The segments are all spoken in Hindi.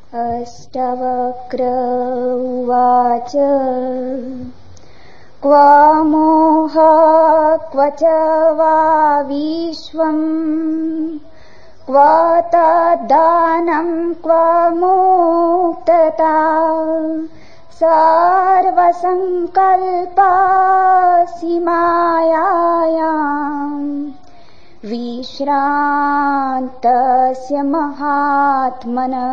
अष्टवक्र उवाच क्व मोह क्व च वा विश्वम् क्व तद्दानं क्व मुक्तता सर्वसंकल्पासि मायायाम् विश्रान्तस्य महात्मनः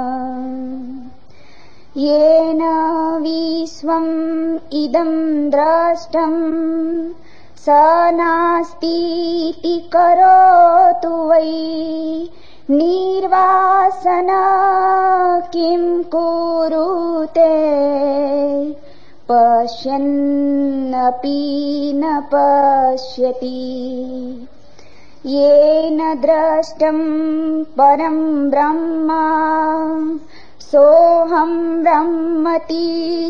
येन विश्वम् इदं द्रष्टम् स नास्तीति करोतु वै निर्वासन किं कुरुते पश्यन्नपि न पश्यति येन द्रष्टं परं ब्रह्म सोऽहं ब्रह्मति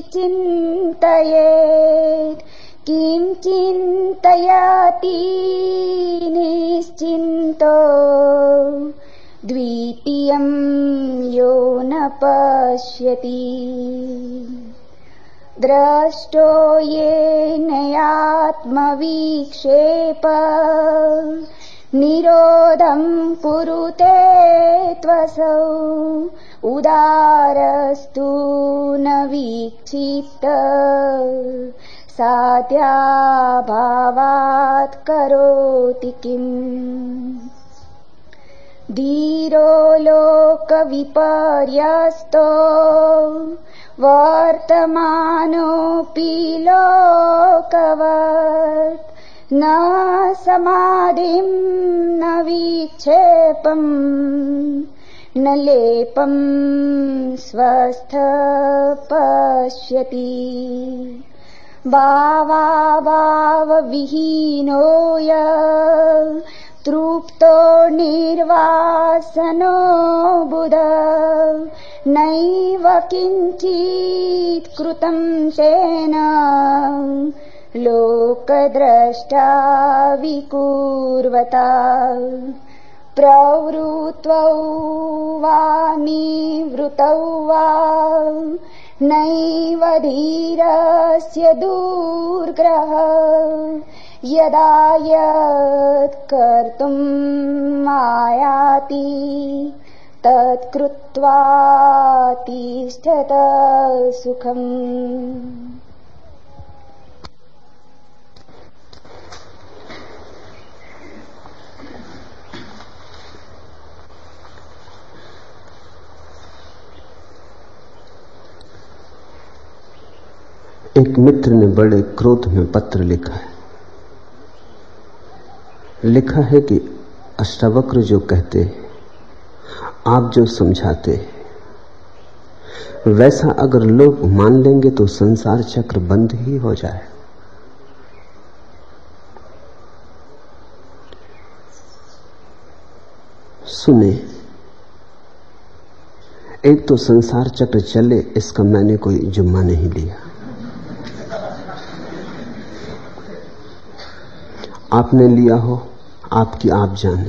चिन्तयेत् किं चिन्तयति निश्चिन्तो द्वितीयं यो न पश्यति द्रष्टो येनैवात्मविक्षेप निरोधं कुरुते त्वसौ उदारस्तु न वीक्षित साध्याभावात् करोति किम् धीरो लोकविपर्यस्तो वर्तमानोऽपि लोकवत् न समाधिं न विक्षेपम् न लेपं स्वस्थ पश्यति भावाभावविहीनो यः तृप्तो निर्वासनो बुध नैव किञ्चित् कृतं तेन लोकद्रष्टा विकुर्वता प्रवृत्तौ वा निवृत्तौ वा नैव धीरस्य दुर्ग्रह यदा यत् कर्तुम् आयाति तत्कृत्वा तिष्ठत सुखम्। एक मित्र ने बड़े क्रोध में पत्र लिखा है कि अष्टावक्र जो कहते, आप जो समझाते, वैसा अगर लोग मान लेंगे तो संसार चक्र बंद ही हो जाए। सुने, एक तो संसार चक्र चले इसका मैंने कोई जुम्मा नहीं लिया। आपने लिया हो आपकी आप जाने।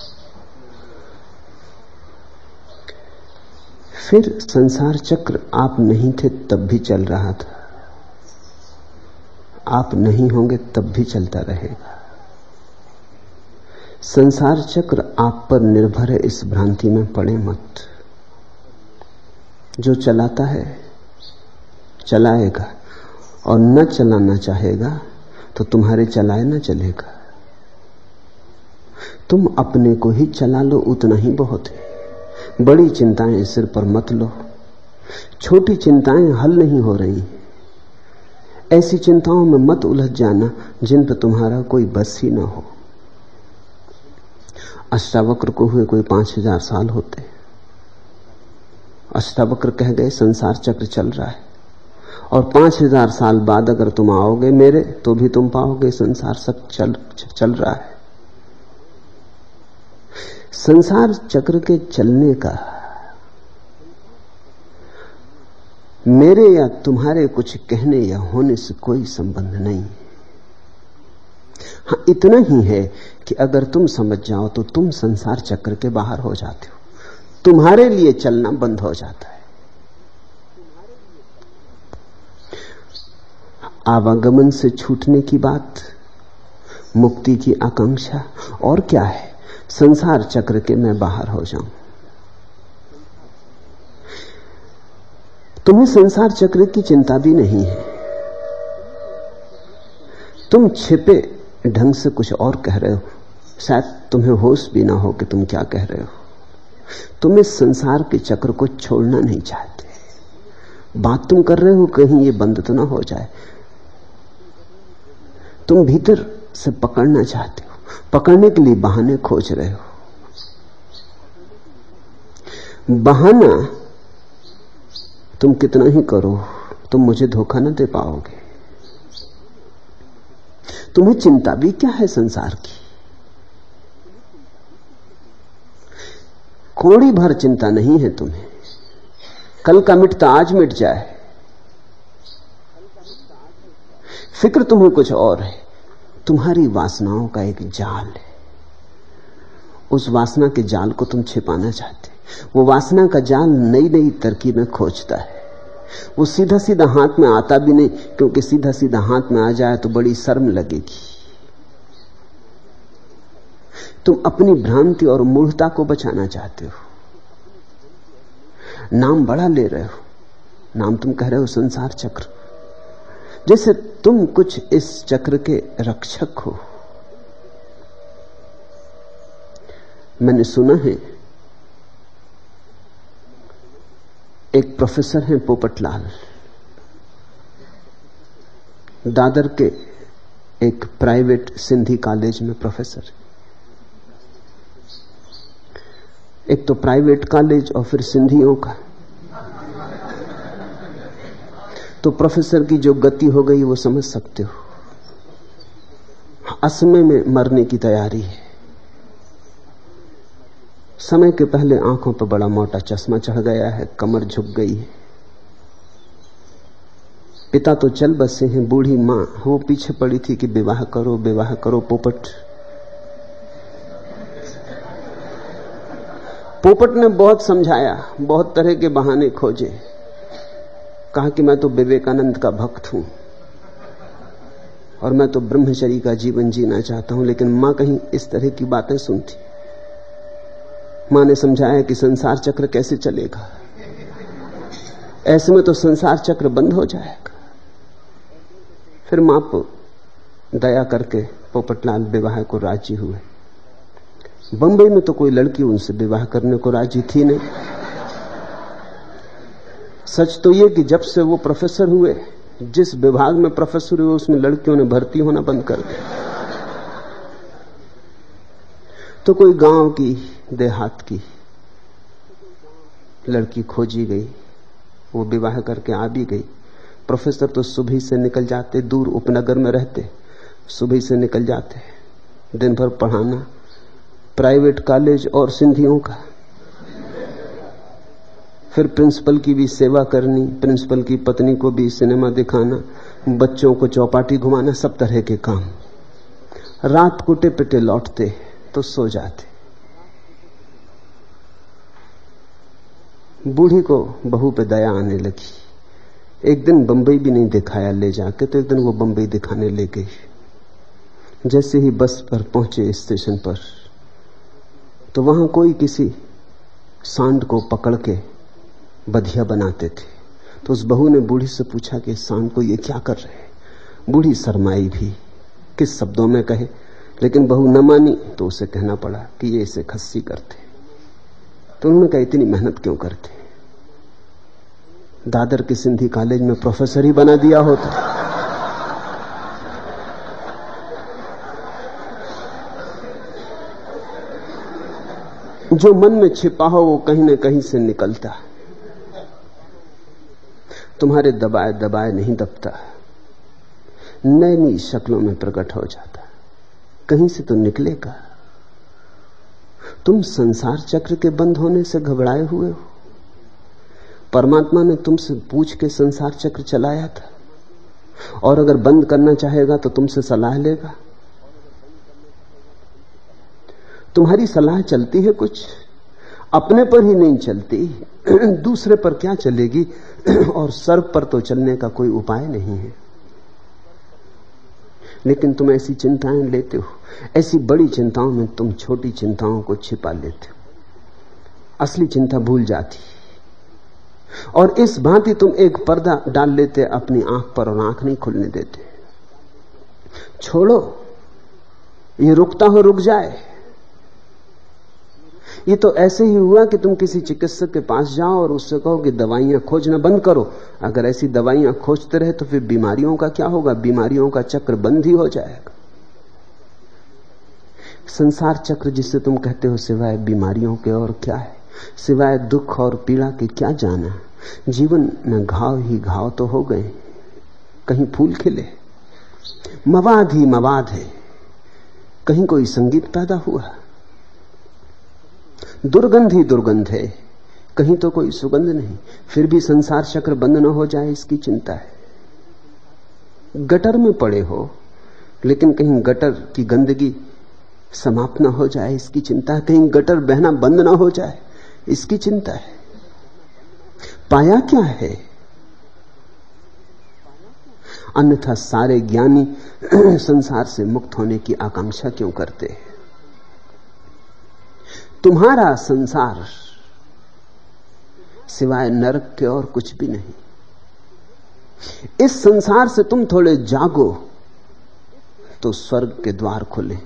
फिर संसार चक्र आप नहीं थे तब भी चल रहा था, आप नहीं होंगे तब भी चलता रहेगा। संसार चक्र आप पर निर्भर है, इस भ्रांति में पड़े मत। जो चलाता है चलाएगा, और न चलाना चाहेगा तो तुम्हारे चलाए ना चलेगा। तुम अपने को ही चला लो, उतना ही बहुत है। बड़ी चिंताएं सिर पर मत लो, छोटी चिंताएं हल नहीं हो रही। ऐसी चिंताओं में मत उलझ जाना जिन पर तुम्हारा कोई बस ही ना हो। अष्टावक्र को हुए कोई 5000 साल होते। अष्टावक्र कह गए संसार चक्र चल रहा है, और 5000 साल बाद अगर तुम आओगे मेरे तो भी तुम पाओगे संसार सब चल रहा है। संसार चक्र के चलने का मेरे या तुम्हारे कुछ कहने या होने से कोई संबंध नहीं। हाँ, इतना ही है कि अगर तुम समझ जाओ तो तुम संसार चक्र के बाहर हो जाते हो, तुम्हारे लिए चलना बंद हो जाता है। आवागमन से छूटने की बात, मुक्ति की आकांक्षा, और क्या है? संसार चक्र के मैं बाहर हो जाऊं। तुम्हें संसार चक्र की चिंता भी नहीं है। तुम छिपे ढंग से कुछ और कह रहे हो, शायद तुम्हें होश भी ना हो कि तुम क्या कह रहे हो। तुम इस संसार के चक्र को छोड़ना नहीं चाहते। बात तुम कर रहे हो कहीं ये बंद तो ना हो जाए। तुम भीतर से पकड़ना चाहते हो, पकड़ने के लिए बहाने खोज रहे हो। बहाना तुम कितना ही करो, तुम मुझे धोखा न दे पाओगे। तुम्हें चिंता भी क्या है संसार की? कोड़ी भर चिंता नहीं है तुम्हें। कल का मिटता आज मिट जाए। फिक्र तुम्हें कुछ और है। तुम्हारी वासनाओं का एक जाल है। उस वासना के जाल को तुम छिपाना चाहते। वो वासना का जाल नई नई तरकीबें खोजता है। वो सीधा सीधा हाथ में आता भी नहीं, क्योंकि सीधा सीधा हाथ में आ जाए तो बड़ी शर्म लगेगी। तुम अपनी भ्रांति और मूढ़ता को बचाना चाहते हो। नाम बड़ा ले रहे हो। नाम तुम कह रहे हो संसार चक्र, जैसे तुम कुछ इस चक्र के रक्षक हो। मैंने सुना है एक प्रोफेसर हैं पोपटलाल, दादर के एक प्राइवेट सिंधी कॉलेज में प्रोफेसर। एक तो प्राइवेट कॉलेज और फिर सिंधियों का, तो प्रोफेसर की जो गति हो गई वो समझ सकते हो। असमय में मरने की तैयारी है। समय के पहले आंखों पर बड़ा मोटा चश्मा चढ़ गया है, कमर झुक गई है। पिता तो चल बसे हैं, बूढ़ी मां वो पीछे पड़ी थी कि विवाह करो विवाह करो। पोपट ने बहुत समझाया, बहुत तरह के बहाने खोजे। कहा कि मैं तो विवेकानंद का भक्त हूं और मैं तो ब्रह्मचर्य का जीवन जीना चाहता हूं। लेकिन मां कहीं इस तरह की बातें सुनती। मां ने समझाया कि संसार चक्र कैसे चलेगा, ऐसे में तो संसार चक्र बंद हो जाएगा। फिर मां को दया करके पोपटलाल विवाह को राजी हुए। बंबई में तो कोई लड़की उनसे विवाह करने को राजी थी नहीं। सच तो यह कि जब से वो प्रोफेसर हुए, जिस विभाग में प्रोफेसर हुए उसमें लड़कियों ने भर्ती होना बंद कर दिया। तो कोई गांव की देहात की लड़की खोजी गई, वो विवाह करके आ भी गई। प्रोफेसर तो सुबह से निकल जाते, दूर उपनगर में रहते, सुबह से निकल जाते, दिन भर पढ़ाना, प्राइवेट कॉलेज और सिंधियों का, फिर प्रिंसिपल की भी सेवा करनी, प्रिंसिपल की पत्नी को भी सिनेमा दिखाना, बच्चों को चौपाटी घुमाना, सब तरह के काम। रात कुटे पिटे लौटते तो सो जाते। बूढ़ी को बहू पे दया आने लगी। एक दिन बंबई भी नहीं दिखाया ले जाके, तो एक दिन वो बंबई दिखाने ले गई। जैसे ही बस पर पहुंचे स्टेशन पर, तो वहां कोई किसी सांड को पकड़ के बधिया बनाते थे। तो उस बहू ने बूढ़ी से पूछा कि सांड को ये क्या कर रहे हैं। बूढ़ी शर्माई भी, किस शब्दों में कहे, लेकिन बहू न मानी तो उसे कहना पड़ा कि ये इसे खस्सी करते। तो उन्होंने कहा इतनी मेहनत क्यों करते, दादर के सिंधी कॉलेज में प्रोफेसर ही बना दिया होता। जो मन में छिपा हो वो कहीं न कहीं से निकलता। तुम्हारे दबाए दबाए नहीं दबता, नई नई शक्लों में प्रकट हो जाता। कहीं से तो निकलेगा। तुम संसार चक्र के बंद होने से घबराए हुए हो। परमात्मा ने तुमसे पूछ के संसार चक्र चलाया था, और अगर बंद करना चाहेगा तो तुमसे सलाह लेगा। तुम्हारी सलाह चलती है कुछ, अपने पर ही नहीं चलती, दूसरे पर क्या चलेगी। और सर्प पर तो चलने का कोई उपाय नहीं है। लेकिन तुम ऐसी चिंताएं लेते हो, ऐसी बड़ी चिंताओं में तुम छोटी चिंताओं को छिपा लेते हो, असली चिंता भूल जाती। और इस भांति तुम एक पर्दा डाल लेते अपनी आंख पर और आंख नहीं खुलने देते। छोड़ो, ये रुकता हो रुक जाए। ये तो ऐसे ही हुआ कि तुम किसी चिकित्सक के पास जाओ और उससे कहो कि दवाइयां खोजना बंद करो। अगर ऐसी दवाइयां खोजते रहे तो फिर बीमारियों का क्या होगा? बीमारियों का चक्र बंद ही हो जाएगा। संसार चक्र जिसे तुम कहते हो सिवाय बीमारियों के और क्या है? सिवाय दुख और पीड़ा के क्या जाना? जीवन में घाव ही घाव तो हो गए, कहीं फूल खिले, मवाद ही मवाद है, कहीं कोई संगीत पैदा हुआ, दुर्गंध ही दुर्गंध है, कहीं तो कोई सुगंध नहीं। फिर भी संसार चक्र बंद न हो जाए इसकी चिंता है। गटर में पड़े हो लेकिन कहीं गटर की गंदगी समाप्त न हो जाए इसकी चिंता है। कहीं गटर बहना बंद न हो जाए इसकी चिंता है। पाया क्या है? अन्यथा सारे ज्ञानी संसार से मुक्त होने की आकांक्षा क्यों करते हैं? तुम्हारा संसार सिवाय नरक के और कुछ भी नहीं। इस संसार से तुम थोड़े जागो तो स्वर्ग के द्वार खुले।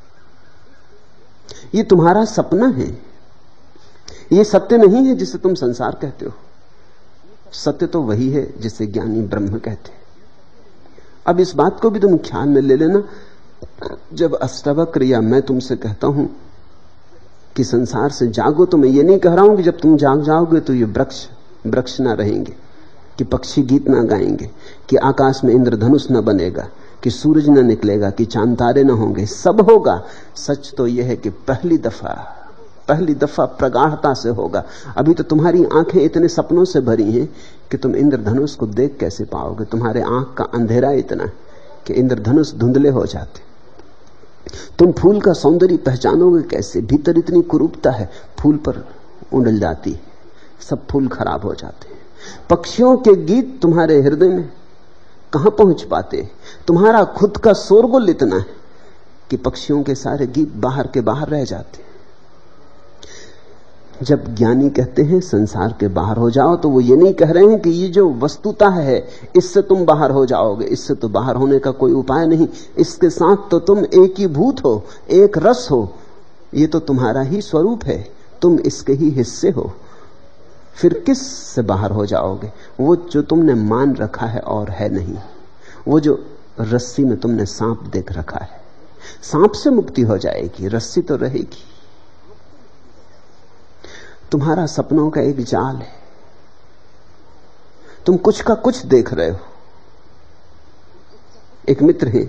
ये तुम्हारा सपना है, ये सत्य नहीं है जिसे तुम संसार कहते हो। सत्य तो वही है जिसे ज्ञानी ब्रह्म कहते हैं। अब इस बात को भी तुम ख्याल में ले लेना, जब अष्टावक्र या मैं तुमसे कहता हूं कि संसार से जागो, तो मैं ये नहीं कह रहा हूं कि जब तुम जाग जाओगे तो ये वृक्ष ना रहेंगे, कि पक्षी गीत ना गाएंगे, कि आकाश में इंद्रधनुष न बनेगा, कि सूरज न निकलेगा, कि चांद तारे न होंगे। सब होगा। सच तो यह है कि पहली दफा प्रगाढ़ता से होगा। अभी तो तुम्हारी आंखें इतने सपनों से भरी हैं कि तुम इंद्रधनुष को देख कैसे पाओगे? तुम्हारे आंख का अंधेरा इतना कि इंद्रधनुष धुंधले हो जाते। तुम फूल का सौंदर्य पहचानोगे कैसे? भीतर इतनी कुरूपता है, फूल पर उंडल जाती, सब फूल खराब हो जाते हैं। पक्षियों के गीत तुम्हारे हृदय में कहां पहुंच पाते? तुम्हारा खुद का शोरगुल इतना है कि पक्षियों के सारे गीत बाहर के बाहर रह जाते। जब ज्ञानी कहते हैं संसार के बाहर हो जाओ, तो वो ये नहीं कह रहे हैं कि ये जो वस्तुता है इससे तुम बाहर हो जाओगे। इससे तो बाहर होने का कोई उपाय नहीं। इसके साथ तो तुम एक ही भूत हो, एक रस हो। ये तो तुम्हारा ही स्वरूप है, तुम इसके ही हिस्से हो। फिर किस से बाहर हो जाओगे? वो जो तुमने मान रखा है और है नहीं, वो जो रस्सी में तुमने सांप देख रखा है। सांप से मुक्ति हो जाएगी, रस्सी तो रहेगी। तुम्हारा सपनों का एक जाल है, तुम कुछ का कुछ देख रहे हो। एक मित्र है,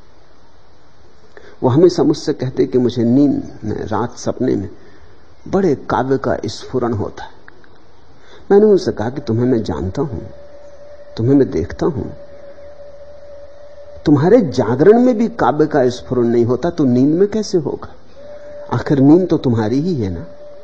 वो हमेशा मुझसे कहते कि मुझे नींद में, रात सपने में बड़े काव्य का स्फुरण होता है। मैंने उनसे कहा कि तुम्हें मैं जानता हूं, तुम्हें मैं देखता हूं, तुम्हारे जागरण में भी काव्य का स्फुरण नहीं होता तो नींद में कैसे होगा? आखिर नींद तो तुम्हारी ही है ना।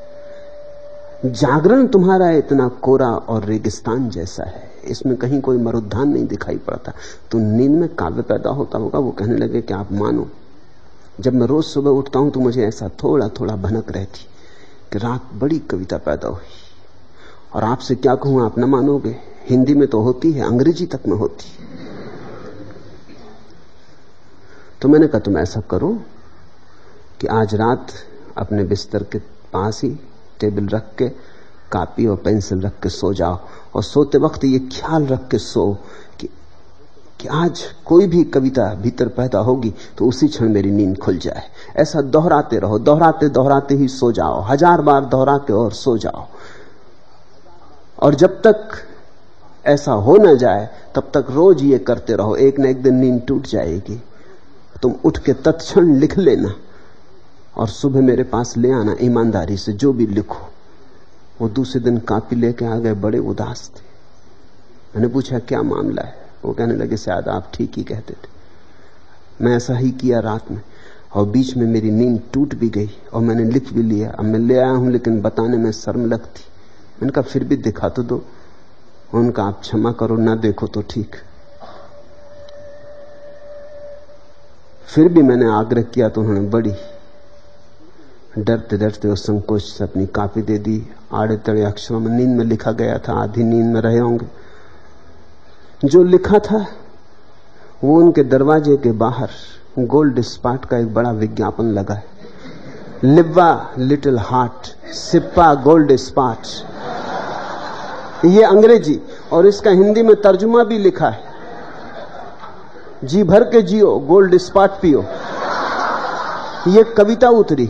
जागरण तुम्हारा इतना कोरा और रेगिस्तान जैसा है, इसमें कहीं कोई मरुद्यान नहीं दिखाई पड़ता। तो नींद में काव्य पैदा होता होगा। वो कहने लगे कि आप मानो, जब मैं रोज सुबह उठता हूं तो मुझे ऐसा थोड़ा थोड़ा भनक रहती कि रात बड़ी कविता पैदा हुई। और आपसे क्या कहूं, आप न मानोगे, हिंदी में तो होती है, अंग्रेजी तक में होती है। तो मैंने कहा तुम ऐसा करो कि आज रात अपने बिस्तर के पास ही टेबल रख के कॉपी और पेंसिल रख के सो जाओ, और सोते वक्त ये ख्याल रख के सो कि आज कोई भी कविता भीतर पैदा होगी तो उसी क्षण मेरी नींद खुल जाए। ऐसा दोहराते रहो, दोहराते दोहराते ही सो जाओ, 1000 बार दोहरा के और सो जाओ। और जब तक ऐसा हो न जाए तब तक रोज ये करते रहो। एक न एक दिन नींद टूट जाएगी, तुम उठ के तत्क्षण लिख लेना और सुबह मेरे पास ले आना ईमानदारी से। जो भी लिखो। वो दूसरे दिन कॉपी लेके आ गए, बड़े उदास थे। मैंने पूछा क्या मामला है? वो कहने लगे शायद आप ठीक ही कहते थे, मैं ऐसा ही किया रात में, और बीच में मेरी नींद टूट भी गई और मैंने लिख भी लिया। अब मैं ले आया हूं लेकिन बताने में शर्म लगती। मैंने कहा फिर भी दिखा तो दो। उनका आप क्षमा करो, ना देखो तो ठीक। फिर भी मैंने आग्रह किया तो उन्होंने बड़ी डरते डरते उस संकोच से अपनी कॉपी दे दी। आड़े तड़े अक्षरों में नींद में लिखा गया था, आधी नींद में रहे होंगे। जो लिखा था वो उनके दरवाजे के बाहर गोल्ड स्पॉट का एक बड़ा विज्ञापन लगा है, live a little heart, sip a Gold Spot. ये अंग्रेजी और इसका हिंदी में तर्जुमा भी लिखा है, जी भर के जियो गोल्ड स्पॉट पियो। ये कविता उतरी।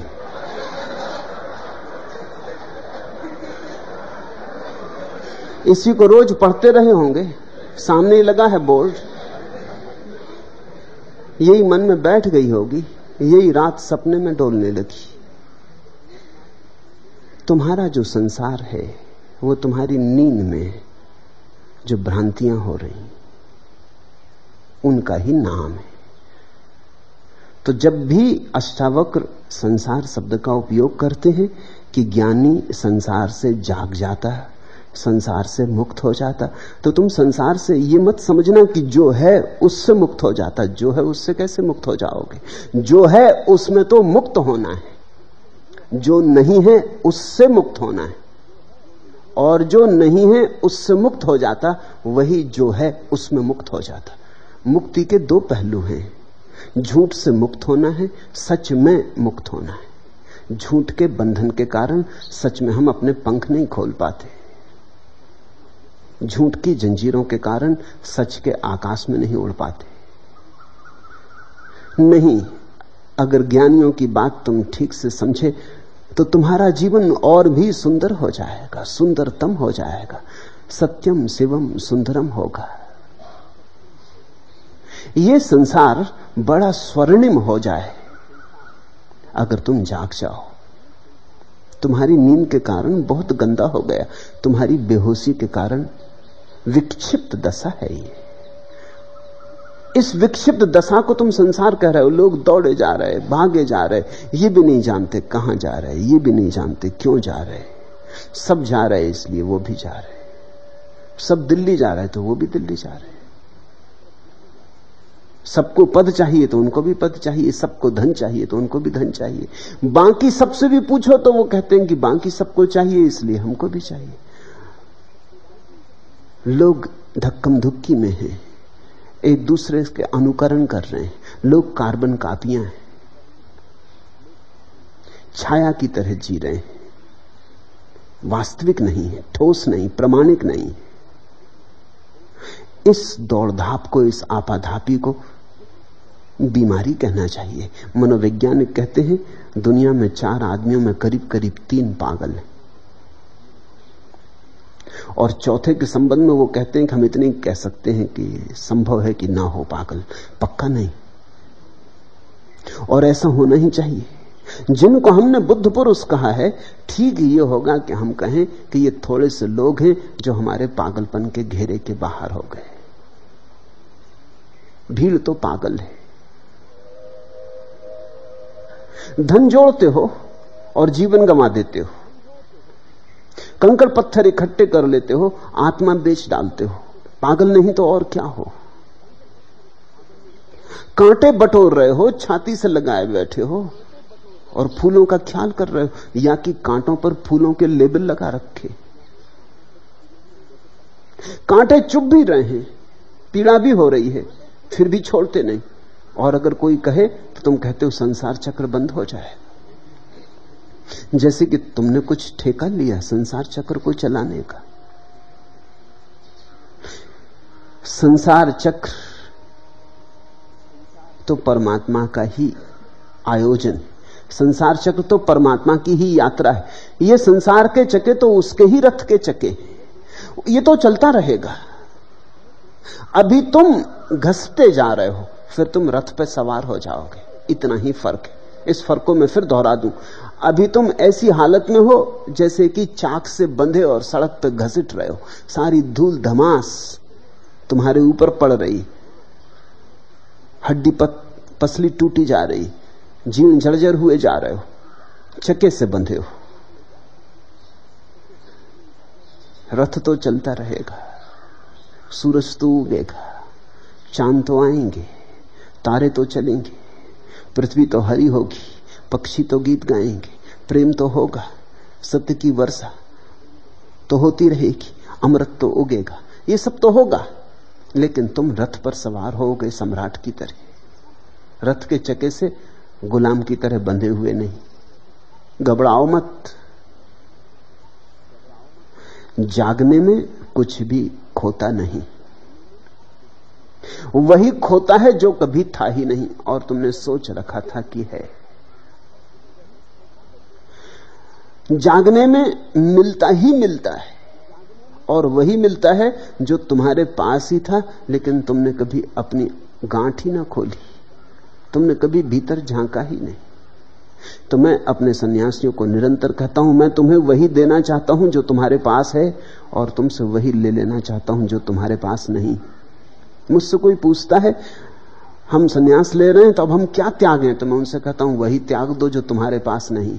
इसी को रोज पढ़ते रहे होंगे, सामने ही लगा है बोर्ड। यही मन में बैठ गई होगी, यही रात सपने में डोलने लगी। तुम्हारा जो संसार है वो तुम्हारी नींद में जो भ्रांतियां हो रही उनका ही नाम है। तो जब भी अष्टावक्र संसार शब्द का उपयोग करते हैं कि ज्ञानी संसार से जाग जाता है, संसार से मुक्त हो जाता, तो तुम संसार से ये मत समझना कि जो है उससे मुक्त हो जाता। जो है उससे कैसे मुक्त हो जाओगे? जो है उसमें तो मुक्त होना है, जो नहीं है उससे मुक्त होना है। और जो नहीं है उससे मुक्त हो जाता, वही जो है उसमें मुक्त हो जाता। मुक्ति के दो पहलू हैं, झूठ से मुक्त होना है, सच में मुक्त होना है। झूठ के बंधन के कारण सच में हम अपने पंख नहीं खोल पाते, झूठ की जंजीरों के कारण सच के आकाश में नहीं उड़ पाते। नहीं, अगर ज्ञानियों की बात तुम ठीक से समझे तो तुम्हारा जीवन और भी सुंदर हो जाएगा, सुंदरतम हो जाएगा, सत्यम शिवम सुंदरम होगा। ये संसार बड़ा स्वर्णिम हो जाए अगर तुम जाग जाओ। तुम्हारी नींद के कारण बहुत गंदा हो गया, तुम्हारी बेहोशी के कारण विक्षिप्त दशा है ये। इस विक्षिप्त दशा को तुम संसार कह रहे हो। लोग दौड़े जा रहे, भागे जा रहे, ये भी नहीं जानते कहां जा रहे, ये भी नहीं जानते क्यों जा रहे। सब जा रहे इसलिए वो भी जा रहे, सब दिल्ली जा रहे तो वो भी दिल्ली जा रहे। सबको पद चाहिए तो उनको भी पद चाहिए, सबको धन चाहिए तो उनको भी धन चाहिए। बाकी सबसे भी पूछो तो वो कहते हैं कि बाकी सबको चाहिए इसलिए हमको भी चाहिए। लोग धक्कम धुक्की में हैं, एक दूसरे के अनुकरण कर रहे हैं। लोग कार्बन कापियां हैं, छाया की तरह जी रहे हैं, वास्तविक नहीं है, ठोस नहीं, प्रमाणिक नहीं। इस दौड़धाप को, इस आपाधापी को बीमारी कहना चाहिए। मनोवैज्ञानिक कहते हैं दुनिया में 4 आदमियों में करीब करीब 3 पागल हैं, और चौथे के संबंध में वो कहते हैं कि हम इतने कह सकते हैं कि संभव है कि ना हो पागल, पक्का नहीं, और ऐसा होना ही चाहिए। जिनको हमने बुद्ध पुरुष कहा है, ठीक ये होगा कि हम कहें कि ये थोड़े से लोग हैं जो हमारे पागलपन के घेरे के बाहर हो गए। भीड़ तो पागल है। धन जोड़ते हो और जीवन गंवा देते हो, कंकड़ पत्थर इकट्ठे कर लेते हो, आत्मा बेच डालते हो। पागल नहीं तो और क्या हो? कांटे बटोर रहे हो, छाती से लगाए बैठे हो, और फूलों का ख्याल कर रहे हो, या कि कांटों पर फूलों के लेबल लगा रखे। कांटे चुभ भी रहे हैं, पीड़ा भी हो रही है, फिर भी छोड़ते नहीं। और अगर कोई कहे तो तुम कहते हो संसार चक्र बंद हो जाए, जैसे कि तुमने कुछ ठेका लिया संसार चक्र को चलाने का। संसार चक्र तो परमात्मा का ही आयोजन, संसार चक्र तो परमात्मा की ही यात्रा है। ये संसार के चक्के तो उसके ही रथ के चक्के, ये तो चलता रहेगा। अभी तुम घसते जा रहे हो, फिर तुम रथ पे सवार हो जाओगे, इतना ही फर्क है। इस फर्क को मैं फिर दोहरा दूं। अभी तुम ऐसी हालत में हो जैसे कि चाक से बंधे और सड़क पे घसीट रहे हो, सारी धूल धमास तुम्हारे ऊपर पड़ रही, हड्डी पसली टूटी जा रही, जीर्ण जर्जर हुए जा रहे हो, चक्के से बंधे हो। रथ तो चलता रहेगा, सूरज तो उगेगा, चांद तो आएंगे, तारे तो चलेंगे, पृथ्वी तो हरी होगी, पक्षी तो गीत गाएंगे, प्रेम तो होगा, सत्य की वर्षा तो होती रहेगी, अमृत तो उगेगा, ये सब तो होगा। लेकिन तुम रथ पर सवार होगे सम्राट की तरह, रथ के चके से गुलाम की तरह बंधे हुए नहीं। घबराओ मत। जागने में कुछ भी खोता नहीं, वही खोता है जो कभी था ही नहीं और तुमने सोच रखा था कि है। जागने में मिलता ही मिलता है और वही मिलता है जो तुम्हारे पास ही था, लेकिन तुमने कभी अपनी गांठ ही ना खोली, तुमने कभी भीतर झांका ही नहीं। तो मैं अपने सन्यासियों को निरंतर कहता हूं, मैं तुम्हें वही देना चाहता हूं जो तुम्हारे पास है और तुमसे वही ले लेना चाहता हूं जो तुम्हारे पास नहीं। मुझसे कोई पूछता है हम सन्यास ले रहे हैं तो अब हम क्या त्यागें, तो मैं उनसे कहता हूं वही त्याग दो जो तुम्हारे पास नहीं,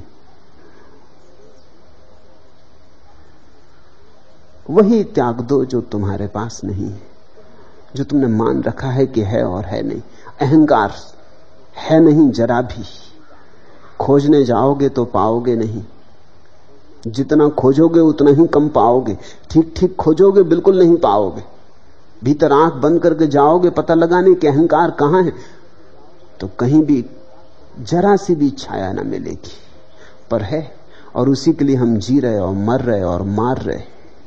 वही त्याग दो जो तुम्हारे पास नहीं, जो तुमने मान रखा है कि है और है नहीं। अहंकार है नहीं जरा भी, खोजने जाओगे तो पाओगे नहीं, जितना खोजोगे उतना ही कम पाओगे, ठीक ठीक खोजोगे बिल्कुल नहीं पाओगे। भीतर आंख बंद करके जाओगे पता लगाने कि अहंकार कहां है, तो कहीं भी जरा सी भी छाया ना मिलेगी, पर है और उसी के लिए हम जी रहे और मर रहे और मार रहे।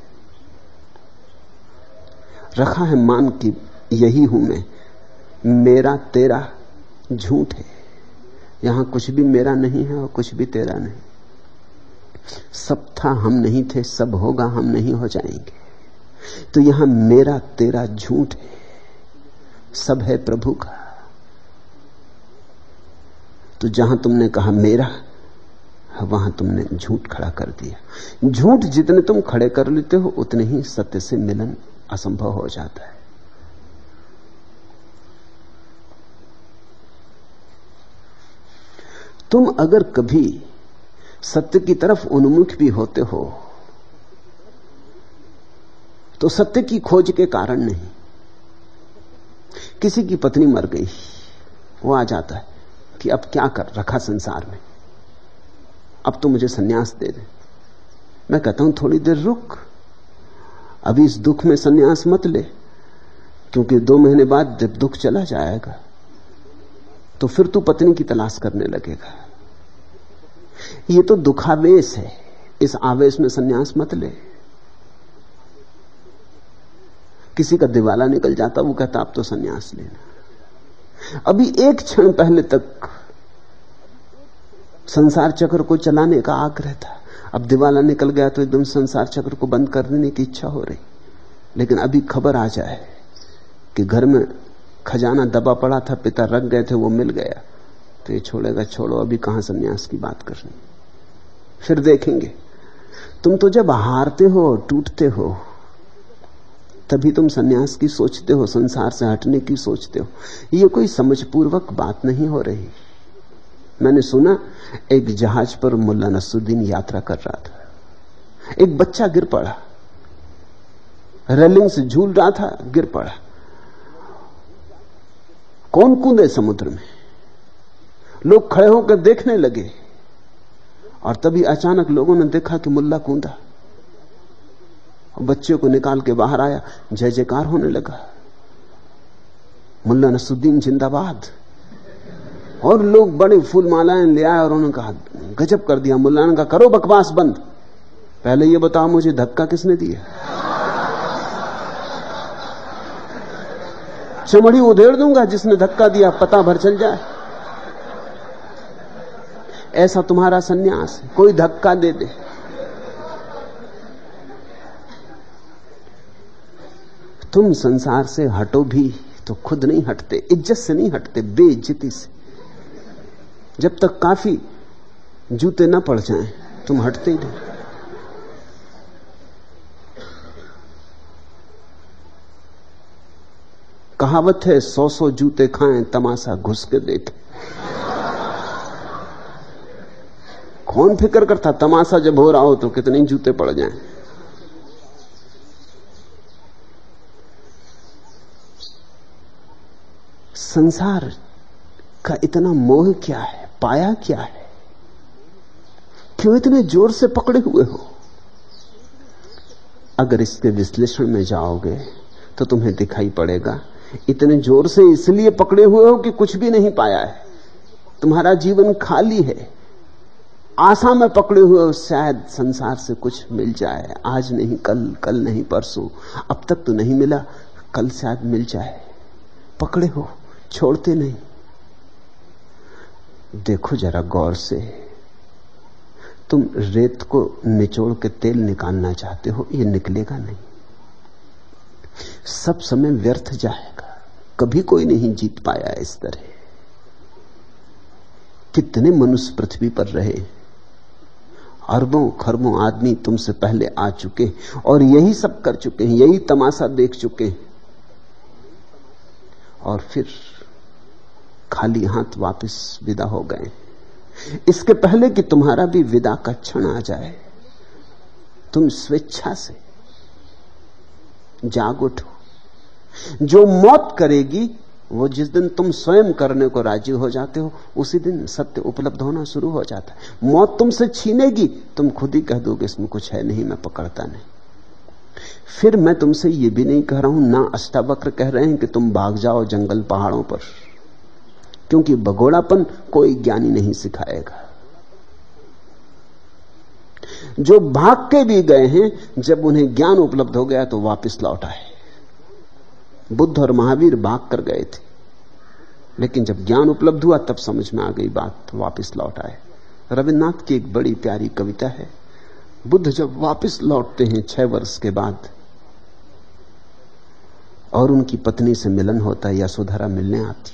रखा है मान कि यही हूं मैं, मेरा तेरा झूठ है, यहां कुछ भी मेरा नहीं है और कुछ भी तेरा नहीं। सब था हम नहीं थे, सब होगा हम नहीं हो जाएंगे। तो यहां मेरा तेरा झूठ है, सब है प्रभु का। तो जहां तुमने कहा मेरा, वहां तुमने झूठ खड़ा कर दिया। झूठ जितने तुम खड़े कर लेते हो उतने ही सत्य से मिलन असंभव हो जाता है। तुम अगर कभी सत्य की तरफ उन्मुख भी होते हो तो सत्य की खोज के कारण नहीं। किसी की पत्नी मर गई, वो आ जाता है कि अब क्या कर रखा संसार में, अब तो मुझे सन्यास दे दे। मैं कहता हूं थोड़ी देर रुक, अभी इस दुख में सन्यास मत ले, क्योंकि 2 महीने बाद जब दुख चला जाएगा तो फिर तू पत्नी की तलाश करने लगेगा। ये तो दुखावेश है, इस आवेश में सन्यास मत ले। किसी का दिवाला निकल जाता, वो कहता अब तो सन्यास लेना। अभी एक क्षण पहले तक संसार चक्र को चलाने का आग्रह था, अब दिवाला निकल गया तो एकदम संसार चक्र को बंद कर देने की इच्छा हो रही। लेकिन अभी खबर आ जाए कि घर में खजाना दबा पड़ा था, पिता रख गए थे, वो मिल गया, तो ये छोड़ेगा। छोड़ो, अभी कहां सन्यास की बात करनी, फिर देखेंगे। तुम तो जब हारते हो, टूटते हो, तभी तुम सन्यास की सोचते हो, संसार से हटने की सोचते हो। ये कोई समझपूर्वक बात नहीं हो रही। मैंने सुना एक जहाज पर मुल्ला नसरुद्दीन यात्रा कर रहा था, एक बच्चा गिर पड़ा, रेलिंग से झूल रहा था, गिर पड़ा। कौन कूदे समुद्र में? लोग खड़े होकर देखने लगे और तभी अचानक लोगों ने देखा कि मुल्ला कूदा, बच्चे को निकाल के बाहर आया, जय जयकार होने लगा, मुल्ला नसरुद्दीन जिंदाबाद। और लोग बड़े फूल मालाएं ले आए और उन्होंने कहा गजब कर दिया। मुल्ला ने कहा करो बकवास बंद, पहले ये बताओ मुझे धक्का किसने दिया? चमड़ी उधेड़ दूंगा जिसने धक्का दिया, पता भर चल जाए। ऐसा तुम्हारा सन्यास है, कोई धक्का दे दे। तुम संसार से हटो भी तो खुद नहीं हटते, इज्जत से नहीं हटते, बेइज्जती से। जब तक काफी जूते न पड़ जाएं तुम हटते ही नहीं। कहावत है 100 जूते खाएं तमाशा घुस के देखे। कौन फिक्र करता तमाशा जब हो रहा हो तो कितने जूते पड़ जाएं। संसार का इतना मोह क्या है, पाया क्या है, क्यों इतने जोर से पकड़े हुए हो? अगर इसके विश्लेषण में जाओगे तो तुम्हें दिखाई पड़ेगा इतने जोर से इसलिए पकड़े हुए हो कि कुछ भी नहीं पाया है। तुम्हारा जीवन खाली है, आशा में पकड़े हुए हो, शायद संसार से कुछ मिल जाए, आज नहीं कल, कल नहीं परसों, अब तक तो नहीं मिला, कल शायद मिल जाए। पकड़े हो, छोड़ते नहीं। देखो जरा गौर से, तुम रेत को निचोड़ के तेल निकालना चाहते हो, ये निकलेगा नहीं, सब समय व्यर्थ जाएगा, कभी कोई नहीं जीत पाया इस तरह। कितने मनुष्य पृथ्वी पर रहे, अरबों खरबों आदमी तुमसे पहले आ चुके और यही सब कर चुके हैं, यही तमाशा देख चुके हैं, और फिर खाली हाथ वापस विदा हो गए। इसके पहले कि तुम्हारा भी विदा का क्षण आ जाए, तुम स्वेच्छा से जाग उठो। जो मौत करेगी वो जिस दिन तुम स्वयं करने को राजी हो जाते हो, उसी दिन सत्य उपलब्ध होना शुरू हो जाता है। मौत तुमसे छीनेगी, तुम खुद ही कह दोगे इसमें कुछ है नहीं, मैं पकड़ता नहीं। फिर मैं तुमसे ये भी नहीं कह रहा हूं, ना अष्टावक्र कह रहे हैं कि तुम भाग जाओ जंगल पहाड़ों पर, क्योंकि भगोड़ापन कोई ज्ञानी नहीं सिखाएगा। जो भाग के भी गए हैं, जब उन्हें ज्ञान उपलब्ध हो गया तो वापस लौट आए। बुद्ध और महावीर भाग कर गए थे, लेकिन जब ज्ञान उपलब्ध हुआ तब समझ में आ गई बात, वापस लौट आए। रविन्द्रनाथ की एक बड़ी प्यारी कविता है, बुद्ध जब वापस लौटते हैं 6 वर्ष के बाद और उनकी पत्नी से मिलन होता है, यशोधरा मिलने आती,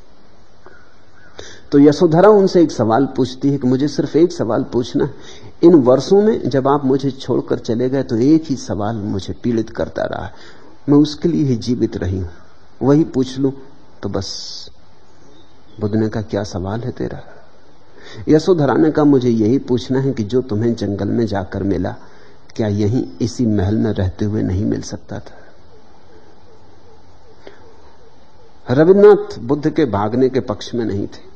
तो यशोधरा उनसे एक सवाल पूछती है कि मुझे सिर्फ एक सवाल पूछना, इन वर्षों में जब आप मुझे छोड़कर चले गए तो एक ही सवाल मुझे पीड़ित करता रहा, मैं उसके लिए ही जीवित रही हूं, वही पूछ लूं तो बस। बुद्ध ने कहा क्या सवाल है तेरा? यशोधरा ने कहा मुझे यही पूछना है कि जो तुम्हें जंगल में जाकर मिला, क्या यहीं इसी महल में रहते हुए नहीं मिल सकता था? रविन्द्रनाथ बुद्ध के भागने के पक्ष में नहीं थे।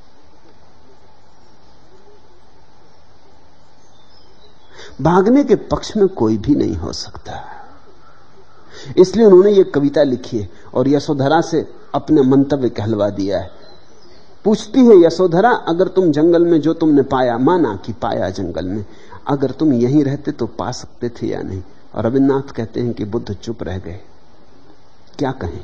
भागने के पक्ष में कोई भी नहीं हो सकता, इसलिए उन्होंने ये कविता लिखी है और यशोधरा से अपने मंतव्य कहलवा दिया है। पूछती है यशोधरा, अगर तुम जंगल में जो तुमने पाया, माना कि पाया जंगल में, अगर तुम यहीं रहते तो पा सकते थे या नहीं? और रविन्द्रनाथ कहते हैं कि बुद्ध चुप रह गए, क्या कहें?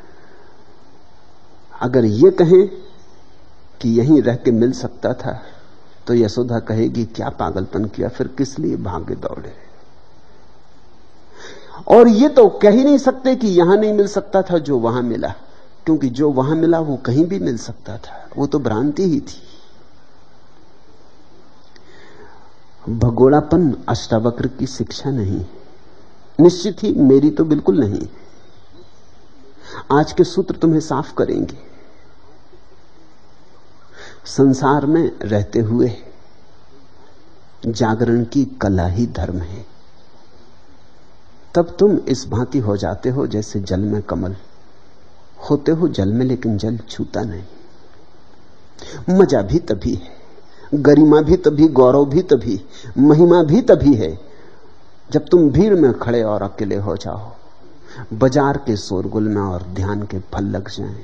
अगर ये कहें कि यहीं रह के मिल सकता था तो यशोदा कहेगी क्या पागलपन किया, फिर किस लिए भागे दौड़े? और ये तो कह ही नहीं सकते कि यहां नहीं मिल सकता था जो वहां मिला, क्योंकि जो वहां मिला वो कहीं भी मिल सकता था, वो तो भ्रांति ही थी। भगोड़ापन अष्टावक्र की शिक्षा नहीं, निश्चित ही मेरी तो बिल्कुल नहीं। आज के सूत्र तुम्हें साफ करेंगे। संसार में रहते हुए जागरण की कला ही धर्म है। तब तुम इस भांति हो जाते हो जैसे जल में कमल, होते हो जल में लेकिन जल छूता नहीं। मजा भी तभी है, गरिमा भी तभी, गौरव भी तभी, महिमा भी तभी है जब तुम भीड़ में खड़े और अकेले हो जाओ, बाजार के शोरगुल में और ध्यान के फल लग जाएं।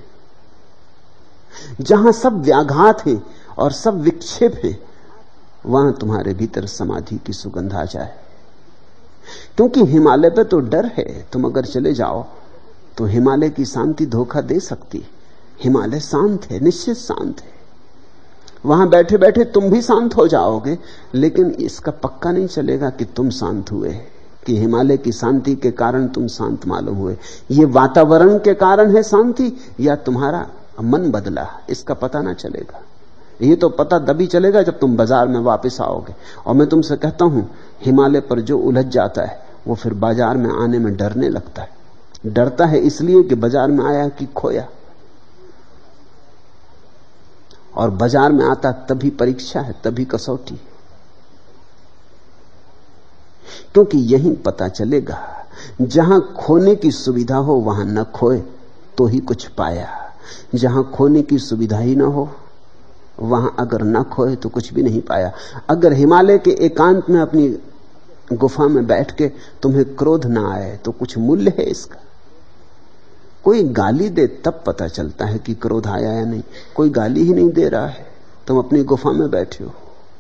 जहां सब व्याघात है और सब विक्षेप है, वहां तुम्हारे भीतर समाधि की सुगंध आ जाए। क्योंकि हिमालय पे तो डर है, तुम अगर चले जाओ तो हिमालय की शांति धोखा दे सकती। हिमालय शांत है, निश्चित शांत है, वहां बैठे बैठे तुम भी शांत हो जाओगे, लेकिन इसका पक्का नहीं चलेगा कि तुम शांत हुए, कि हिमालय की शांति के कारण तुम शांत मालूम हुए। ये वातावरण के कारण है शांति या तुम्हारा मन बदला, इसका पता ना चलेगा। ये तो पता तभी चलेगा जब तुम बाजार में वापस आओगे। और मैं तुमसे कहता हूं, हिमालय पर जो उलझ जाता है वो फिर बाजार में आने में डरने लगता है। डरता है इसलिए कि बाजार में आया कि खोया, और बाजार में आता तभी परीक्षा है, तभी कसौटी, क्योंकि यही पता चलेगा। जहां खोने की सुविधा हो वहां न खोए तो ही कुछ पाया, जहां खोने की सुविधा ही ना हो, वहां अगर ना खोए तो कुछ भी नहीं पाया। अगर हिमालय के एकांत में अपनी गुफा में बैठ के तुम्हें क्रोध ना आए तो कुछ मूल्य है इसका। कोई गाली दे तब पता चलता है कि क्रोध आया या नहीं। कोई गाली ही नहीं दे रहा है, तुम अपनी गुफा में बैठे हो।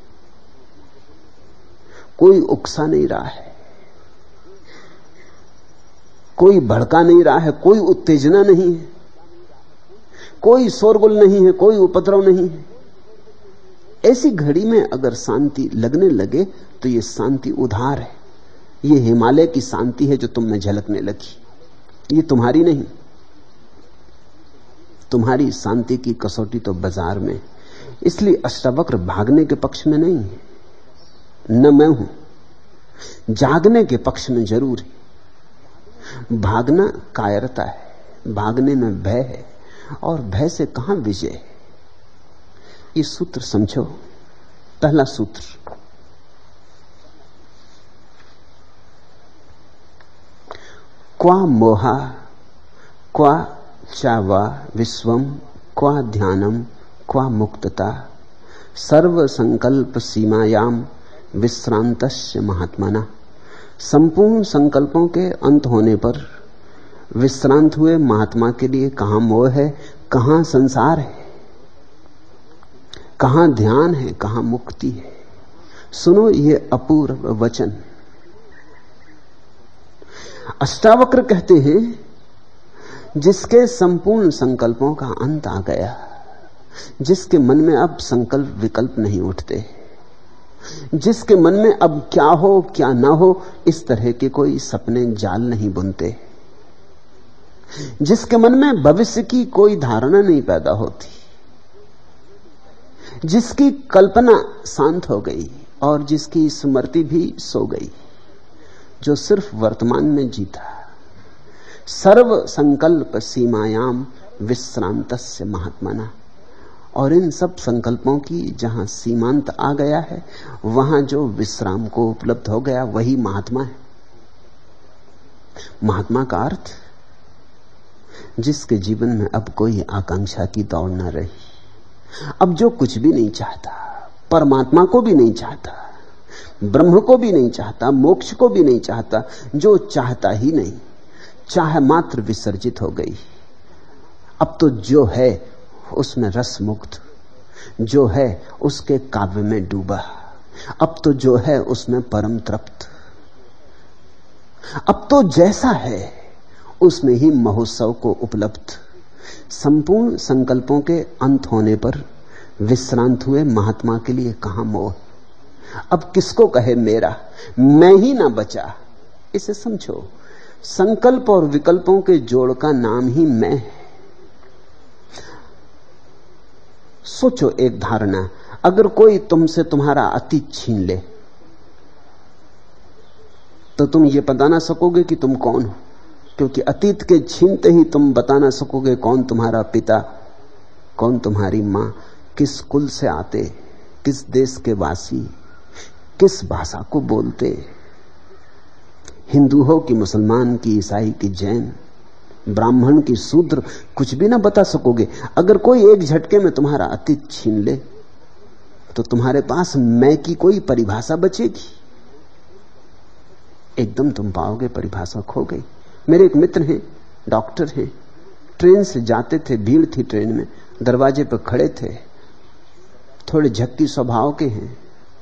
कोई उकसा नहीं रहा है, कोई भड़का नहीं रहा है, कोई उत्तेजना नहीं है, कोई शोरगुल नहीं है, कोई उपद्रव नहीं है। ऐसी घड़ी में अगर शांति लगने लगे तो यह शांति उधार है। यह हिमालय की शांति है जो तुम में झलकने लगी, ये तुम्हारी नहीं। तुम्हारी शांति की कसौटी तो बाजार में। इसलिए अष्टावक्र भागने के पक्ष में नहीं है, न मैं हूं। जागने के पक्ष में जरूर है। भागना कायरता है, भागने में भय है, और भय से कहां विजय है। ये सूत्र समझो। पहला सूत्र, क्वा मोहा क्वा चावा विश्वम क्वा ध्यानम क्वा मुक्तता सर्व संकल्प सीमायाम विश्रांतस्य महात्मना। संपूर्ण संकल्पों के अंत होने पर विश्रांत हुए महात्मा के लिए कहां मोह है, कहां संसार है, कहां ध्यान है, कहां मुक्ति है। सुनो ये अपूर्व वचन। अष्टावक्र कहते हैं, जिसके संपूर्ण संकल्पों का अंत आ गया, जिसके मन में अब संकल्प विकल्प नहीं उठते, जिसके मन में अब क्या हो क्या ना हो इस तरह के कोई सपने जाल नहीं बुनते, जिसके मन में भविष्य की कोई धारणा नहीं पैदा होती, जिसकी कल्पना शांत हो गई और जिसकी स्मृति भी सो गई, जो सिर्फ वर्तमान में जीता। सर्व संकल्प सीमायाम विश्रांतस्य महात्मना। और इन सब संकल्पों की जहां सीमांत आ गया है, वहां जो विश्राम को उपलब्ध हो गया वही महात्मा है। महात्मा का अर्थ, जिसके जीवन में अब कोई आकांक्षा की दौड़ न रही, अब जो कुछ भी नहीं चाहता, परमात्मा को भी नहीं चाहता, ब्रह्म को भी नहीं चाहता, मोक्ष को भी नहीं चाहता, जो चाहता ही नहीं, चाह मात्र विसर्जित हो गई। अब तो जो है उसमें रस मुक्त, जो है उसके काव्य में डूबा, अब तो जो है उसमें परम तृप्त, अब तो जैसा है उसमें ही महोत्सव को उपलब्ध। संपूर्ण संकल्पों के अंत होने पर विश्रांत हुए महात्मा के लिए कहां मोह। अब किसको कहे मेरा, मैं ही ना बचा। इसे समझो, संकल्प और विकल्पों के जोड़ का नाम ही मैं है। सोचो एक धारणा, अगर कोई तुमसे तुम्हारा अतीत छीन ले तो तुम ये बता ना सकोगे कि तुम कौन हो, क्योंकि अतीत के छीनते ही तुम बता ना सकोगे कौन तुम्हारा पिता, कौन तुम्हारी मां, किस कुल से आते, किस देश के वासी, किस भाषा को बोलते, हिंदू हो कि मुसलमान की, ईसाई की, जैन, ब्राह्मण की, शूद्र, कुछ भी ना बता सकोगे। अगर कोई एक झटके में तुम्हारा अतीत छीन ले तो तुम्हारे पास मैं की कोई परिभाषा बचेगी? एकदम तुम पाओगे परिभाषा खो गई। मेरे एक मित्र हैं, डॉक्टर हैं, ट्रेन से जाते थे, भीड़ थी ट्रेन में, दरवाजे पर खड़े थे, थोड़े झक्की स्वभाव के हैं,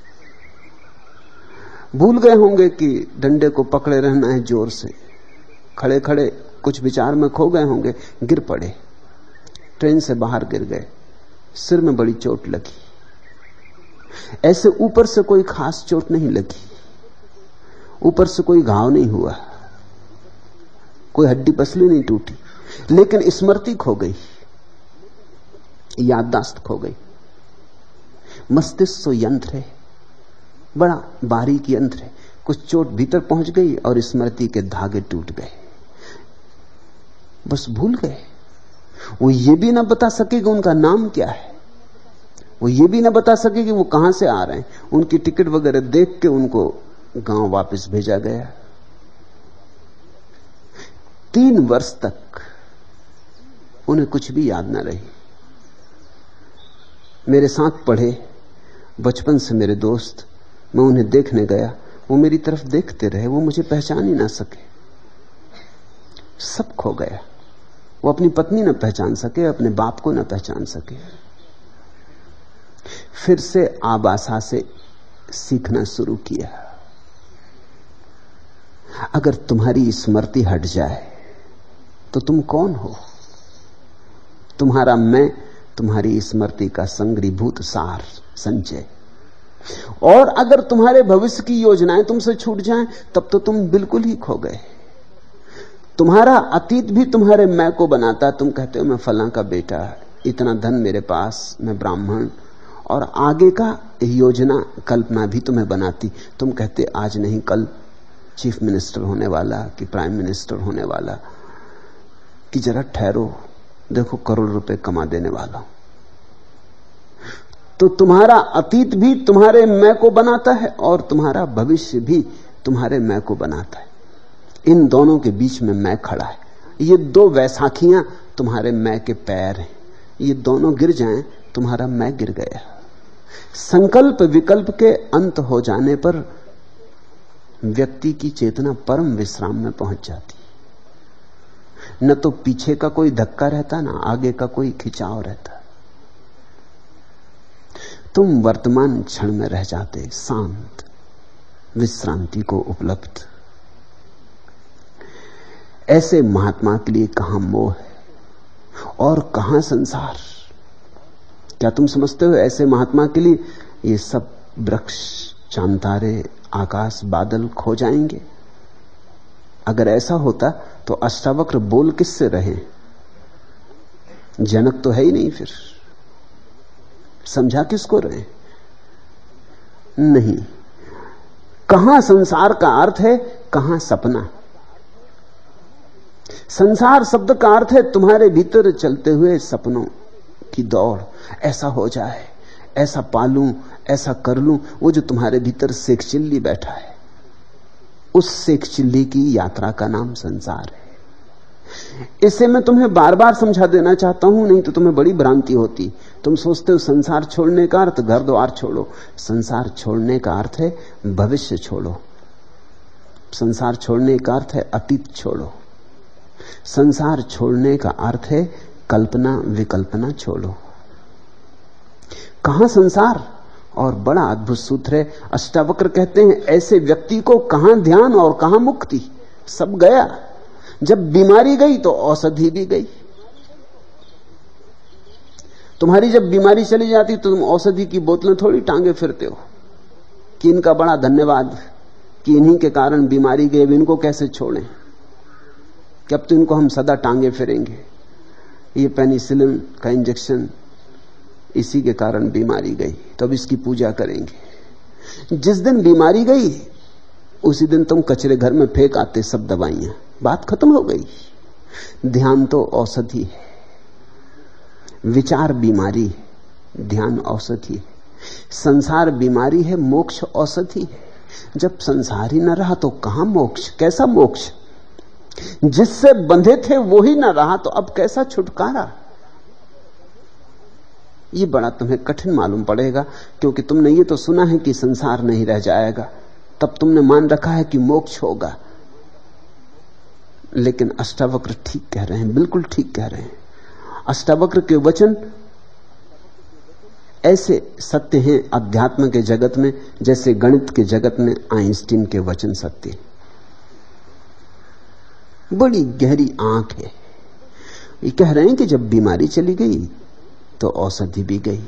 भूल गए होंगे कि डंडे को पकड़े रहना है जोर से, खड़े खड़े कुछ विचार में खो गए होंगे, गिर पड़े, ट्रेन से बाहर गिर गए, सिर में बड़ी चोट लगी। ऐसे ऊपर से कोई खास चोट नहीं लगी, ऊपर से कोई घाव नहीं हुआ, कोई हड्डी पसली नहीं टूटी, लेकिन स्मृति खो गई, याददाश्त खो गई। मस्तिष्क तो यंत्र है, बड़ा बारीक यंत्र है, कुछ चोट भीतर पहुंच गई और स्मृति के धागे टूट गए, बस भूल गए। वो ये भी ना बता सके कि उनका नाम क्या है, वो ये भी ना बता सके कि वो कहां से आ रहे हैं। उनकी टिकट वगैरह देख के उनको गांव वापस भेजा गया। 3 वर्ष तक उन्हें कुछ भी याद न रही। मेरे साथ पढ़े बचपन से मेरे दोस्त, मैं उन्हें देखने गया, वो मेरी तरफ देखते रहे, वो मुझे पहचान ही ना सके। सब खो गया। वो अपनी पत्नी न पहचान सके, अपने बाप को न पहचान सके। फिर से आबासा से सीखना शुरू किया। अगर तुम्हारी स्मृति हट जाए तो तुम कौन हो? तुम्हारा मैं तुम्हारी स्मृति का संग्रहीभूत सार संचय। और अगर तुम्हारे भविष्य की योजनाएं तुमसे छूट जाएं तब तो तुम बिल्कुल ही खो गए। तुम्हारा अतीत भी तुम्हारे मैं को बनाता। तुम कहते हो मैं फलां का बेटा, इतना धन मेरे पास, मैं ब्राह्मण, और आगे का योजना कल्पना भी तुम्हें बनाती। तुम कहते आज नहीं कल चीफ मिनिस्टर होने वाला कि प्राइम मिनिस्टर होने वाला, कि जरा ठहरो, देखो करोड़ रुपए कमा देने वाला हूं। तो तुम्हारा अतीत भी तुम्हारे मैं को बनाता है और तुम्हारा भविष्य भी तुम्हारे मैं को बनाता है। इन दोनों के बीच में मैं खड़ा है। ये दो वैसाखियां तुम्हारे मैं के पैर हैं। ये दोनों गिर जाएं, तुम्हारा मैं गिर गया। संकल्प विकल्प के अंत हो जाने पर व्यक्ति की चेतना परम विश्राम में पहुंच जाती। न तो पीछे का कोई धक्का रहता, न आगे का कोई खिंचाव रहता। तुम वर्तमान क्षण में रह जाते, शांत, विश्रांति को उपलब्ध। ऐसे महात्मा के लिए कहां मोह है और कहां संसार? क्या तुम समझते हो ऐसे महात्मा के लिए ये सब वृक्ष, चांतारे, आकाश, बादल खो जाएंगे? अगर ऐसा होता तो अष्टावक्र बोल किससे रहे? जनक तो है ही नहीं, फिर समझा किसको रहे? नहीं। कहां संसार का अर्थ है, कहां सपना? संसार शब्द का अर्थ है तुम्हारे भीतर चलते हुए सपनों की दौड़। ऐसा हो जाए, ऐसा पालूं, ऐसा कर लूं। वो जो तुम्हारे भीतर शेख चिल्ली बैठा है, उस शेख चिल्ली की यात्रा का नाम संसार है। इसे मैं तुम्हें बार बार समझा देना चाहता हूं, नहीं तो तुम्हें बड़ी भ्रांति होती। तुम सोचते हो संसार छोड़ने का अर्थ घर द्वार छोड़ो। संसार छोड़ने का अर्थ है भविष्य छोड़ो। संसार छोड़ने का अर्थ है अतीत छोड़ो। संसार छोड़ने का अर्थ है कल्पना विकल्पना छोड़ो। कहां संसार? और बड़ा अद्भुत सूत्र है। अष्टावक्र कहते हैं ऐसे व्यक्ति को कहां ध्यान और कहां मुक्ति? सब गया। जब बीमारी गई तो औषधि भी गई। तुम्हारी जब बीमारी चली जाती तो तुम औषधि की बोतलें थोड़ी टांगे फिरते हो कि इनका बड़ा धन्यवाद कि इन्हीं के कारण बीमारी गई, इनको कैसे छोड़ें, कि अब तो इनको हम सदा टांगे फिरेंगे। ये पेनिसिलिन का इंजेक्शन, इसी के कारण बीमारी गई, तो अब इसकी पूजा करेंगे। जिस दिन बीमारी गई उसी दिन तुम कचरे घर में फेंक आते सब दवाइयां। बात खत्म हो गई। ध्यान तो औषधि है, विचार बीमारी है, ध्यान औषधि है। संसार बीमारी है, मोक्ष औषधि है। जब संसार ही न रहा तो कहां मोक्ष? कैसा मोक्ष? जिससे बंधे थे वो ही न रहा तो अब कैसा छुटकारा? ये बड़ा तुम्हें कठिन मालूम पड़ेगा, क्योंकि तुमने ये तो सुना है कि संसार नहीं रह जाएगा, तब तुमने मान रखा है कि मोक्ष होगा। लेकिन अष्टावक्र ठीक कह रहे हैं, बिल्कुल ठीक कह रहे हैं। अष्टावक्र के वचन ऐसे सत्य हैं अध्यात्म के जगत में जैसे गणित के जगत में आइंस्टीन के वचन सत्य। बड़ी गहरी आंख है। ये कह रहे हैं कि जब बीमारी चली गई तो औषधि भी गई।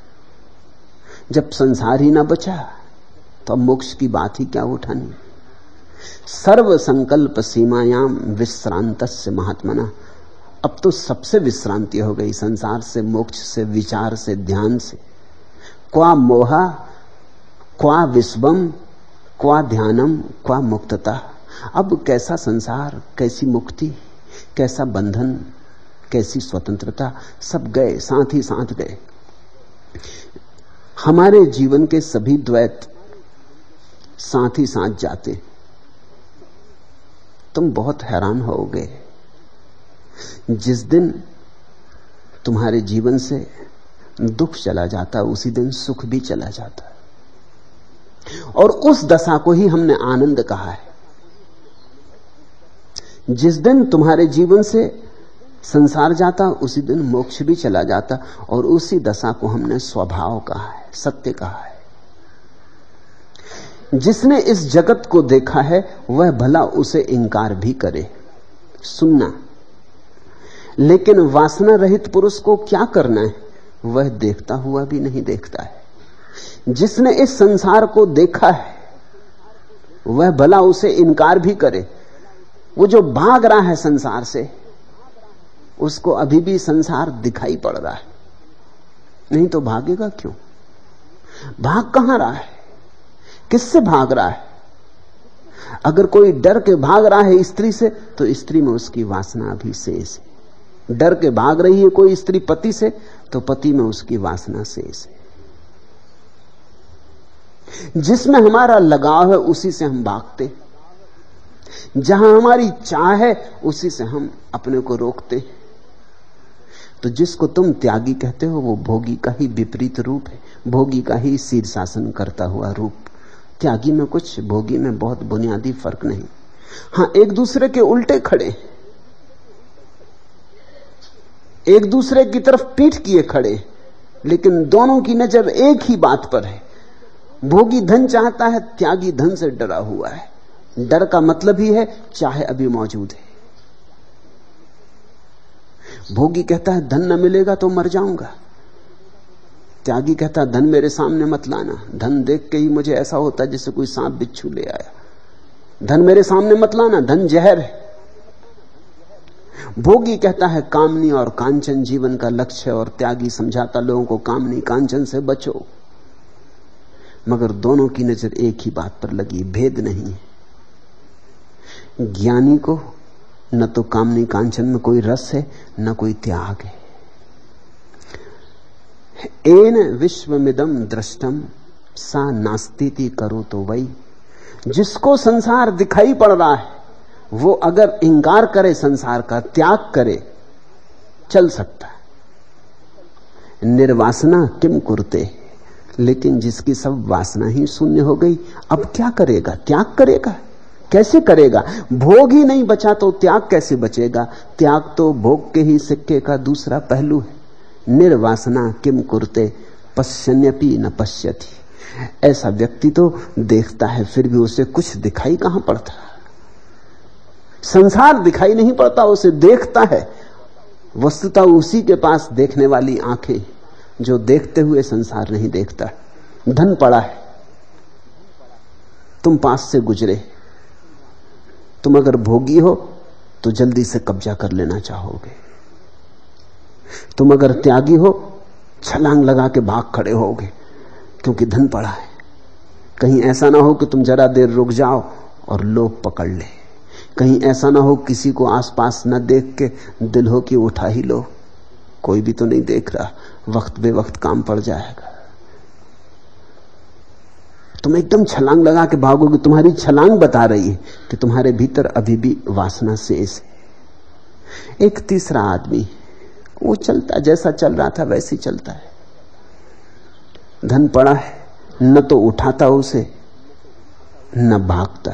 जब संसार ही ना बचा तो अब मोक्ष की बात ही क्या उठानी? सर्व संकल्प सीमायाम विश्रांतस्य महात्मना। अब तो सबसे विश्रांति हो गई, संसार से, मोक्ष से, विचार से, ध्यान से। क्वा मोहा, क्वा विश्वम, क्वा ध्यानम, क्वा मुक्तता। अब कैसा संसार, कैसी मुक्ति, कैसा बंधन, कैसी स्वतंत्रता, सब गए, साथ ही साथ गए। हमारे जीवन के सभी द्वैत साथ ही साथ जाते। तुम बहुत हैरान होगे जिस दिन तुम्हारे जीवन से दुख चला जाता, उसी दिन सुख भी चला जाता। और उस दशा को ही हमने आनंद कहा है। जिस दिन तुम्हारे जीवन से संसार जाता, उसी दिन मोक्ष भी चला जाता, और उसी दशा को हमने स्वभाव कहा है, सत्य कहा है। जिसने इस जगत को देखा है वह भला उसे इंकार भी करे। सुनना, लेकिन वासना रहित पुरुष को क्या करना है, वह देखता हुआ भी नहीं देखता है। जिसने इस संसार को देखा है वह भला उसे इनकार भी करे। वो जो भाग रहा है संसार से, उसको अभी भी संसार दिखाई पड़ रहा है, नहीं तो भागेगा क्यों? भाग कहां रहा है, किससे भाग रहा है? अगर कोई डर के भाग रहा है स्त्री से, तो स्त्री में उसकी वासना अभी शेष है। डर के भाग रही है कोई स्त्री पति से, तो पति में उसकी वासना शेष है। जिसमें हमारा लगाव है उसी से हम भागते, जहां हमारी चाह है उसी से हम अपने को रोकते। तो जिसको तुम त्यागी कहते हो वो भोगी का ही विपरीत रूप है, भोगी का ही शीर्षासन करता हुआ रूप। त्यागी में कुछ, भोगी में बहुत बुनियादी फर्क नहीं। हां, एक दूसरे के उल्टे खड़े, एक दूसरे की तरफ पीठ किए खड़े, लेकिन दोनों की नजर एक ही बात पर है। भोगी धन चाहता है, त्यागी धन से डरा हुआ है। डर का मतलब ही है चाहे अभी मौजूद है। भोगी कहता है धन न मिलेगा तो मर जाऊंगा, त्यागी कहता है धन मेरे सामने मत लाना, धन देख के ही मुझे ऐसा होता है जैसे कोई सांप बिच्छू ले आया। धन मेरे सामने मत लाना, धन जहर है। भोगी कहता है कामनी और कांचन जीवन का लक्ष्य है, और त्यागी समझाता लोगों को कामनी कांचन से बचो। मगर दोनों की नजर एक ही बात पर लगी, भेद नहीं है। ज्ञानी को न तो कामनी कांचन में कोई रस है, न कोई त्याग है। एन विश्वमिदं दृष्टम सा नास्तीति करो तो वही। जिसको संसार दिखाई पड़ रहा है वो अगर इंकार करे, संसार का त्याग करे, चल सकता है। निर्वासना किम कुरते, लेकिन जिसकी सब वासना ही शून्य हो गई, अब क्या करेगा? त्याग करेगा? कैसे करेगा? भोग ही नहीं बचा तो त्याग कैसे बचेगा? त्याग तो भोग के ही सिक्के का दूसरा पहलू है। निर्वासना किम कुरते पश्यन्यपि न पश्यति। ऐसा व्यक्ति तो देखता है फिर भी उसे कुछ दिखाई कहां पड़ता। संसार दिखाई नहीं पड़ता, उसे देखता है। वस्तुतः उसी के पास देखने वाली आंखें जो देखते हुए संसार नहीं देखता। धन पड़ा है, तुम पास से गुजरे, तुम अगर भोगी हो तो जल्दी से कब्जा कर लेना चाहोगे। तुम अगर त्यागी हो छलांग लगा के भाग खड़े होगे, क्योंकि धन पड़ा है। कहीं ऐसा ना हो कि तुम जरा देर रुक जाओ और लोभ पकड़ ले। कहीं ऐसा ना हो किसी को आसपास न देख के दिल हो कि उठा ही लो, कोई भी तो नहीं देख रहा, वक्त बे वक्त काम पड़ जाएगा। तुम एकदम छलांग लगा के भागोगे। तुम्हारी छलांग बता रही है कि तुम्हारे भीतर अभी भी वासना शेष है। एक तीसरा आदमी, वो चलता, जैसा चल रहा था वैसे ही चलता है। धन पड़ा है, न तो उठाता उसे न भागता।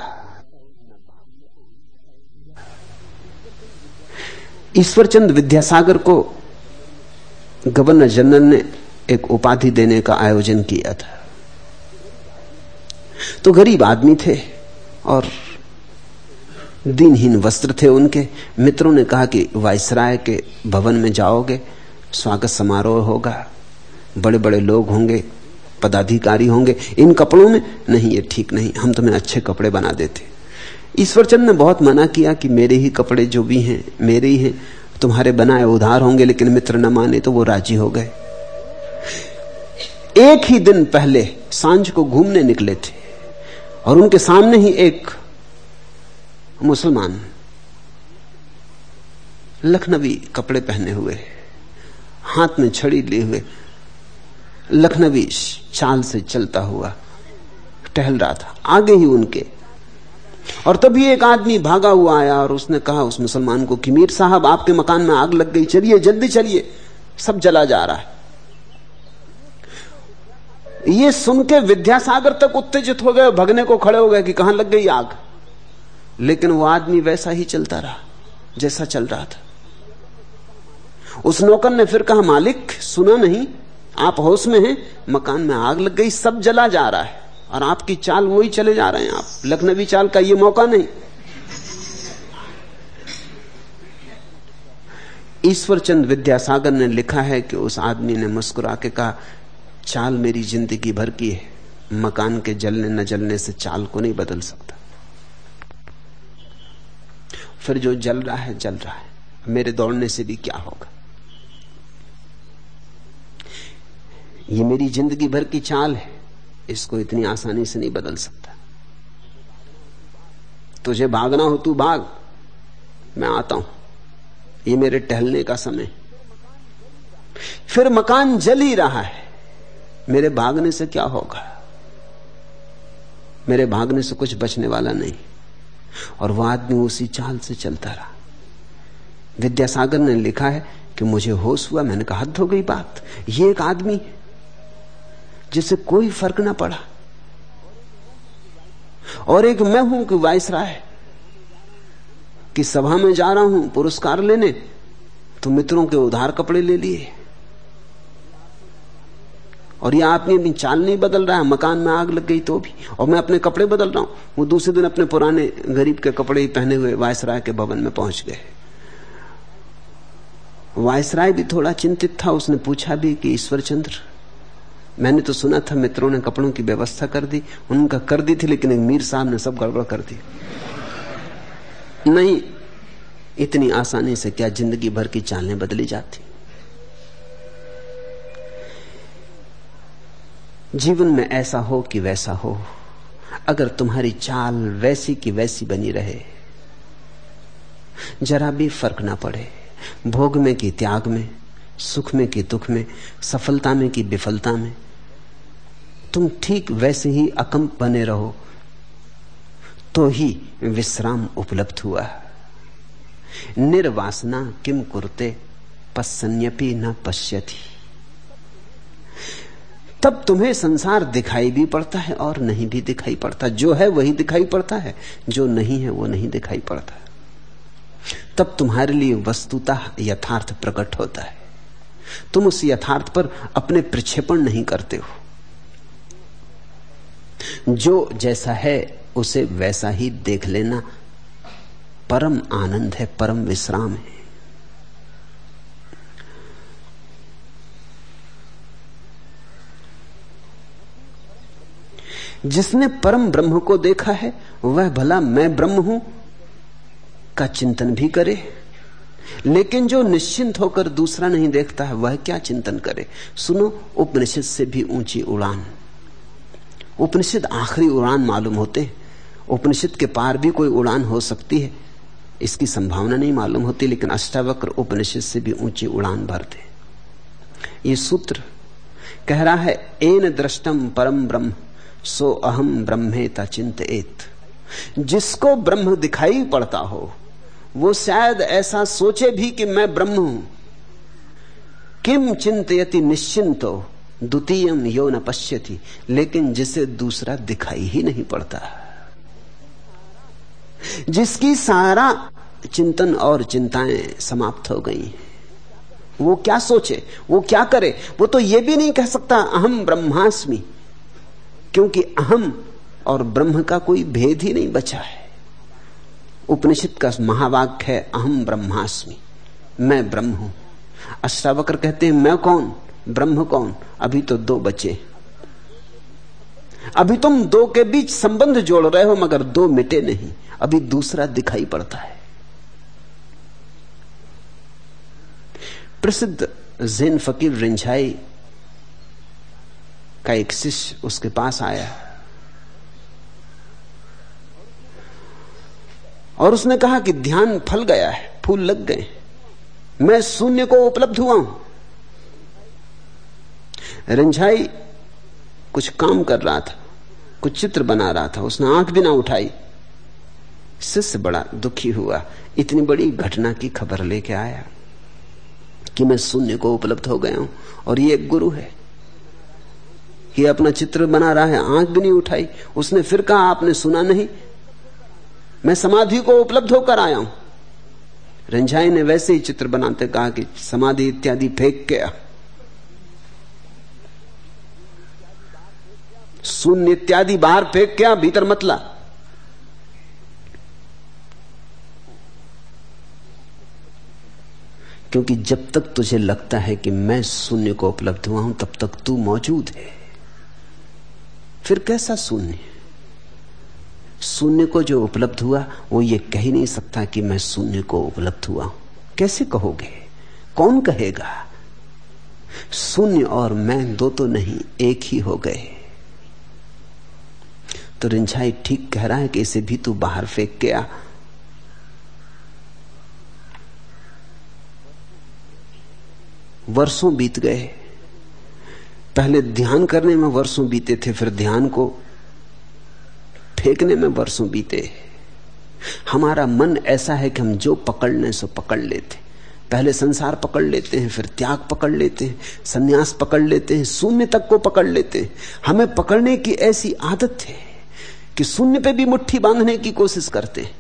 ईश्वरचंद विद्यासागर को गवर्नर जनरल ने एक उपाधि देने का आयोजन किया था। तो गरीब आदमी थे और दीनहीन वस्त्र थे उनके। मित्रों ने कहा कि वायसराय के भवन में जाओगे, स्वागत समारोह होगा, बड़े बड़े लोग होंगे, पदाधिकारी होंगे, इन कपड़ों में नहीं, ये ठीक नहीं, हम तुम्हें अच्छे कपड़े बना देते। ईश्वरचंद ने बहुत मना किया कि मेरे ही कपड़े जो भी हैं मेरे ही हैं, तुम्हारे बनाए उधार होंगे। लेकिन मित्र न माने तो वो राजी हो गए। एक ही दिन पहले सांझ को घूमने निकले थे और उनके सामने ही एक मुसलमान लखनवी कपड़े पहने हुए, हाथ में छड़ी लिए हुए, लखनवी चाल से चलता हुआ टहल रहा था आगे ही उनके। और तभी एक आदमी भागा हुआ आया और उसने कहा उस मुसलमान को कि मीर साहब आपके मकान में आग लग गई, चलिए जल्दी चलिए। सब जला जा रहा है। ये सुन के विद्यासागर तक उत्तेजित हो गए, भगने को खड़े हो गए कि कहां लग गई आग। लेकिन वो आदमी वैसा ही चलता रहा जैसा चल रहा था। उस नौकर ने फिर कहा, मालिक सुना नहीं, आप होश में हैं? मकान में आग लग गई, सब जला जा रहा है और आपकी चाल वही चले जा रहे हैं। आप लखनवी चाल का ये मौका नहीं। ईश्वरचंद विद्यासागर ने लिखा है कि उस आदमी ने मुस्कुरा के कहा, चाल मेरी जिंदगी भर की है, मकान के जलने न जलने से चाल को नहीं बदल सकता। फिर जो जल रहा है जल रहा है, मेरे दौड़ने से भी क्या होगा। ये मेरी जिंदगी भर की चाल है, इसको इतनी आसानी से नहीं बदल सकता। तुझे भागना हो तू भाग, मैं आता हूं, ये मेरे टहलने का समय। फिर मकान जल ही रहा है, मेरे भागने से क्या होगा, मेरे भागने से कुछ बचने वाला नहीं। और वह आदमी उसी चाल से चलता रहा। विद्यासागर ने लिखा है कि मुझे होश हुआ, मैंने कहा हद हो गई बात, ये एक आदमी जिसे कोई फर्क ना पड़ा, और एक मैं हूं कि वायसराय की सभा में जा रहा हूं पुरस्कार लेने, तो मित्रों के उधार कपड़े ले लिए, और यह आदमी अपनी चाल नहीं बदल रहा है। मकान में आग लग गई तो भी, और मैं अपने कपड़े बदल रहा हूं। वो दूसरे दिन अपने पुराने गरीब के कपड़े ही पहने हुए वायसराय के भवन में पहुंच गए। वायसराय भी थोड़ा चिंतित था। उसने पूछा भी कि ईश्वरचंद्र, मैंने तो सुना था मित्रों ने कपड़ों की व्यवस्था कर दी। उनका कर दी थी, लेकिन एक मीर साहब ने सब गड़बड़ कर दी। नहीं, इतनी आसानी से क्या जिंदगी भर की चालें बदली जाती। जीवन में ऐसा हो कि वैसा हो, अगर तुम्हारी चाल वैसी की वैसी बनी रहे, जरा भी फर्क ना पड़े, भोग में कि त्याग में, सुख में कि दुख में, सफलता में कि विफलता में, तुम ठीक वैसे ही अकंप बने रहो, तो ही विश्राम उपलब्ध हुआ। निर्वासना किम कुरते पश्यन्यपि न पश्यति। तब तुम्हें संसार दिखाई भी पड़ता है और नहीं भी दिखाई पड़ता। जो है वही दिखाई पड़ता है, जो नहीं है वो नहीं दिखाई पड़ता। तब तुम्हारे लिए वस्तुतः यथार्थ प्रकट होता है। तुम उस यथार्थ पर अपने प्रक्षेपण नहीं करते हो। जो जैसा है उसे वैसा ही देख लेना परम आनंद है, परम विश्राम है। जिसने परम ब्रह्म को देखा है वह भला मैं ब्रह्म हूं का चिंतन भी करे, लेकिन जो निश्चिंत होकर दूसरा नहीं देखता है वह क्या चिंतन करे। सुनो, उपनिषद से भी ऊंची उड़ान। उपनिषद आखिरी उड़ान मालूम होते। उपनिषद के पार भी कोई उड़ान हो सकती है, इसकी संभावना नहीं मालूम होती, लेकिन अष्टावक्र उपनिषद से भी ऊंची उड़ान भरते। ये सूत्र कह रहा है, एन दृष्टम परम ब्रह्म सो अहम ब्रह्मेता चिंतयेत। जिसको ब्रह्म दिखाई पड़ता हो वो शायद ऐसा सोचे भी कि मैं ब्रह्म हूं। किम चिंतयति निश्चिंतो द्वितीयम यो न पश्यति। लेकिन जिसे दूसरा दिखाई ही नहीं पड़ता, जिसकी सारा चिंतन और चिंताएं समाप्त हो गई, वो क्या सोचे, वो क्या करे। वो तो ये भी नहीं कह सकता अहम ब्रह्मास्मि, क्योंकि अहम और ब्रह्म का कोई भेद ही नहीं बचा है। उपनिषद का महावाक्य है अहम ब्रह्मास्मि, मैं ब्रह्म हूं। अष्टावक्र कहते हैं मैं कौन, ब्रह्म कौन। अभी तो दो बचे, अभी तुम दो के बीच संबंध जोड़ रहे हो, मगर दो मिटे नहीं, अभी दूसरा दिखाई पड़ता है। प्रसिद्ध ज़ेन फकीर रिंझाई का एक शिष्य उसके पास आया और उसने कहा कि ध्यान फल गया है, फूल लग गए, मैं शून्य को उपलब्ध हुआ हूं। रिंझाई कुछ काम कर रहा था, कुछ चित्र बना रहा था, उसने आंख भी ना उठाई। शिष्य बड़ा दुखी हुआ, इतनी बड़ी घटना की खबर लेके आया। कि मैं शून्य को उपलब्ध हो गया हूं। और ये एक गुरु है, ये अपना चित्र बना रहा है, आंख भी नहीं उठाई। उसने फिर कहा आपने सुना नहीं, मैं समाधि को उपलब्ध होकर आया हूं। रंझाई ने वैसे ही चित्र बनाते कहा कि समाधि इत्यादि फेंक के आ, शून्य इत्यादि बाहर फेंक के आ, भीतर मत ला। क्योंकि जब तक तुझे लगता है कि मैं शून्य को उपलब्ध हुआ हूं, तब तक तू मौजूद है। फिर कैसा शून्य? शून्य को जो उपलब्ध हुआ वो ये कह ही नहीं सकता कि मैं शून्य को उपलब्ध हुआ हूं। कैसे कहोगे? कौन कहेगा? शून्य और मैं दो तो नहीं, एक ही हो गए। तो रिंझाई ठीक कह रहा है कि इसे भी तू बाहर फेंक के आ। वर्षों बीत गए, पहले ध्यान करने में वर्षों बीते थे, फिर ध्यान को फेंकने में वर्षों बीते। हमारा मन ऐसा है कि हम जो पकड़ने सो पकड़ लेते। पहले संसार पकड़ लेते हैं, फिर त्याग पकड़ लेते हैं, सन्यास पकड़ लेते हैं, शून्य तक को पकड़ लेते हैं। हमें पकड़ने की ऐसी आदत है कि शून्य पे भी मुट्ठी बांधने की कोशिश करते हैं।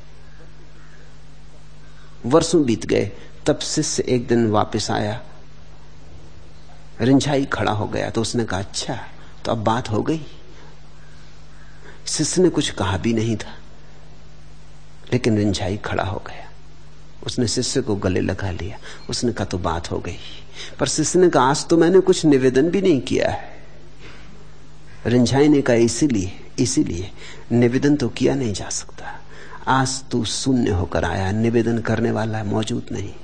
वर्षों बीत गए, तब शिष्य एक दिन वापस आया। रिंझाई खड़ा हो गया तो उसने कहा अच्छा, तो अब बात हो गई। शिष्य ने कुछ कहा भी नहीं था, लेकिन रिंझाई खड़ा हो गया। उसने शिष्य को गले लगा लिया। उसने कहा तो बात हो गई। पर शिष्य ने कहा आज तो मैंने कुछ निवेदन भी नहीं किया है। रिंझाई ने कहा इसीलिए निवेदन तो किया नहीं जा सकता। आज तू शून्य होकर आया, निवेदन करने वाला मौजूद नहीं।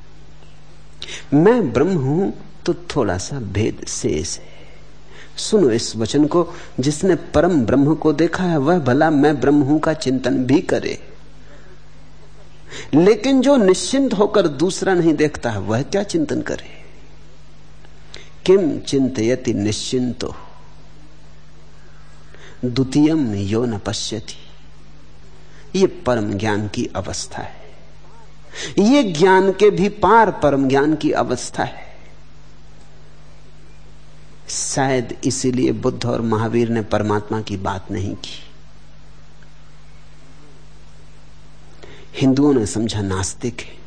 मैं ब्रह्म हूं तो थोड़ा सा भेद शेष है। सुनो इस वचन को, जिसने परम ब्रह्म को देखा है वह भला मैं ब्रह्म हूं का चिंतन भी करे, लेकिन जो निश्चिंत होकर दूसरा नहीं देखता है वह क्या चिंतन करे। किम चिंतयति निश्चिंतो द्वितीयम यो न पश्यति। ये परम ज्ञान की अवस्था है, ये ज्ञान के भी पार परम ज्ञान की अवस्था है। शायद इसीलिए बुद्ध और महावीर ने परमात्मा की बात नहीं की। हिंदुओं ने समझा नास्तिक है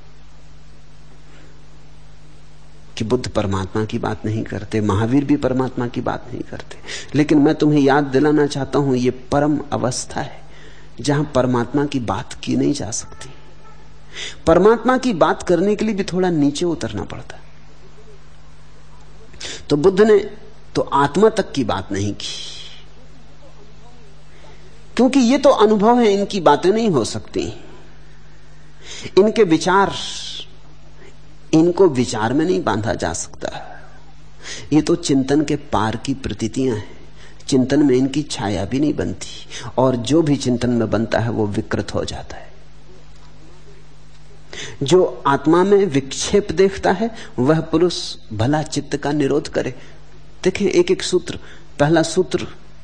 कि बुद्ध परमात्मा की बात नहीं करते, महावीर भी परमात्मा की बात नहीं करते। लेकिन मैं तुम्हें याद दिलाना चाहता हूं, यह परम अवस्था है जहां परमात्मा की बात की नहीं जा सकती। परमात्मा की बात करने के लिए भी थोड़ा नीचे उतरना पड़ता। तो बुद्ध ने तो आत्मा तक की बात नहीं की, क्योंकि ये तो अनुभव है, इनकी बातें नहीं हो सकती। इनके विचार, इनको विचार में नहीं बांधा जा सकता। ये तो चिंतन के पार की प्रतीतियां हैं। चिंतन में इनकी छाया भी नहीं बनती, और जो भी चिंतन में बनता है वो विकृत हो जाता है। जो आत्मा में विक्षेप देखता है वह पुरुष भला चित्त का निरोध करे। देखें एक एक सूत्र। पहला सूत्र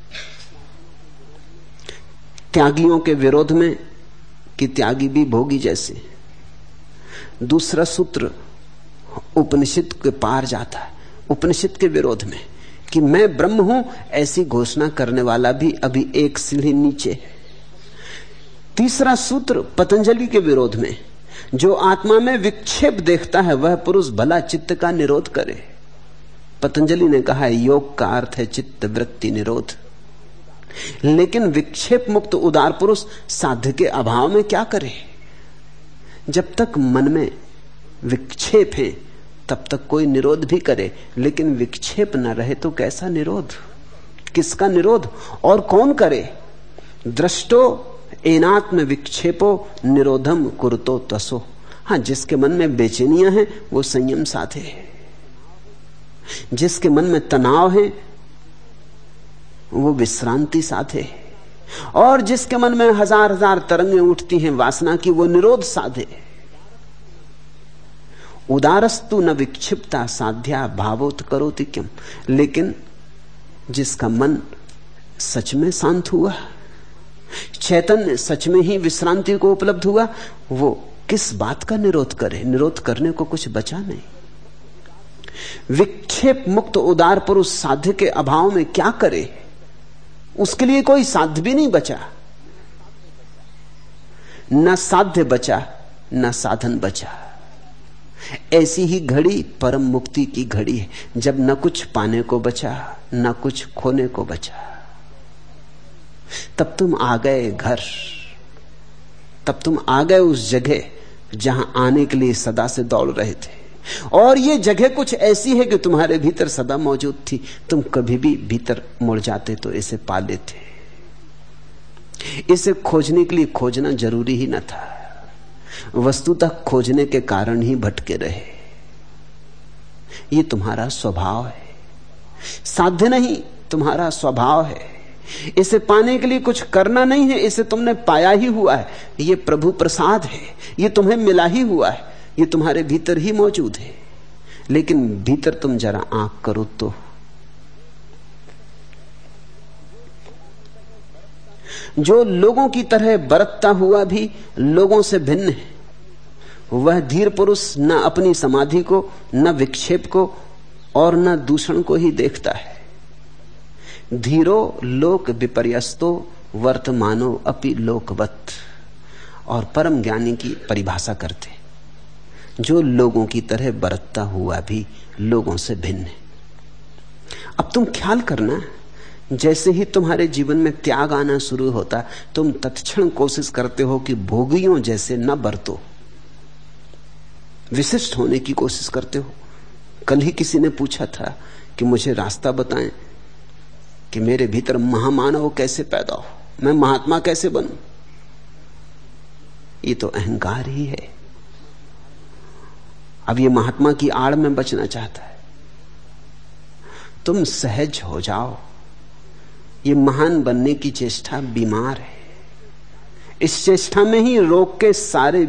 त्यागियों के विरोध में कि त्यागी भी भोगी जैसे। दूसरा सूत्र उपनिषद के पार जाता है, उपनिषद के विरोध में कि मैं ब्रह्म हूं ऐसी घोषणा करने वाला भी अभी एक सीढ़ी नीचे है। तीसरा सूत्र पतंजलि के विरोध में, जो आत्मा में विक्षेप देखता है वह पुरुष भला चित्त का निरोध करे। पतंजलि ने कहा है योग का अर्थ है चित्त वृत्ति निरोध। लेकिन विक्षेप मुक्त उदार पुरुष साध्य के अभाव में क्या करे? जब तक मन में विक्षेप है तब तक कोई निरोध भी करे, लेकिन विक्षेप न रहे तो कैसा निरोध? किसका निरोध और कौन करे? दृष्टो एनात्म विक्षेपो निरोधम कुरुतो तसो। हां, जिसके मन में बेचैनियां हैं वो संयम साधे, जिसके मन में तनाव है वो विश्रांति साधे, और जिसके मन में हजार हजार तरंगें उठती हैं वासना की वो निरोध साधे। उदारस्तु न विक्षिप्ता साध्या भावोत करोति किम। लेकिन जिसका मन सच में शांत हुआ, चैतन्य सच में ही विश्रांति को उपलब्ध हुआ, वो किस बात का निरोध करे? निरोध करने को कुछ बचा नहीं। विक्षेप मुक्त उदार पुरुष साध्य के अभाव में क्या करे? उसके लिए कोई साध्य भी नहीं बचा। न साध्य बचा न साधन बचा। ऐसी ही घड़ी परम मुक्ति की घड़ी है, जब न कुछ पाने को बचा न कुछ खोने को बचा। तब तुम आ गए घर, तब तुम आ गए उस जगह जहां आने के लिए सदा से दौड़ रहे थे। और ये जगह कुछ ऐसी है कि तुम्हारे भीतर सदा मौजूद थी। तुम कभी भी भीतर मुड़ जाते तो इसे पा लेते। इसे खोजने के लिए खोजना जरूरी ही न था। वस्तुतः खोजने के कारण ही भटके रहे। ये तुम्हारा स्वभाव है, साध्य नहीं, तुम्हारा स्वभाव है। इसे पाने के लिए कुछ करना नहीं है, इसे तुमने पाया ही हुआ है। ये प्रभु प्रसाद है, ये तुम्हें मिला ही हुआ है, ये तुम्हारे भीतर ही मौजूद है। लेकिन भीतर तुम जरा आंख करो तो जो लोगों की तरह बरतता हुआ भी लोगों से भिन्न है, वह धीर पुरुष न अपनी समाधि को, न विक्षेप को और न दूषण को ही देखता है। धीरो लोक विपर्यस्तो वर्तमानो अपि लोकवत। और परम ज्ञानी की परिभाषा करते, जो लोगों की तरह बरतता हुआ भी लोगों से भिन्न है। अब तुम ख्याल करना, जैसे ही तुम्हारे जीवन में त्याग आना शुरू होता, तुम तत्क्षण कोशिश करते हो कि भोगियों जैसे न बरतो, विशिष्ट होने की कोशिश करते हो। कल ही किसी ने पूछा था कि मुझे रास्ता बताएं कि मेरे भीतर महामानव कैसे पैदा हो, मैं महात्मा कैसे बनूं। ये तो अहंकार ही है। अब ये महात्मा की आड़ में बचना चाहता है। तुम सहज हो जाओ। ये महान बनने की चेष्टा बीमार है। इस चेष्टा में ही रोग के सारे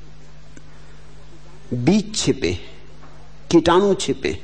बीज छिपे, कीटाणु छिपे।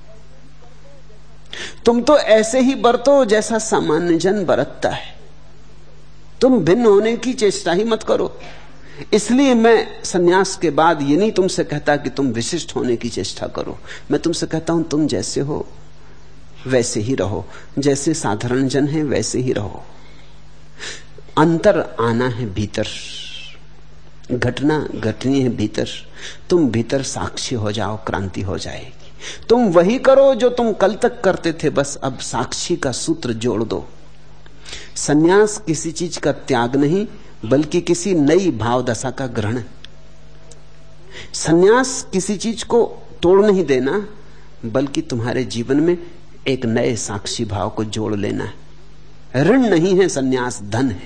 तुम तो ऐसे ही बरतो जैसा सामान्य जन बरतता है। तुम भिन्न होने की चेष्टा ही मत करो। इसलिए मैं सन्यास के बाद ये नहीं तुमसे कहता कि तुम विशिष्ट होने की चेष्टा करो। मैं तुमसे कहता हूं तुम जैसे हो वैसे ही रहो, जैसे साधारण जन है वैसे ही रहो। अंतर आना है भीतर, घटना घटनी है भीतर। तुम भीतर साक्षी हो जाओ, क्रांति हो जाएगी। तुम वही करो जो तुम कल तक करते थे, बस अब साक्षी का सूत्र जोड़ दो। सन्यास किसी चीज का त्याग नहीं, बल्कि किसी नई भाव दशा का ग्रहण। सन्यास किसी चीज को तोड़ नहीं देना, बल्कि तुम्हारे जीवन में एक नए साक्षी भाव को जोड़ लेना है। ऋण नहीं है सन्यास, धन है।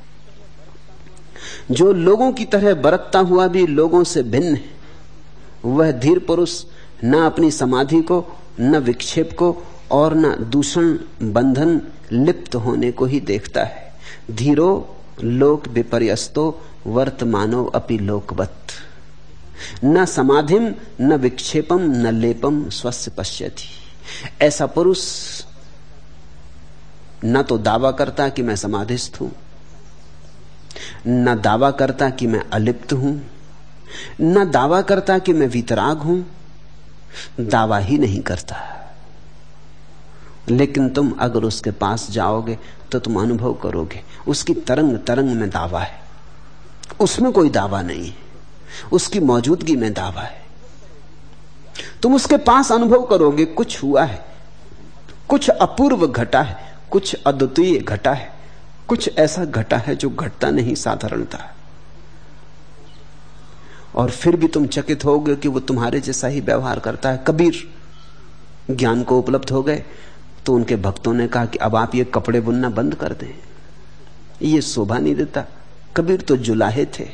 जो लोगों की तरह बरतता हुआ भी लोगों से भिन्न है, वह धीर पुरुष न अपनी समाधि को, न विक्षेप को और न दूषण बंधन लिप्त होने को ही देखता है। धीरो लोक विपर्यस्तो वर्तमानो अपि लोकवत। न समाधिम न विक्षेपम न लेपम स्वस्य पश्यति। ऐसा पुरुष न तो दावा करता कि मैं समाधिस्थ हूं, न दावा करता कि मैं अलिप्त हूं, न दावा करता कि मैं वीतराग हूं। दावा ही नहीं करता। लेकिन तुम अगर उसके पास जाओगे तो तुम अनुभव करोगे उसकी तरंग तरंग में दावा है, उसमें कोई दावा नहीं है, उसकी मौजूदगी में दावा है। तुम उसके पास अनुभव करोगे कुछ हुआ है, कुछ अपूर्व घटा है, कुछ अद्वितीय घटा है, कुछ ऐसा घटा है जो घटता नहीं साधारणता। और फिर भी तुम चकित होगे कि वो तुम्हारे जैसा ही व्यवहार करता है। कबीर ज्ञान को उपलब्ध हो गए तो उनके भक्तों ने कहा कि अब आप ये कपड़े बुनना बंद कर दें, ये शोभा नहीं देता। कबीर तो जुलाहे थे।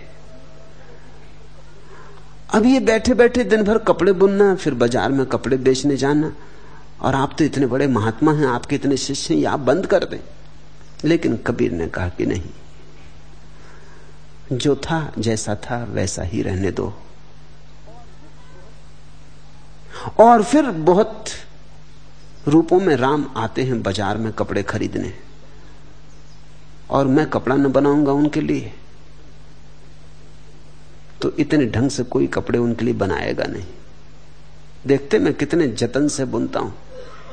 अब ये बैठे बैठे दिन भर कपड़े बुनना, फिर बाजार में कपड़े बेचने जाना, और आप तो इतने बड़े महात्मा हैं, आपके इतने शिष्य हैं, आप बंद कर दें। लेकिन कबीर ने कहा कि नहीं, जो था जैसा था वैसा ही रहने दो। और फिर बहुत रूपों में राम आते हैं बाजार में कपड़े खरीदने, और मैं कपड़ा न बनाऊंगा उनके लिए तो इतने ढंग से कोई कपड़े उनके लिए बनाएगा नहीं। देखते मैं कितने जतन से बुनता हूं।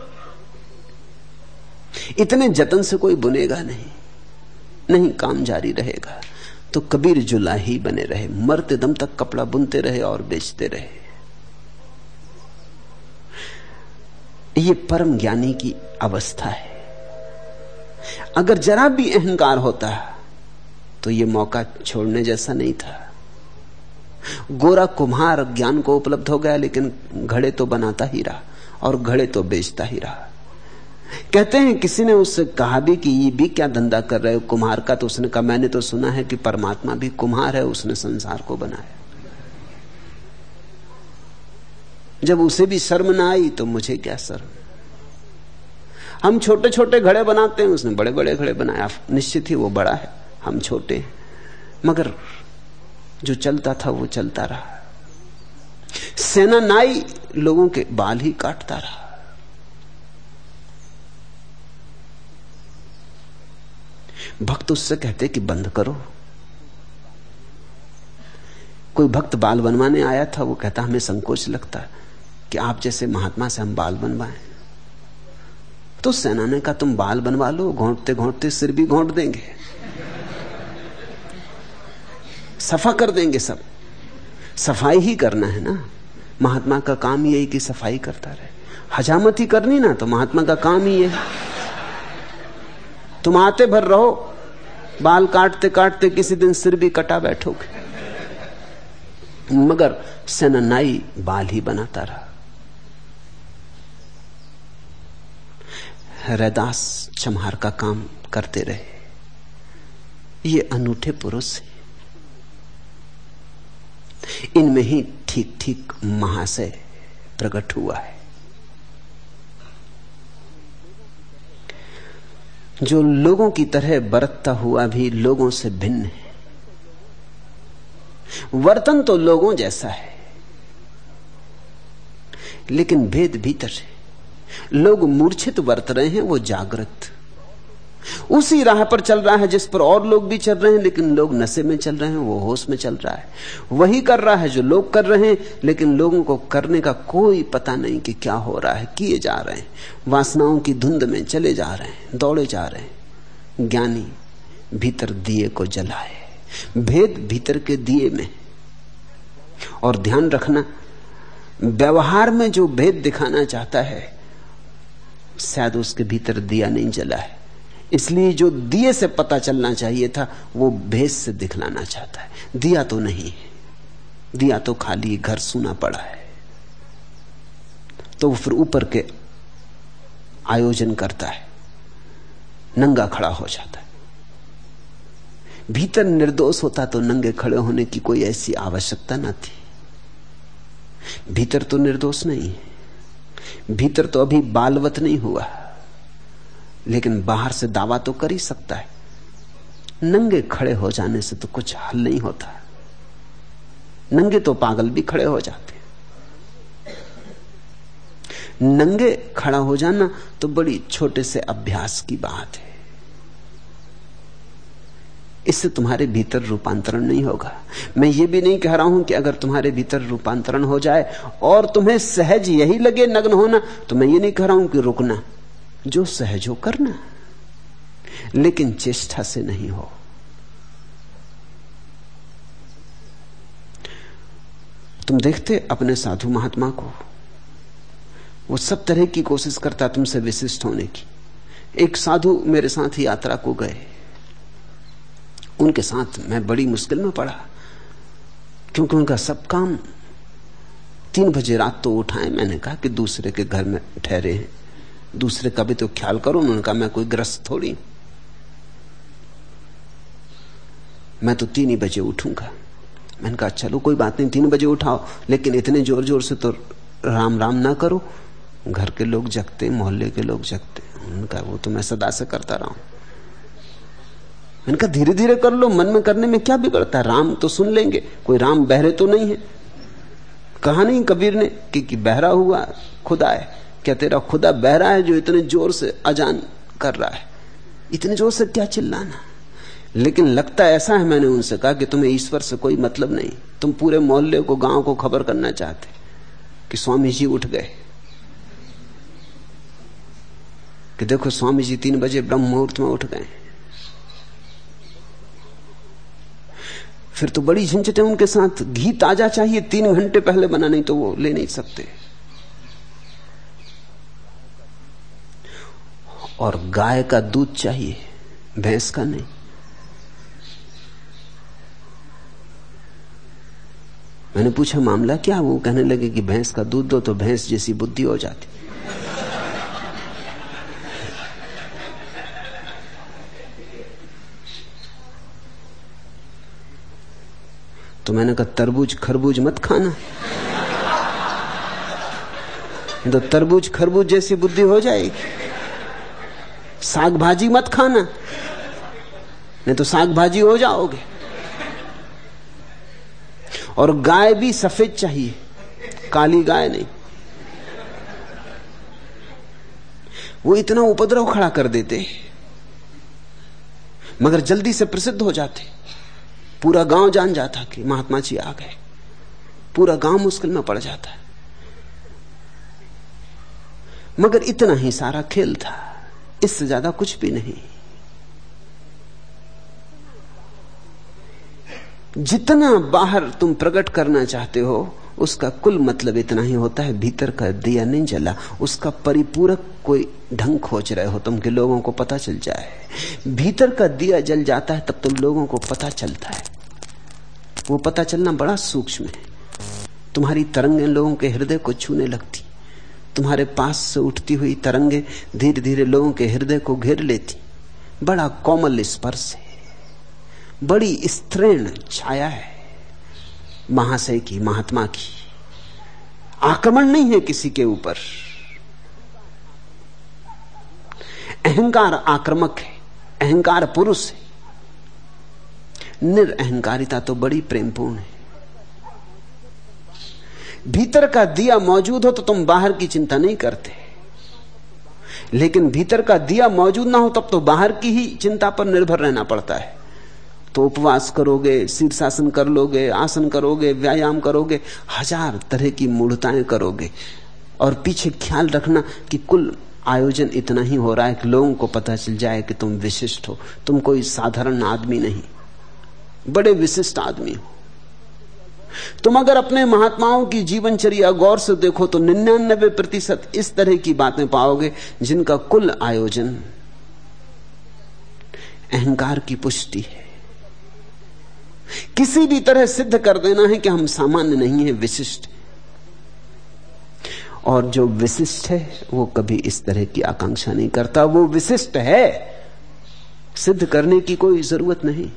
इतने जतन से कोई बुनेगा नहीं, काम जारी रहेगा। तो कबीर जुलाही बने रहे, मरते दम तक कपड़ा बुनते रहे और बेचते रहे। ये परम ज्ञानी की अवस्था है। अगर जरा भी अहंकार होता तो ये मौका छोड़ने जैसा नहीं था। गोरा कुम्हार ज्ञान को उपलब्ध हो गया, लेकिन घड़े तो बनाता ही रहा और घड़े तो बेचता ही रहा। कहते हैं किसी ने उससे कहा भी कि ये भी क्या धंधा कर रहे हो कुम्हार का, तो उसने कहा मैंने तो सुना है कि परमात्मा भी कुम्हार है, उसने संसार को बनाया। जब उसे भी शर्म ना आई तो मुझे क्या शर्म। हम छोटे छोटे घड़े बनाते हैं, उसने बड़े बड़े घड़े बनाया। निश्चित ही वो बड़ा है, हम छोटे, मगर जो चलता था वो चलता रहा। सेना नाई लोगों के बाल ही काटता रहा। भक्त उससे कहते कि बंद करो। कोई भक्त बाल बनवाने आया था, वो कहता हमें संकोच लगता है कि आप जैसे महात्मा से हम बाल बनवाएं। तो सेना ने कहा तुम बाल बनवा लो, घोंटते घोंटते सिर भी घोंट देंगे, सफा कर देंगे। सब सफाई ही करना है ना, महात्मा का काम यही कि सफाई करता रहे। हजामत ही करनी ना, तो महात्मा का काम ही है। तुम आते भर रहो, बाल काटते काटते किसी दिन सिर भी कटा बैठोगे। मगर सेनानाई बाल ही बनाता रहा। रैदास चम्हार का काम करते रहे। ये अनूठे पुरुष हैं। इनमें ही ठीक ठीक महाशय प्रकट हुआ है। जो लोगों की तरह बरतता हुआ भी लोगों से भिन्न है। वर्तन तो लोगों जैसा है, लेकिन भेद भीतर है। लोग मूर्छित बरत रहे हैं, वो जागृत उसी राह पर चल रहा है जिस पर और लोग भी चल रहे हैं, लेकिन लोग नशे में चल रहे हैं, वो होश में चल रहा है। वही कर रहा है जो लोग कर रहे हैं, लेकिन लोगों को करने का कोई पता नहीं कि क्या हो रहा है। किए जा रहे हैं, वासनाओं की धुंध में चले जा रहे हैं, दौड़े जा रहे हैं। ज्ञानी भीतर दिए को जलाए, भेद भीतर के दिए में। और ध्यान रखना, व्यवहार में जो भेद दिखाना चाहता है, शायद उसके भीतर दिया नहीं जला है। इसलिए जो दिए से पता चलना चाहिए था, वो भेद से दिखलाना चाहता है। दिया तो नहीं है, दिया तो खाली घर सूना पड़ा है। तो फिर ऊपर के आयोजन करता है, नंगा खड़ा हो जाता है। भीतर निर्दोष होता तो नंगे खड़े होने की कोई ऐसी आवश्यकता न थी। भीतर तो निर्दोष नहीं है, भीतर तो अभी बालवत नहीं हुआ, लेकिन बाहर से दावा तो कर ही सकता है। नंगे खड़े हो जाने से तो कुछ हल नहीं होता। नंगे तो पागल भी खड़े हो जाते हैं। नंगे खड़ा हो जाना तो बड़ी छोटे से अभ्यास की बात है। इससे तुम्हारे भीतर रूपांतरण नहीं होगा। मैं ये भी नहीं कह रहा हूं कि अगर तुम्हारे भीतर रूपांतरण हो जाए और तुम्हें सहज यही लगे नग्न होना, तो मैं ये नहीं कह रहा हूं कि रुकना, जो सहज हो करना, लेकिन चेष्टा से नहीं हो। तुम देखते अपने साधु महात्मा को, वो सब तरह की कोशिश करता तुमसे विशिष्ट होने की। एक साधु मेरे साथ ही यात्रा को गए, उनके साथ मैं बड़ी मुश्किल में पड़ा, क्योंकि उनका सब काम 3 बजे रात तो उठाए। मैंने कहा कि दूसरे के घर में ठहरे हैं, दूसरे का भी तो ख्याल करो। उन्होंने कहा मैं कोई ग्रस्त थोड़ी, मैं तो 3 ही बजे उठूंगा। मैंने कहा चलो कोई बात नहीं, 3 बजे उठाओ, लेकिन इतने जोर जोर से तो राम राम ना करो, घर के लोग जगते, मोहल्ले के लोग जगते। उन्होंने कहा वो तो मैं सदा से करता रहा हूं। मैंने कहा धीरे धीरे कर लो, मन में करने में क्या बिगड़ता है, राम तो सुन लेंगे, कोई राम बहरे तो नहीं है। कहा नहीं कबीर ने कि बहरा हुआ खुदा है। क्या तेरा खुदा बहरा है जो इतने जोर से अजान कर रहा है? इतने जोर से क्या चिल्लाना? लेकिन लगता ऐसा है, मैंने उनसे कहा कि तुम्हें ईश्वर से कोई मतलब नहीं, तुम पूरे मोहल्ले को, गांव को खबर करना चाहते। कि स्वामी जी उठ गए, कि देखो स्वामी जी 3 बजे ब्रह्म मुहूर्त में उठ गए। फिर तो बड़ी झंझट है उनके साथ। घी ताजा चाहिए, 3 घंटे पहले बना, नहीं तो वो ले नहीं सकते। और गाय का दूध चाहिए, भैंस का नहीं। मैंने पूछा मामला क्या? वो कहने लगे कि भैंस का दूध दो तो भैंस जैसी बुद्धि हो जाती। तो मैंने कहा तरबूज खरबूज मत खाना, तो तरबूज खरबूज जैसी बुद्धि हो जाएगी। साग भाजी मत खाना, नहीं तो साग भाजी हो जाओगे। और गाय भी सफेद चाहिए, काली गाय नहीं। वो इतना उपद्रव खड़ा कर देते मगर जल्दी से प्रसिद्ध हो जाते। पूरा गांव जान जाता कि महात्मा जी आ गए, पूरा गांव मुश्किल में पड़ जाता है। मगर इतना ही सारा खेल था, इससे ज्यादा कुछ भी नहीं। जितना बाहर तुम प्रकट करना चाहते हो उसका कुल मतलब इतना ही होता है, भीतर का दिया नहीं जला। उसका परिपूरक कोई ढंग खोज रहे हो तुम कि लोगों को पता चल जाए। भीतर का दिया जल जाता है तब तुम लोगों को पता चलता है। वो पता चलना बड़ा सूक्ष्म है। तुम्हारी तरंगें लोगों के हृदय को छूने लगती, तुम्हारे पास से उठती हुई तरंगें धीरे धीरे लोगों के हृदय को घेर लेती। बड़ा कोमल स्पर्श है, बड़ी स्त्रीण छाया है महाशय की, महात्मा की। आक्रमण नहीं है किसी के ऊपर। अहंकार आक्रामक है, अहंकार पुरुष है। निरअहंकारिता तो बड़ी प्रेमपूर्ण है। भीतर का दिया मौजूद हो तो तुम बाहर की चिंता नहीं करते, लेकिन भीतर का दिया मौजूद ना हो तब तो बाहर की ही चिंता पर निर्भर रहना पड़ता है। तो उपवास करोगे, शीर्षासन कर लोगे, आसन करोगे, व्यायाम करोगे, 1000 तरह की मूढ़ताएं करोगे, और पीछे ख्याल रखना कि कुल आयोजन इतना ही हो रहा है कि लोगों को पता चल जाए कि तुम विशिष्ट हो। तुम कोई साधारण आदमी नहीं, बड़े विशिष्ट आदमी हो। तुम अगर अपने महात्माओं की जीवनचर्या गौर से देखो तो 99% इस तरह की बातें पाओगे जिनका कुल आयोजन अहंकार की पुष्टि है। किसी भी तरह सिद्ध कर देना है कि हम सामान्य नहीं हैं, विशिष्ट। और जो विशिष्ट है वो कभी इस तरह की आकांक्षा नहीं करता। वो विशिष्ट है, सिद्ध करने की कोई जरूरत नहीं।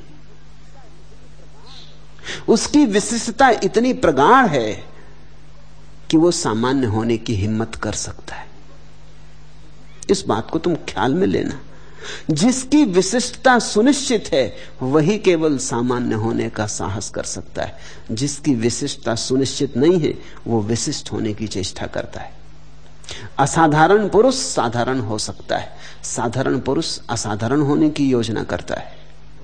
उसकी विशिष्टता इतनी प्रगाढ़ है कि वो सामान्य होने की हिम्मत कर सकता है। इस बात को तुम ख्याल में लेना। जिसकी विशिष्टता सुनिश्चित है वही केवल सामान्य होने का साहस कर सकता है। जिसकी विशिष्टता सुनिश्चित नहीं है वो विशिष्ट होने की चेष्टा करता है। असाधारण पुरुष साधारण हो सकता है, साधारण पुरुष असाधारण होने की योजना करता है।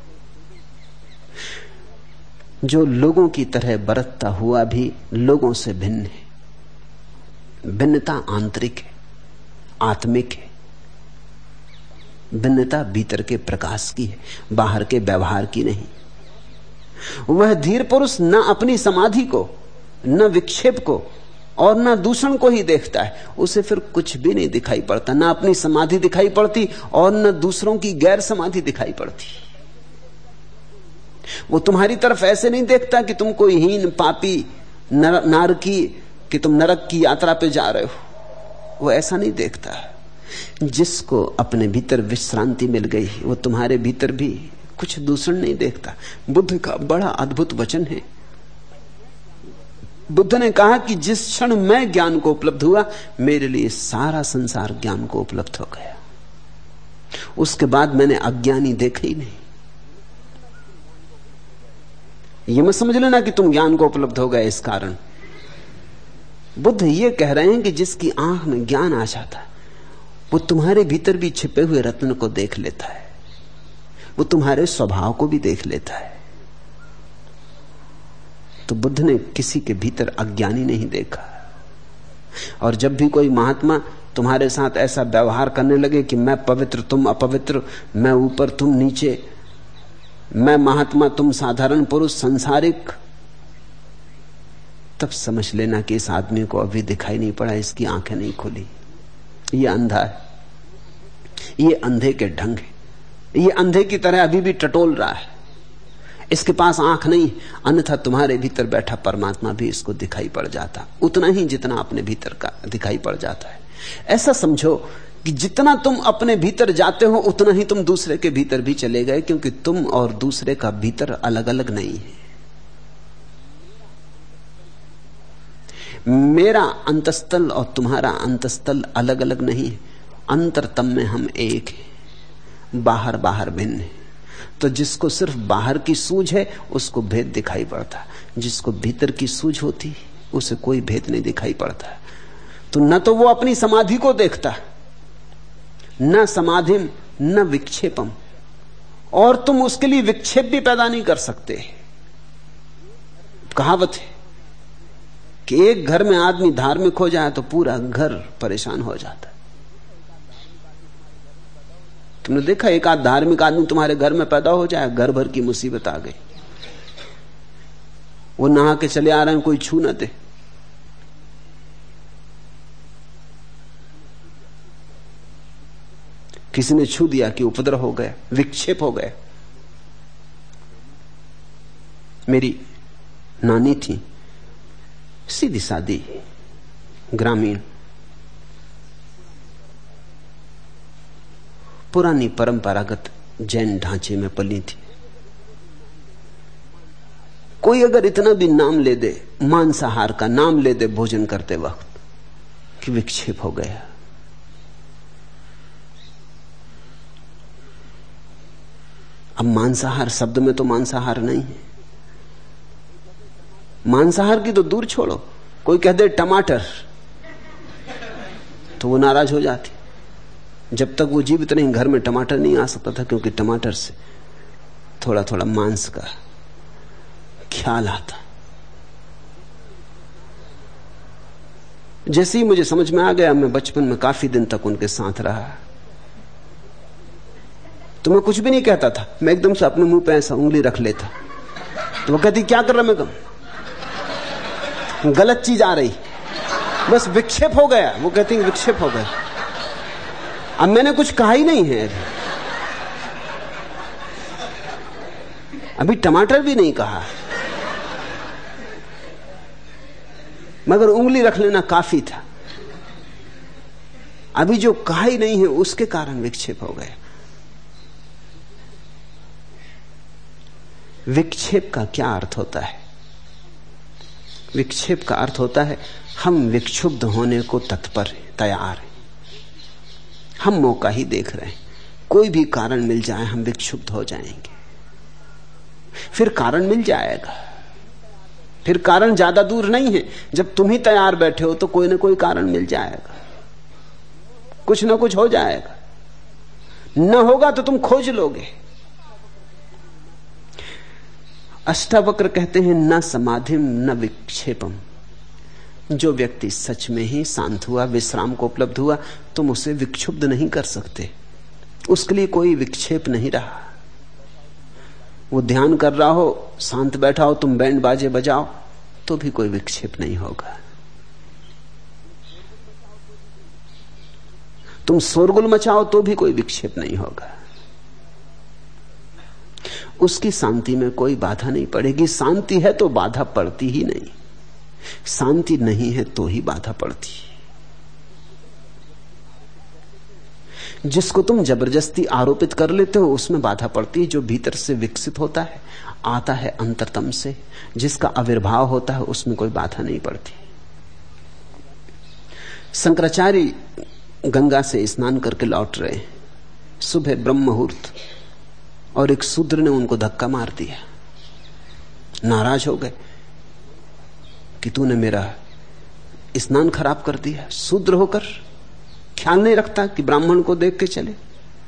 जो लोगों की तरह बरतता हुआ भी लोगों से भिन्न है। भिन्नता आंतरिक है, आत्मिक है। भिन्नता भीतर के प्रकाश की है, बाहर के व्यवहार की नहीं। वह धीर पुरुष न अपनी समाधि को, न विक्षेप को और न दूषण को ही देखता है। उसे फिर कुछ भी नहीं दिखाई पड़ता, न अपनी समाधि दिखाई पड़ती और न दूसरों की गैर समाधि दिखाई पड़ती। वो तुम्हारी तरफ ऐसे नहीं देखता कि तुम कोई हीन पापी नारकी, कि तुम नरक की यात्रा पे जा रहे हो। वो ऐसा नहीं देखता। जिसको अपने भीतर विश्रांति मिल गई वो तुम्हारे भीतर भी कुछ दूषण नहीं देखता। बुद्ध का बड़ा अद्भुत वचन है। बुद्ध ने कहा कि जिस क्षण मैं ज्ञान को उपलब्ध हुआ मेरे लिए सारा संसार ज्ञान को उपलब्ध हो गया। उसके बाद मैंने अज्ञानी देखे ही नहीं। ये मत समझ लेना कि तुम ज्ञान को उपलब्ध हो गए इस कारण। बुद्ध ये कह रहे हैं कि जिसकी आंख में ज्ञान आ जाता है वो तुम्हारे भीतर भी छिपे हुए रत्न को देख लेता है, वो तुम्हारे स्वभाव को भी देख लेता है। तो बुद्ध ने किसी के भीतर अज्ञानी नहीं देखा, और जब भी कोई महात्मा तुम्हारे साथ ऐसा व्यवहार करने लगे कि मैं पवित्र तुम अपवित्र, मैं ऊपर तुम नीचे, मैं महात्मा तुम साधारण पुरुष संसारिक, तब समझ लेना कि इस आदमी को अभी दिखाई नहीं पड़ा, इसकी आंखें नहीं खुली। ये अंधा है, ये अंधे के ढंग है, ये अंधे की तरह अभी भी टटोल रहा है, इसके पास आंख नहीं। अन्यथा तुम्हारे भीतर बैठा परमात्मा भी इसको दिखाई पड़ जाता, उतना ही जितना अपने भीतर का दिखाई पड़ जाता है। ऐसा समझो कि जितना तुम अपने भीतर जाते हो उतना ही तुम दूसरे के भीतर भी चले गए, क्योंकि तुम और दूसरे का भीतर अलग अलग नहीं है। मेरा अंतस्थल और तुम्हारा अंतस्थल अलग अलग नहीं है, अंतरतम में हम एक हैं, बाहर बाहर भिन्न है। तो जिसको सिर्फ बाहर की सूझ है उसको भेद दिखाई पड़ता, जिसको भीतर की सूझ होती उसे कोई भेद नहीं दिखाई पड़ता। तो न तो वो अपनी समाधि को देखता, न समाधिम न विक्षेपम, और तुम उसके लिए विक्षेप भी पैदा नहीं कर सकते। कहावत है कि एक घर में आदमी धार्मिक हो जाए तो पूरा घर परेशान हो जाता है। तुमने देखा, एक आध धार्मिक आदमी तुम्हारे घर में पैदा हो जाए, घर भर की मुसीबत आ गई। वो नहा के चले आ रहे हैं, कोई छू न दे। किसी ने छू दिया कि उपद्रव हो गया, विक्षेप हो गया। मेरी नानी थी, सीधी सादी ग्रामीण, पुरानी परंपरागत जैन ढांचे में पली थी। कोई अगर इतना भी नाम ले दे, मांसाहार का नाम ले दे भोजन करते वक्त, कि विक्षेप हो गया। अब मांसाहार शब्द में तो मांसाहार नहीं है। मांसाहार की तो दूर छोड़ो, कोई कह दे टमाटर तो वो नाराज हो जाती। जब तक वो जीवित नहीं, घर में टमाटर नहीं आ सकता था, क्योंकि टमाटर से थोड़ा थोड़ा मांस का ख्याल आता। जैसे ही मुझे समझ में आ गया, मैं बचपन में काफी दिन तक उनके साथ रहा, तो मैं कुछ भी नहीं कहता था। मैं एकदम से अपने मुंह पे ऐसा उंगली रख लेता, तो वो कहती क्या कर रहा, मैं गलत चीज आ रही, बस विक्षेप हो गया। वो कहती विक्षेप हो गया। अब मैंने कुछ कहा ही नहीं है, अभी टमाटर भी नहीं कहा, मगर उंगली रख लेना काफी था। अभी जो कहा ही नहीं है उसके कारण विक्षेप हो गया। विक्षेप का क्या अर्थ होता है? विक्षेप का अर्थ होता है हम विक्षुब्ध होने को तत्पर हैं, तैयार हैं, हम मौका ही देख रहे हैं। कोई भी कारण मिल जाए हम विक्षुब्ध हो जाएंगे। फिर कारण मिल जाएगा, फिर कारण ज्यादा दूर नहीं है। जब तुम ही तैयार बैठे हो तो कोई ना कोई कारण मिल जाएगा, कुछ ना कुछ हो जाएगा। न होगा तो तुम खोज लोगे। अष्टावक्र कहते हैं न समाधिम न विक्षेपम। जो व्यक्ति सच में ही शांत हुआ, विश्राम को उपलब्ध हुआ, तुम उसे विक्षुब्ध नहीं कर सकते। उसके लिए कोई विक्षेप नहीं रहा। वो ध्यान कर रहा हो, शांत बैठा हो, तुम बैंड बाजे बजाओ तो भी कोई विक्षेप नहीं होगा। तुम शोरगुल मचाओ तो भी कोई विक्षेप नहीं होगा। उसकी शांति में कोई बाधा नहीं पड़ेगी। शांति है तो बाधा पड़ती ही नहीं, शांति नहीं है तो ही बाधा पड़ती। जिसको तुम जबरदस्ती आरोपित कर लेते हो उसमें बाधा पड़ती है। जो भीतर से विकसित होता है, आता है अंतरतम से, जिसका आविर्भाव होता है, उसमें कोई बाधा नहीं पड़ती। शंकराचार्य गंगा से स्नान करके लौट रहे, सुबह ब्रह्म मुहूर्त, और एक शूद्र ने उनको धक्का मार दिया। नाराज हो गए कि तूने मेरा स्नान खराब कर दिया। शूद्र होकर ख्याल नहीं रखता कि ब्राह्मण को देख के चले।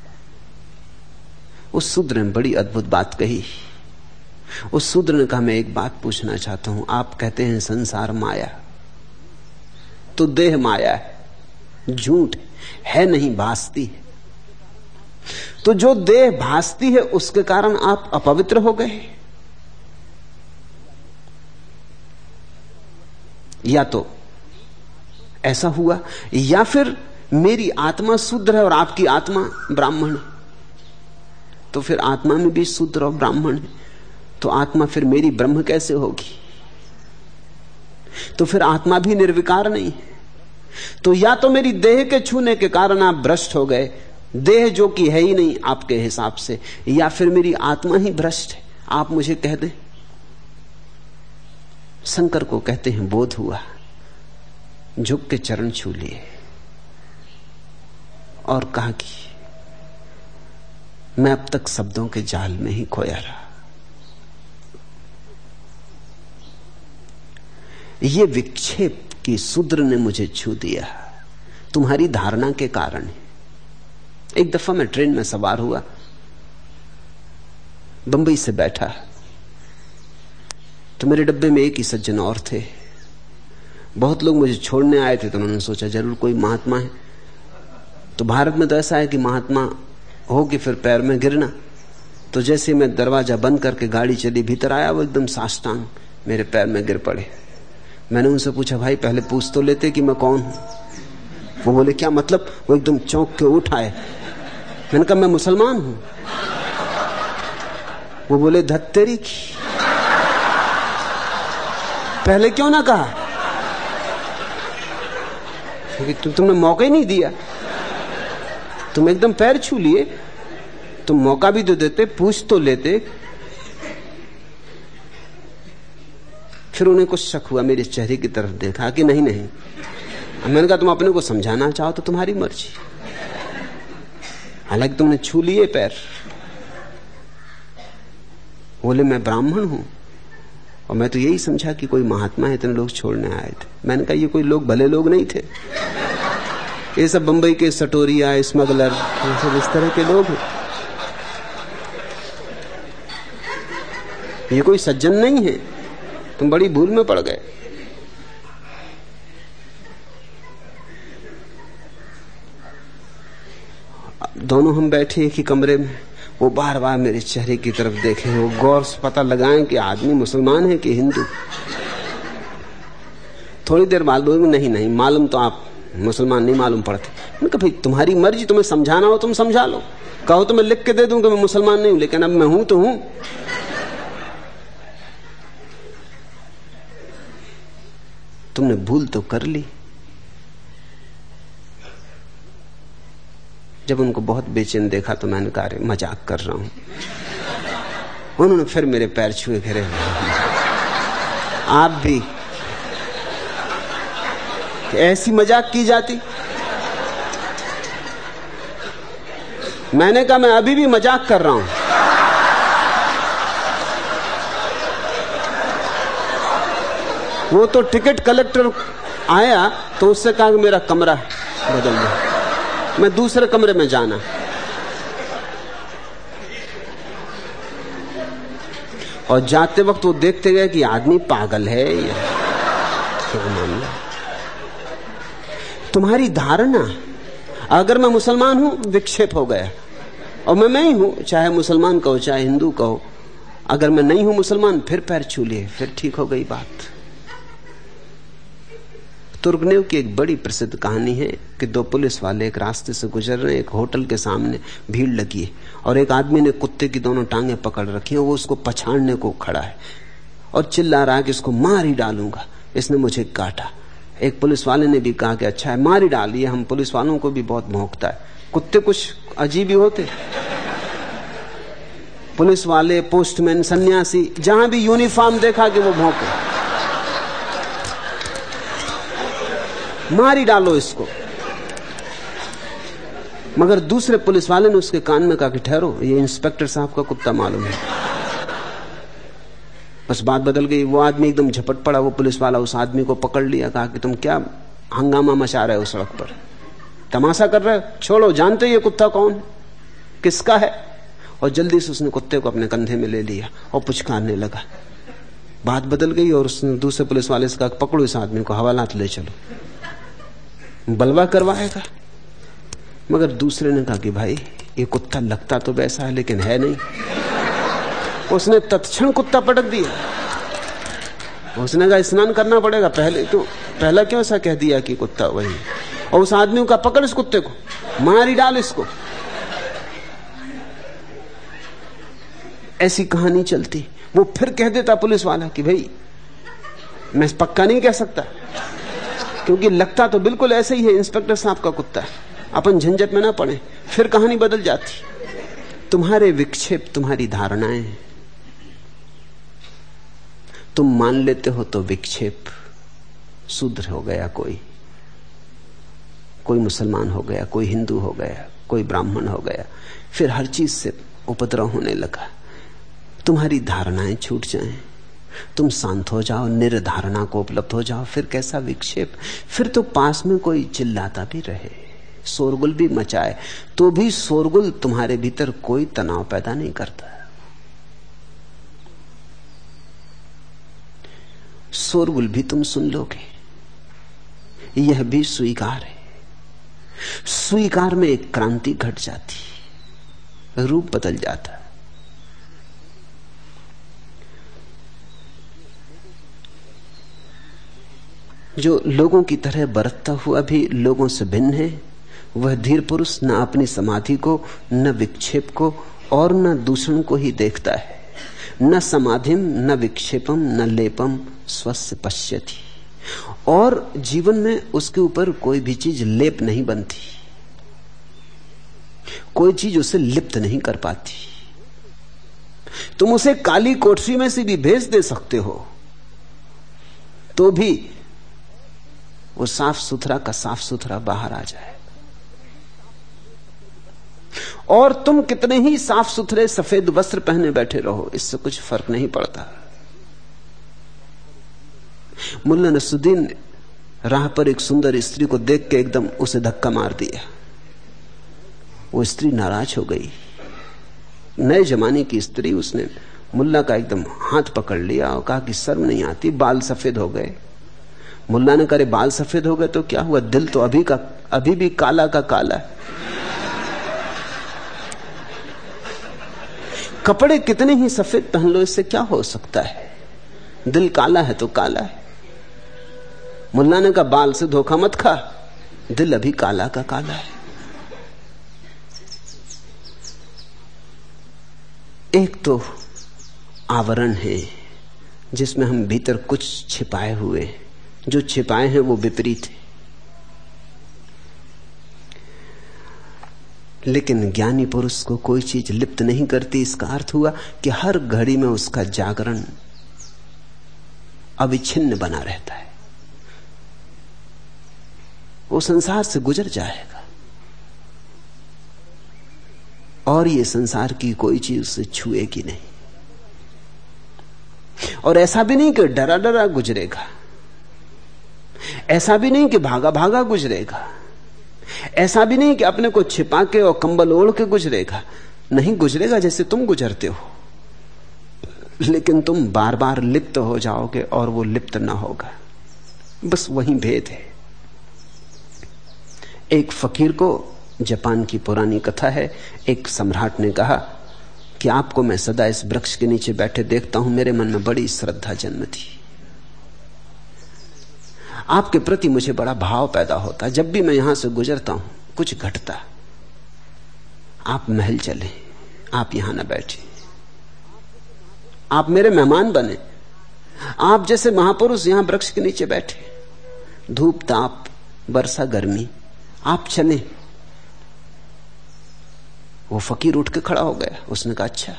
उस शूद्र ने बड़ी अद्भुत बात कही। उस शूद्र ने कहा, मैं एक बात पूछना चाहता हूं। आप कहते हैं संसार माया, तो देह माया है, झूठ है, नहीं भासती है। तो जो देह भासती है उसके कारण आप अपवित्र हो गए, या तो ऐसा हुआ, या फिर मेरी आत्मा शूद्र है और आपकी आत्मा ब्राह्मण है। तो फिर आत्मा में भी शूद्र और ब्राह्मण है, तो आत्मा फिर मेरी ब्रह्म कैसे होगी? तो फिर आत्मा भी निर्विकार नहीं है। तो या तो मेरी देह के छूने के कारण आप भ्रष्ट हो गए, देह जो कि है ही नहीं आपके हिसाब से, या फिर मेरी आत्मा ही भ्रष्ट है। आप मुझे कह दें, शंकर को कहते हैं बोध हुआ, झुक के चरण छू लिए और कहा कि मैं अब तक शब्दों के जाल में ही खोया रहा। ये विक्षेप की शूद्र ने मुझे छू दिया, तुम्हारी धारणा के कारण। एक दफा मैं ट्रेन में सवार हुआ, बंबई से बैठा, तो मेरे डब्बे में एक ही सज्जन और थे। बहुत लोग मुझे छोड़ने आए थे, तो उन्होंने सोचा जरूर कोई महात्मा है। तो भारत में तो ऐसा है कि महात्मा हो कि फिर पैर में गिरना। तो जैसे मैं दरवाजा बंद करके गाड़ी चली, भीतर आया, वो एकदम साष्टांग मेरे पैर में गिर पड़े। मैंने उनसे पूछा, भाई पहले पूछ तो लेते कि मैं कौन हूं। वो बोले क्या मतलब? वो एकदम चौंक के उठ आए। मैंने कहा मैं मुसलमान हूं। वो बोले धत तेरी की, पहले क्यों ना कहा? क्योंकि तुमने मौका ही नहीं दिया, तुम एकदम पैर छू लिए। तुम मौका भी तो देते, पूछ तो लेते। फिर उन्हें कुछ शक हुआ, मेरे चेहरे की तरफ देखा कि नहीं नहीं। मैंने कहा तुम अपने को समझाना चाहो तो तुम्हारी मर्जी, हालांकि तुमने छू लिए पैर। बोले मैं ब्राह्मण हूं और मैं तो यही समझा कि कोई महात्मा है, इतने लोग छोड़ने आए थे। मैंने कहा ये कोई लोग भले लोग नहीं थे, ये सब बंबई के सटोरिया, स्मगलर, ये सब इस तरह के लोग हैं, ये कोई सज्जन नहीं है, तुम बड़ी भूल में पड़ गए। दोनों हम बैठे एक ही कमरे में, वो बार बार मेरे चेहरे की तरफ देखें, वो गौर से पता लगाएं कि आदमी मुसलमान है कि हिंदू। थोड़ी देर बाद बोले नहीं नहीं, मालूम तो आप मुसलमान नहीं मालूम पड़ते। मैंने कहा भाई तुम्हारी मर्जी, तुम्हें समझाना हो तुम समझा लो, कहो तो मैं लिख के दे दूं कि मैं मुसलमान नहीं हूं, लेकिन अब मैं हूं तो हूं। तुमने भूल तो कर ली। जब उनको बहुत बेचैन देखा तो मैंने कहा मजाक कर रहा हूं। उन्होंने फिर मेरे पैर छुए, घेरे आप भी ऐसी मजाक की जाती? मैंने कहा मैं अभी भी मजाक कर रहा हूं। वो तो टिकट कलेक्टर आया तो उससे कहा कि मेरा कमरा बदल दो, मैं दूसरे कमरे में जाना। और जाते वक्त वो देखते गए कि आदमी पागल है या क्या मामला। तुम्हारी धारणा, अगर मैं मुसलमान हूं विक्षेप हो गया, और मैं ही हूं, चाहे मुसलमान कहो चाहे हिंदू कहो। अगर मैं नहीं हूं मुसलमान, फिर पैर छू लिए, फिर ठीक हो गई बात। तुर्गनेव की एक बड़ी प्रसिद्ध कहानी है कि दो पुलिस वाले एक रास्ते से गुजर रहे हैं, एक होटल के सामने भीड़ लगी है और एक आदमी ने कुत्ते की दोनों टांगें पकड़ रखी है, वो उसको पछाड़ने को खड़ा है और चिल्ला रहा है कि इसको मार ही डालूंगा, इसने मुझे काटा। एक पुलिस वाले ने भी कहा कि अच्छा है मार ही डालिए, हम पुलिस वालों को भी बहुत भौंकता है, कुत्ते कुछ अजीब ही होते। पुलिस वाले, पोस्टमैन, सन्यासी, जहां भी यूनिफॉर्म देखा कि वो भौंके, मार ही डालो इसको। मगर दूसरे पुलिस वाले ने उसके कान में कहा कि ठहरो, ये इंस्पेक्टर साहब का कुत्ता मालूम है। बस बात बदल गई, वो आदमी एकदम झपट पड़ा, वो पुलिस वाला उस आदमी को पकड़ लिया, कहा कि तुम क्या हंगामा मचा रहे हो, सड़क पर तमाशा कर रहे हो, छोड़ो, जानते ये कुत्ता कौन है, किसका है? और जल्दी से उसने कुत्ते को अपने कंधे में ले लिया और पुचकारने लगा। बात बदल गई और उसने दूसरे पुलिस वाले से कहा पकड़ो इस आदमी को, हवालात ले चलो। बलवा करवाएगा। मगर दूसरे ने कहा कि भाई ये कुत्ता लगता तो वैसा है लेकिन है नहीं। उसने तत्क्षण कुत्ता पटक दिया। उसने कहा स्नान करना पड़ेगा, पहला क्यों ऐसा कह दिया कि कुत्ता वही। और उस आदमी का पकड़ इस कुत्ते को, मारी डाल इसको। ऐसी कहानी चलती। वो फिर कह देता पुलिस वाला कि भाई मैं पक्का नहीं कह सकता, क्योंकि लगता तो बिल्कुल ऐसे ही है, इंस्पेक्टर साहब का कुत्ता है, अपन झंझट में ना पड़े। फिर कहानी बदल जाती। तुम्हारे विक्षेप तुम्हारी धारणाएं हैं। तुम मान लेते हो तो विक्षेप, शूद्र हो गया कोई मुसलमान हो गया, कोई हिंदू हो गया, कोई ब्राह्मण हो गया, फिर हर चीज से उपद्रव होने लगा। तुम्हारी धारणाएं छूट जाएं, तुम शांत हो जाओ, निर्धारणा को उपलब्ध हो जाओ, फिर कैसा विक्षेप। फिर तो पास में कोई चिल्लाता भी रहे, शोरगुल भी मचाए, तो भी शोरगुल तुम्हारे भीतर कोई तनाव पैदा नहीं करता। शोरगुल भी तुम सुन लोगे, यह भी स्वीकार है। स्वीकार में एक क्रांति घट जाती, रूप बदल जाता। जो लोगों की तरह बरतता हुआ भी लोगों से भिन्न है, वह धीर पुरुष न अपनी समाधि को, न विक्षेप को और न दूषण को ही देखता है। न समाधिम न विक्षेपम न लेपम स्वस्य पश्यति। और जीवन में उसके ऊपर कोई भी चीज लेप नहीं बनती, कोई चीज उसे लिप्त नहीं कर पाती। तुम उसे काली कोठरी में से भी भेज दे सकते हो, तो भी वो साफ सुथरा का साफ सुथरा बाहर आ जाए। और तुम कितने ही साफ सुथरे सफेद वस्त्र पहने बैठे रहो, इससे कुछ फर्क नहीं पड़ता। मुल्ला नसरुद्दीन राह पर एक सुंदर स्त्री को देख के एकदम उसे धक्का मार दिया। वो स्त्री नाराज हो गई, नए जमाने की स्त्री। उसने मुल्ला का एकदम हाथ पकड़ लिया और कहा कि शर्म नहीं आती, बाल सफेद हो गए। मुल्ला ने कहा बाल सफेद हो गए तो क्या हुआ, दिल तो अभी भी काला का काला है। कपड़े कितने ही सफेद पहन लो, इससे क्या हो सकता है, दिल काला है तो काला है। मुल्ला ने कहा बाल से धोखा मत खा, दिल अभी काला का काला है। एक तो आवरण है जिसमें हम भीतर कुछ छिपाए हुए हैं, जो छिपाए हैं वो विपरीत है। लेकिन ज्ञानी पुरुष को कोई चीज लिप्त नहीं करती। इसका अर्थ हुआ कि हर घड़ी में उसका जागरण अविच्छिन्न बना रहता है। वो संसार से गुजर जाएगा और ये संसार की कोई चीज उसे छुएगी नहीं। और ऐसा भी नहीं कि डरा डरा गुजरेगा, ऐसा भी नहीं कि भागा भागा गुजरेगा, ऐसा भी नहीं कि अपने को छिपा के और कंबल ओढ़ के गुजरेगा। नहीं गुजरेगा जैसे तुम गुजरते हो, लेकिन तुम बार बार लिप्त हो जाओगे और वो लिप्त ना होगा। बस वही भेद है। एक फकीर को, जापान की पुरानी कथा है, एक सम्राट ने कहा कि आपको मैं सदा इस वृक्ष के नीचे बैठे देखता हूं, मेरे मन में बड़ी श्रद्धा जन्म थी, आपके प्रति मुझे बड़ा भाव पैदा होता, जब भी मैं यहां से गुजरता हूं कुछ घटता। आप महल चले, आप यहां ना बैठे, आप मेरे मेहमान बने। आप जैसे महापुरुष यहां वृक्ष के नीचे बैठे, धूप ताप वर्षा गर्मी, आप चले। वो फकीर उठ के खड़ा हो गया। उसने कहा अच्छा।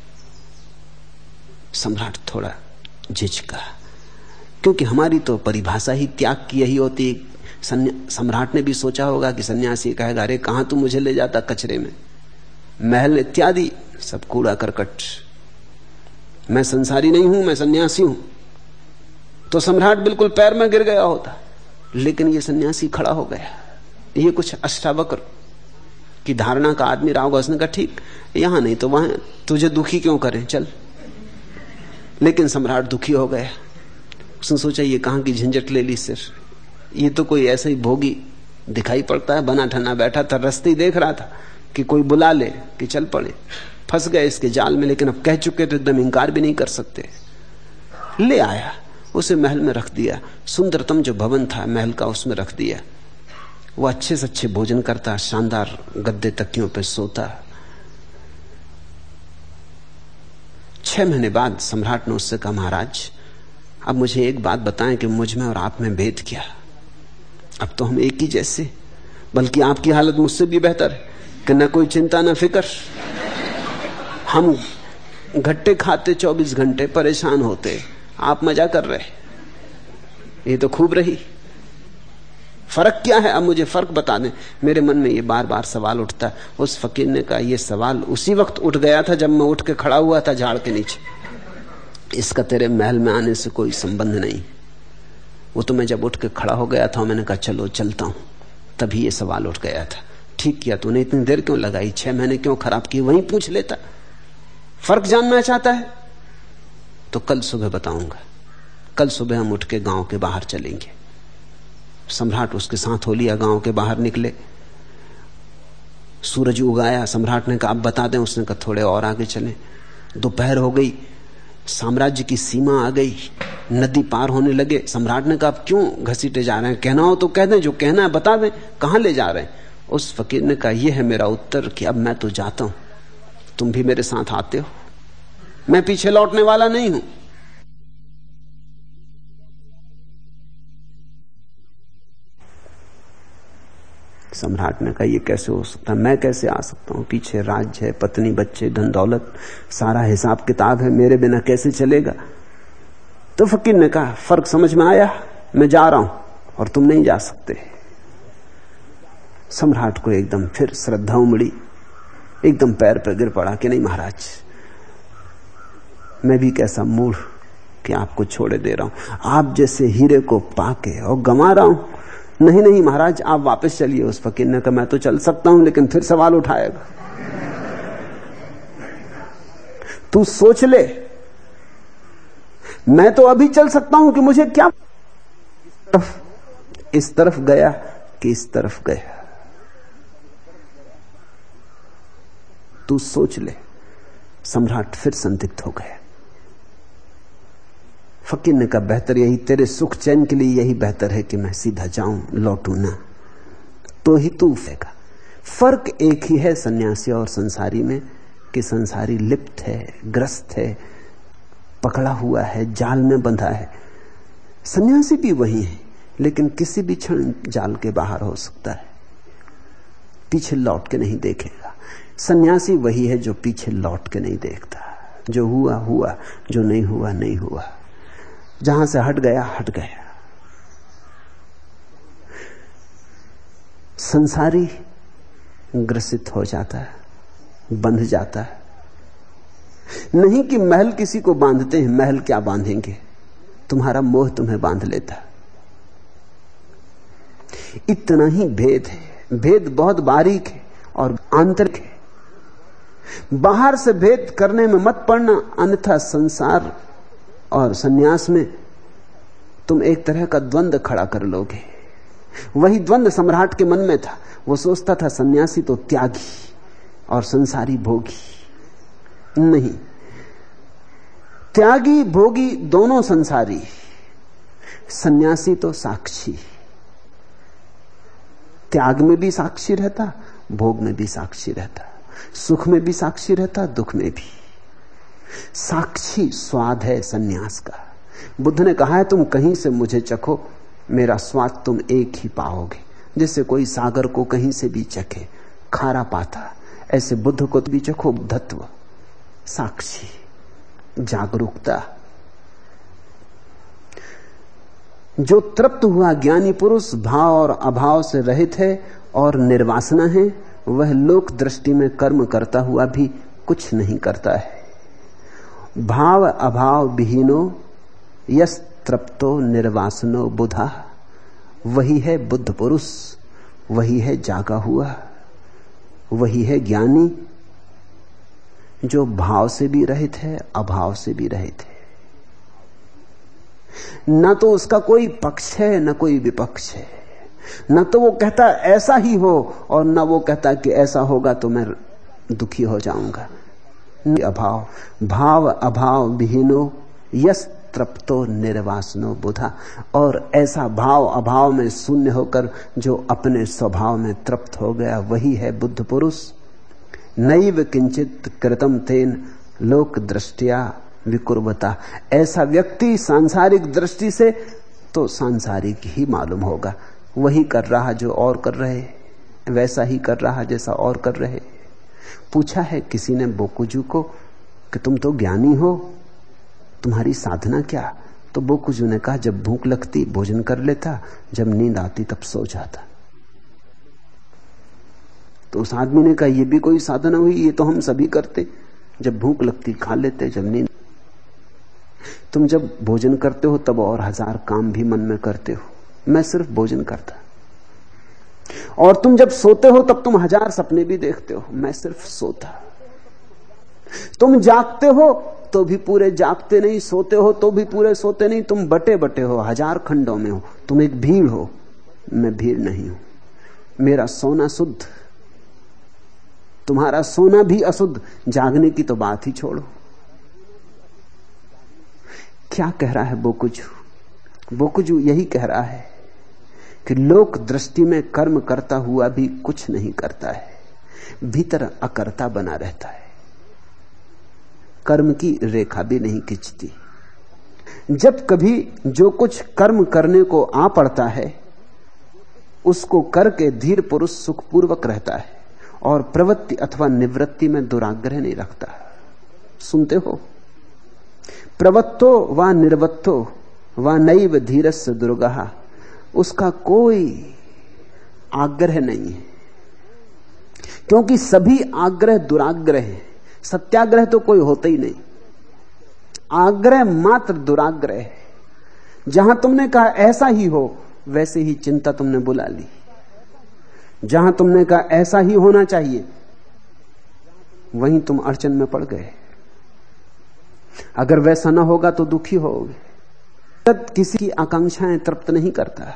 सम्राट थोड़ा झिझका, क्योंकि हमारी तो परिभाषा ही त्याग की यही होती। सम्राट ने भी सोचा होगा कि सन्यासी कहेगा अरे कहां तू मुझे ले जाता कचरे में, महल इत्यादि सब कूड़ा करकट, मैं संसारी नहीं हूं, मैं सन्यासी हूं। तो सम्राट बिल्कुल पैर में गिर गया होता, लेकिन ये सन्यासी खड़ा हो गया। ये कुछ अष्टावक्र की धारणा का आदमी रहा होगा। उसने कहा ठीक, यहां नहीं तो वहां, तुझे दुखी क्यों करें, चल। लेकिन सम्राट दुखी हो गया। उसने सोचा ये कहां की झंझट ले ली, सिर्फ ये तो कोई ऐसा ही भोगी दिखाई पड़ता है, बना ठना बैठा था, रस्ते देख रहा था कि कोई बुला ले कि चल पड़े। फंस गए इसके जाल में, लेकिन अब कह चुके तो एकदम इंकार भी नहीं कर सकते। ले आया, उसे महल में रख दिया। सुंदरतम जो भवन था महल का, उसमें रख दिया। वो अच्छे से अच्छे भोजन करता, शानदार गद्दे तकियों पे सोता। 6 महीने बाद सम्राट ने उससे कहा, महाराज अब मुझे एक बात बताएं कि मुझ में और आप में भेद क्या? अब तो हम एक ही जैसे, बल्कि आपकी हालत मुझसे भी बेहतर है कि न कोई चिंता न फिक्र। हम घट्टे खाते 24 घंटे, परेशान होते, आप मजा कर रहे। ये तो खूब रही। फर्क क्या है? अब मुझे फर्क बता दें। मेरे मन में ये बार बार सवाल उठता है। उस फकीर ने कहा, ये सवाल उसी वक्त उठ गया था जब मैं उठ के खड़ा हुआ था झाड़ के नीचे। इसका तेरे महल में आने से कोई संबंध नहीं। वो तो मैं जब उठ के खड़ा हो गया था, मैंने कहा चलो चलता हूं, तभी ये सवाल उठ गया था। ठीक किया तूने, इतनी देर क्यों लगाई, 6 महीने क्यों खराब किए? वहीं पूछ लेता। फर्क जानना चाहता है तो कल सुबह बताऊंगा। कल सुबह हम उठ के गांव के बाहर चलेंगे। सम्राट उसके साथ हो लिया। गांव के बाहर निकले, सूरज उगाया। सम्राट ने कहा अब बता दें। उसने कहा थोड़े और आगे चलें। दोपहर हो गई, साम्राज्य की सीमा आ गई, नदी पार होने लगे। सम्राट ने कहा अब क्यों घसीटे जा रहे हैं? कहना हो तो कह दें, जो कहना है बता दें, कहां ले जा रहे हैं? उस फकीर ने कहा यह है मेरा उत्तर कि अब मैं तो जाता हूं, तुम भी मेरे साथ आते हो, मैं पीछे लौटने वाला नहीं हूं। सम्राट ने कहा ये कैसे हो सकता है? मैं कैसे आ सकता हूं? पीछे राज्य है, पत्नी, बच्चे, धन दौलत, सारा हिसाब किताब है, मेरे बिना कैसे चलेगा? तो फकीर ने कहा फर्क समझ में आया, मैं जा रहा हूं और तुम नहीं जा सकते। सम्राट को एकदम फिर श्रद्धा उमड़ी, एकदम पैर पर गिर पड़ा कि नहीं महाराज, मैं भी कैसा मूढ़ कि आपको छोड़े दे रहा हूं, आप जैसे हीरे को पाके और गंवा रहा हूं। नहीं नहीं महाराज, आप वापस चलिए। उस फकीर ने कहा मैं तो चल सकता हूं, लेकिन फिर सवाल उठाएगा। तू सोच ले, मैं तो अभी चल सकता हूं कि मुझे क्या, इस तरफ गया कि इस तरफ गया, तू सोच ले। सम्राट फिर संदिग्ध हो गया। फकीर ने कहा बेहतर यही, तेरे सुख चैन के लिए यही बेहतर है कि मैं सीधा जाऊं, लौटूं ना, तो ही तू फेंका। फर्क एक ही है सन्यासी और संसारी में कि संसारी लिप्त है, ग्रस्त है, पकड़ा हुआ है, जाल में बंधा है। सन्यासी भी वही है, लेकिन किसी भी क्षण जाल के बाहर हो सकता है, पीछे लौट के नहीं देखेगा। सन्यासी वही है जो पीछे लौट के नहीं देखता, जो हुआ हुआ, जो नहीं हुआ नहीं हुआ, जहां से हट गया हट गया। संसारी ग्रसित हो जाता है, बंध जाता है। नहीं कि महल किसी को बांधते हैं, महल क्या बांधेंगे, तुम्हारा मोह तुम्हें बांध लेता है। इतना ही भेद है। भेद बहुत बारीक है और आंतरिक है। बाहर से भेद करने में मत पड़ना, अन्यथा संसार और सन्यास में तुम एक तरह का द्वंद्व खड़ा कर लोगे। वही द्वंद्व सम्राट के मन में था। वो सोचता था सन्यासी तो त्यागी और संसारी भोगी। नहीं, त्यागी भोगी दोनों संसारी, सन्यासी तो साक्षी। त्याग में भी साक्षी रहता, भोग में भी साक्षी रहता, सुख में भी साक्षी रहता, दुख में भी। साक्षी स्वाद है सन्यास का। बुद्ध ने कहा है तुम कहीं से मुझे चखो, मेरा स्वाद तुम एक ही पाओगे। जैसे कोई सागर को कहीं से भी चखे, खारा पाता, ऐसे बुद्ध को भी चखो बुद्धत्व, साक्षी, जागरूकता। जो तृप्त हुआ ज्ञानी पुरुष भाव और अभाव से रहित है और निर्वासना है, वह लोक दृष्टि में कर्म करता हुआ भी कुछ नहीं करता है। भाव अभाव विहीनो यस तृप्तो निर्वासनो बुधा, वही है बुद्ध पुरुष, वही है जागा हुआ, वही है ज्ञानी जो भाव से भी रहित है, अभाव से भी रहित है। न तो उसका कोई पक्ष है न कोई विपक्ष है, न तो वो कहता ऐसा ही हो और न वो कहता कि ऐसा होगा तो मैं दुखी हो जाऊंगा। अभाव भाव अभाव विहीनो यस तृप्तो निर्वासनो बुधा। और ऐसा भाव अभाव में शून्य होकर जो अपने स्वभाव में तृप्त हो गया वही है बुद्ध पुरुष। नैव किंचित कृतम तेन लोक दृष्टिया विकुर्वता। ऐसा व्यक्ति सांसारिक दृष्टि से तो सांसारिक ही मालूम होगा, वही कर रहा जो और कर रहे, वैसा ही कर रहा जैसा और कर रहे। पूछा है किसी ने बोकुजू को कि तुम तो ज्ञानी हो, तुम्हारी साधना क्या? तो बोकुजू ने कहा जब भूख लगती भोजन कर लेता, जब नींद आती तब सो जाता। तो उस आदमी ने कहा ये भी कोई साधना हुई? ये तो हम सभी करते, जब भूख लगती खा लेते, जब नींद। तुम जब भोजन करते हो तब और 1000 काम भी मन में करते हो, मैं सिर्फ भोजन करता। और तुम जब सोते हो तब तुम 1000 सपने भी देखते हो, मैं सिर्फ सोता। तुम जागते हो तो भी पूरे जागते नहीं, सोते हो तो भी पूरे सोते नहीं, तुम बटे बटे हो, 1000 खंडों में हो। तुम एक भीड़ हो, मैं भीड़ नहीं हूं। मेरा सोना शुद्ध, तुम्हारा सोना भी अशुद्ध। जागने की तो बात ही छोड़ो। क्या कह रहा है बोकुजू? बोकुजू यही कह रहा है कि लोक दृष्टि में कर्म करता हुआ भी कुछ नहीं करता है, भीतर अकर्ता बना रहता है, कर्म की रेखा भी नहीं खिंचती। जब कभी जो कुछ कर्म करने को आ पड़ता है उसको करके धीर पुरुष सुखपूर्वक रहता है और प्रवृत्ति अथवा निवृत्ति में दुराग्रह नहीं रखता। सुनते हो, प्रवत्तो व निर्वत्तो व नैव धीरस्य दुर्गहा। उसका कोई आग्रह नहीं है, क्योंकि सभी आग्रह दुराग्रह है। सत्याग्रह तो कोई होता ही नहीं, आग्रह मात्र दुराग्रह है। जहां तुमने कहा ऐसा ही हो, वैसे ही चिंता तुमने बुला ली। जहां तुमने कहा ऐसा ही होना चाहिए, वहीं तुम अड़चन में पड़ गए। अगर वैसा ना होगा तो दुखी होगे। तब किसी की आकांक्षाएं तृप्त नहीं करता।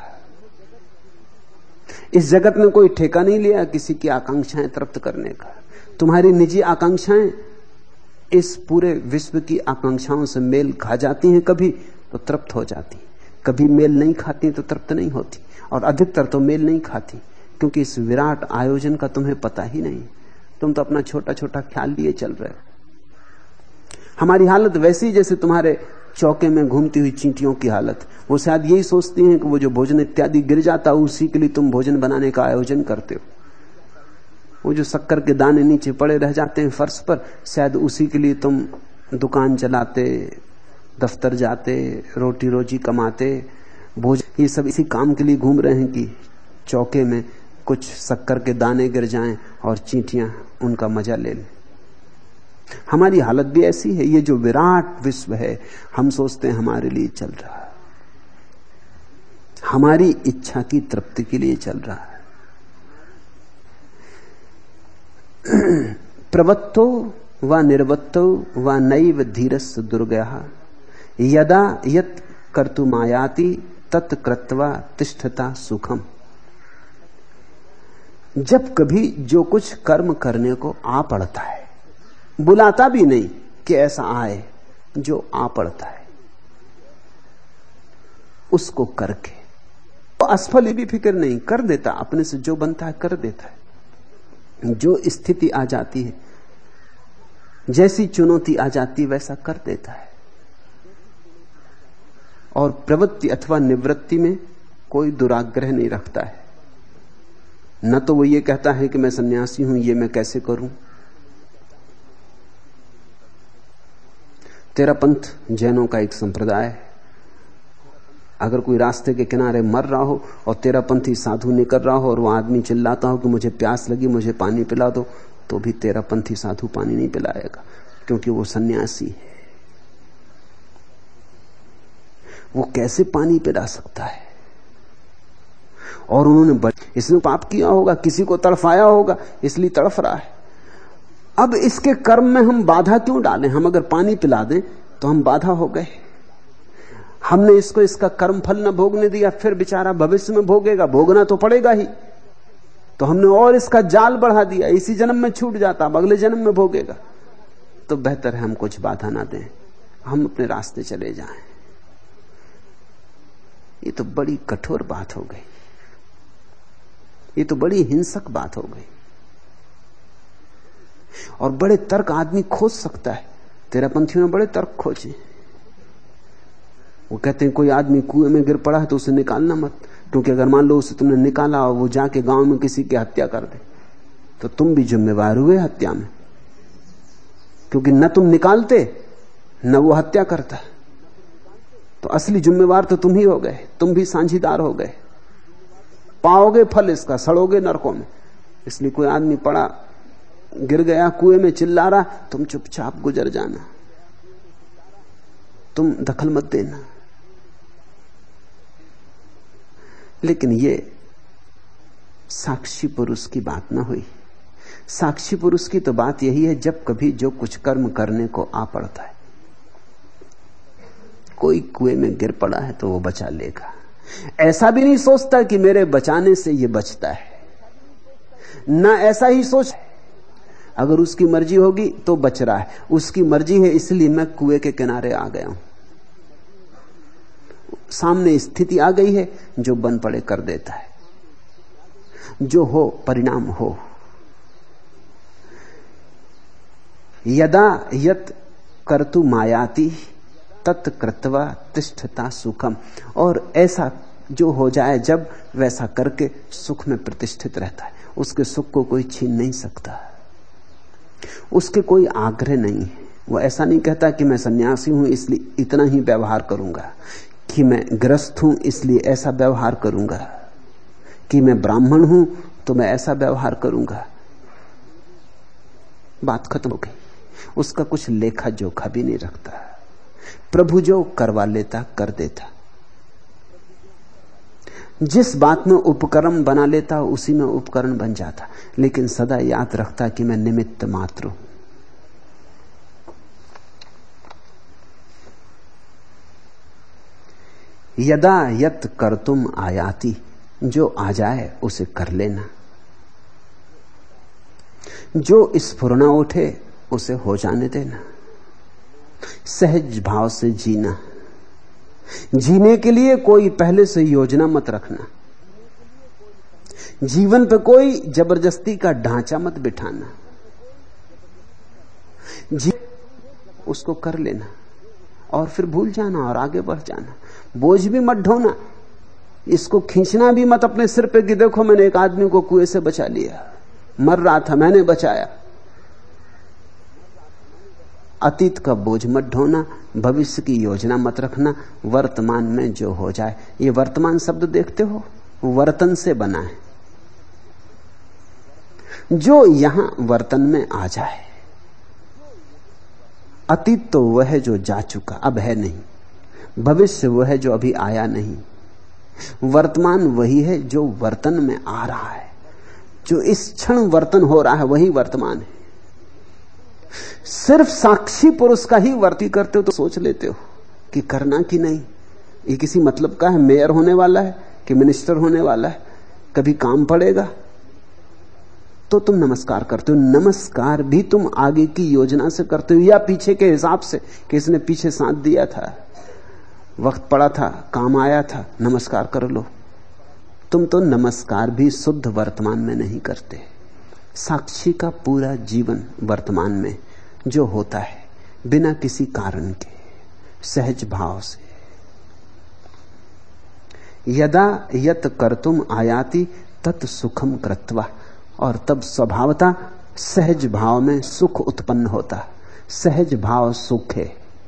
इस जगत ने कोई ठेका नहीं लिया किसी की आकांक्षाएं तृप्त करने का। तुम्हारी निजी आकांक्षाएं इस पूरे विश्व की आकांक्षाओं से मेल खा जाती हैं, कभी तो तृप्त हो जाती, कभी मेल नहीं खाती तो तृप्त नहीं होती, और अधिकतर तो मेल नहीं खाती, क्योंकि इस विराट आयोजन का तुम्हें पता ही नहीं। तुम तो अपना छोटा छोटा ख्याल लिए चल रहे हो। हमारी हालत वैसी जैसे तुम्हारे चौके में घूमती हुई चींटियों की हालत। वो शायद यही सोचती हैं कि वो जो भोजन इत्यादि गिर जाता है उसी के लिए तुम भोजन बनाने का आयोजन करते हो। वो जो शक्कर के दाने नीचे पड़े रह जाते हैं फर्श पर, शायद उसी के लिए तुम दुकान चलाते, दफ्तर जाते, रोटी रोजी कमाते, भोजन, ये सब इसी काम के लिए घूम रहे हैं कि चौके में कुछ शक्कर के दाने गिर जाएं और चींटियां उनका मजा ले लें। हमारी हालत भी ऐसी है। ये जो विराट विश्व है, हम सोचते हैं हमारे लिए चल रहा है, हमारी इच्छा की तृप्ति के लिए चल रहा है। प्रवत्तो व निर्वत्तो व नैव धीरस्य दुर्गः यदा यत् कर्तुमायाति तत् कृत्वा तिष्ठता सुखम। जब कभी जो कुछ कर्म करने को आ पड़ता है, बुलाता भी नहीं कि ऐसा आए, जो आ पड़ता है उसको करके तो असफल भी फिक्र नहीं, कर देता, अपने से जो बनता है कर देता है। जो स्थिति आ जाती है, जैसी चुनौती आ जाती है, वैसा कर देता है। और प्रवृत्ति अथवा निवृत्ति में कोई दुराग्रह नहीं रखता है। न तो वो ये कहता है कि मैं सन्यासी हूं, ये मैं कैसे करूं। तेरापंथ जैनों का एक संप्रदाय है। अगर कोई रास्ते के किनारे मर रहा हो और तेरापंथी साधु निकल रहा हो और वो आदमी चिल्लाता हो कि मुझे प्यास लगी, मुझे पानी पिला दो, तो भी तेरापंथी साधु पानी नहीं पिलाएगा, क्योंकि वो सन्यासी है। वो कैसे पानी पिला सकता है? और उन्होंने इसने पाप किया होगा, किसी को तड़फाया होगा, इसलिए तड़फ रहा है। अब इसके कर्म में हम बाधा क्यों डालें? हम अगर पानी पिला दें तो हम बाधा हो गए। हमने इसको इसका कर्म फल न भोगने दिया, फिर बेचारा भविष्य में भोगेगा, भोगना तो पड़ेगा ही। तो हमने और इसका जाल बढ़ा दिया, इसी जन्म में छूट जाता, अब अगले जन्म में भोगेगा। तो बेहतर है हम कुछ बाधा ना दें, हम अपने रास्ते चले जाएं। ये तो बड़ी कठोर बात हो गई, ये तो बड़ी हिंसक बात हो गई। और बड़े तर्क आदमी खोज सकता है। तेरा पंथियों ने बड़े तर्क खोजे। वो कहते हैं कोई आदमी कुएं में गिर पड़ा है तो उसे निकालना मत, क्योंकि अगर मान लो उसे तुमने निकाला और वो जाके गांव में किसी की हत्या कर दे तो तुम भी जिम्मेवार हुए हत्या में, क्योंकि न तुम निकालते न वो हत्या करता। तो असली जिम्मेवार तो तुम ही हो गए, तुम भी साझीदार हो गए, पाओगे फल इसका, सड़ोगे नरकों में। इसलिए कोई आदमी पड़ा गिर गया कुएं में चिल्ला रहा, तुम चुपचाप गुजर जाना, तुम दखल मत देना। लेकिन ये साक्षी पुरुष की बात ना हुई। साक्षी पुरुष की तो बात यही है, जब कभी जो कुछ कर्म करने को आ पड़ता है, कोई कुएं में गिर पड़ा है तो वो बचा लेगा। ऐसा भी नहीं सोचता कि मेरे बचाने से ये बचता है, ना ऐसा ही सोच, अगर उसकी मर्जी होगी तो बच रहा है, उसकी मर्जी है इसलिए मैं कुएं के किनारे आ गया हूं। सामने स्थिति आ गई है, जो बन पड़े कर देता है, जो हो परिणाम हो। यदा यत कर्तु मायाति तत् कृत्वा तिष्ठता सुखम। और ऐसा जो हो जाए जब, वैसा करके सुख में प्रतिष्ठित रहता है। उसके सुख को कोई छीन नहीं सकता, उसके कोई आग्रह नहीं है। वो ऐसा नहीं कहता कि मैं सन्यासी हूं इसलिए इतना ही व्यवहार करूंगा, कि मैं गृहस्थ हूं इसलिए ऐसा व्यवहार करूंगा, कि मैं ब्राह्मण हूं तो मैं ऐसा व्यवहार करूंगा। बात खत्म हो गई। उसका कुछ लेखा जोखा भी नहीं रखता। प्रभु जो करवा लेता कर देता। जिस बात में उपकरण बना लेता उसी में उपकरण बन जाता, लेकिन सदा याद रखता कि मैं निमित्त मात्र हूं। यदा यत कर्तुम आयाति, जो आ जाए उसे कर लेना, जो स्फुरना उठे उसे हो जाने देना। सहज भाव से जीना। जीने के लिए कोई पहले से योजना मत रखना, जीवन पे कोई जबरदस्ती का ढांचा मत बिठाना। उसको कर लेना और फिर भूल जाना और आगे बढ़ जाना। बोझ भी मत ढोना, इसको खींचना भी मत अपने सिर पे कि देखो मैंने एक आदमी को कुएं से बचा लिया, मर रहा था मैंने बचाया। अतीत का बोझ मत ढोना, भविष्य की योजना मत रखना। वर्तमान में जो हो जाए, ये वर्तमान शब्द देखते हो, वर्तन से बना है। जो यहां वर्तन में आ जाए। अतीत तो वह है जो जा चुका, अब है नहीं। भविष्य वह है जो अभी आया नहीं। वर्तमान वही है जो वर्तन में आ रहा है। जो इस क्षण वर्तन हो रहा है वही वर्तमान है। सिर्फ साक्षी पुरुष का ही वर्ती करते हो तो सोच लेते हो कि करना कि नहीं, ये किसी मतलब का है, मेयर होने वाला है कि मिनिस्टर होने वाला है, कभी काम पड़ेगा तो तुम नमस्कार करते हो। नमस्कार भी तुम आगे की योजना से करते हो या पीछे के हिसाब से कि इसने पीछे साथ दिया था, वक्त पड़ा था, काम आया था, नमस्कार कर लो। तुम तो नमस्कार भी शुद्ध वर्तमान में नहीं करते। साक्षी का पूरा जीवन वर्तमान में जो होता है बिना किसी कारण के, सहज भाव से। यदा यत कर्तुम आयाति तत् सुखम कृत्वा, और तब स्वभावता सहज भाव में सुख उत्पन्न होता। सहज भाव सुख है।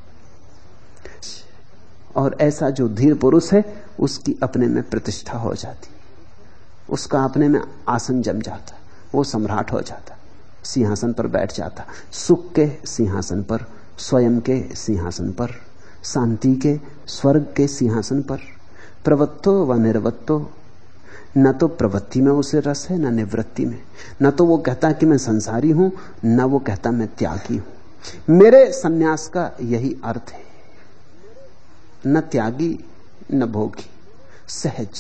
और ऐसा जो धीर पुरुष है उसकी अपने में प्रतिष्ठा हो जाती, उसका अपने में आसन जम जाता, वो सम्राट हो जाता, सिंहासन पर बैठ जाता। सुख के सिंहासन पर, स्वयं के सिंहासन पर, शांति के, स्वर्ग के सिंहासन पर। प्रवृत्तो व निर्वृत्तो, न तो प्रवृत्ति में उसे रस है न निवृत्ति में। न तो वो कहता कि मैं संसारी हूं, न वो कहता मैं त्यागी हूं। मेरे सन्यास का यही अर्थ है। न त्यागी न भोगी, सहज,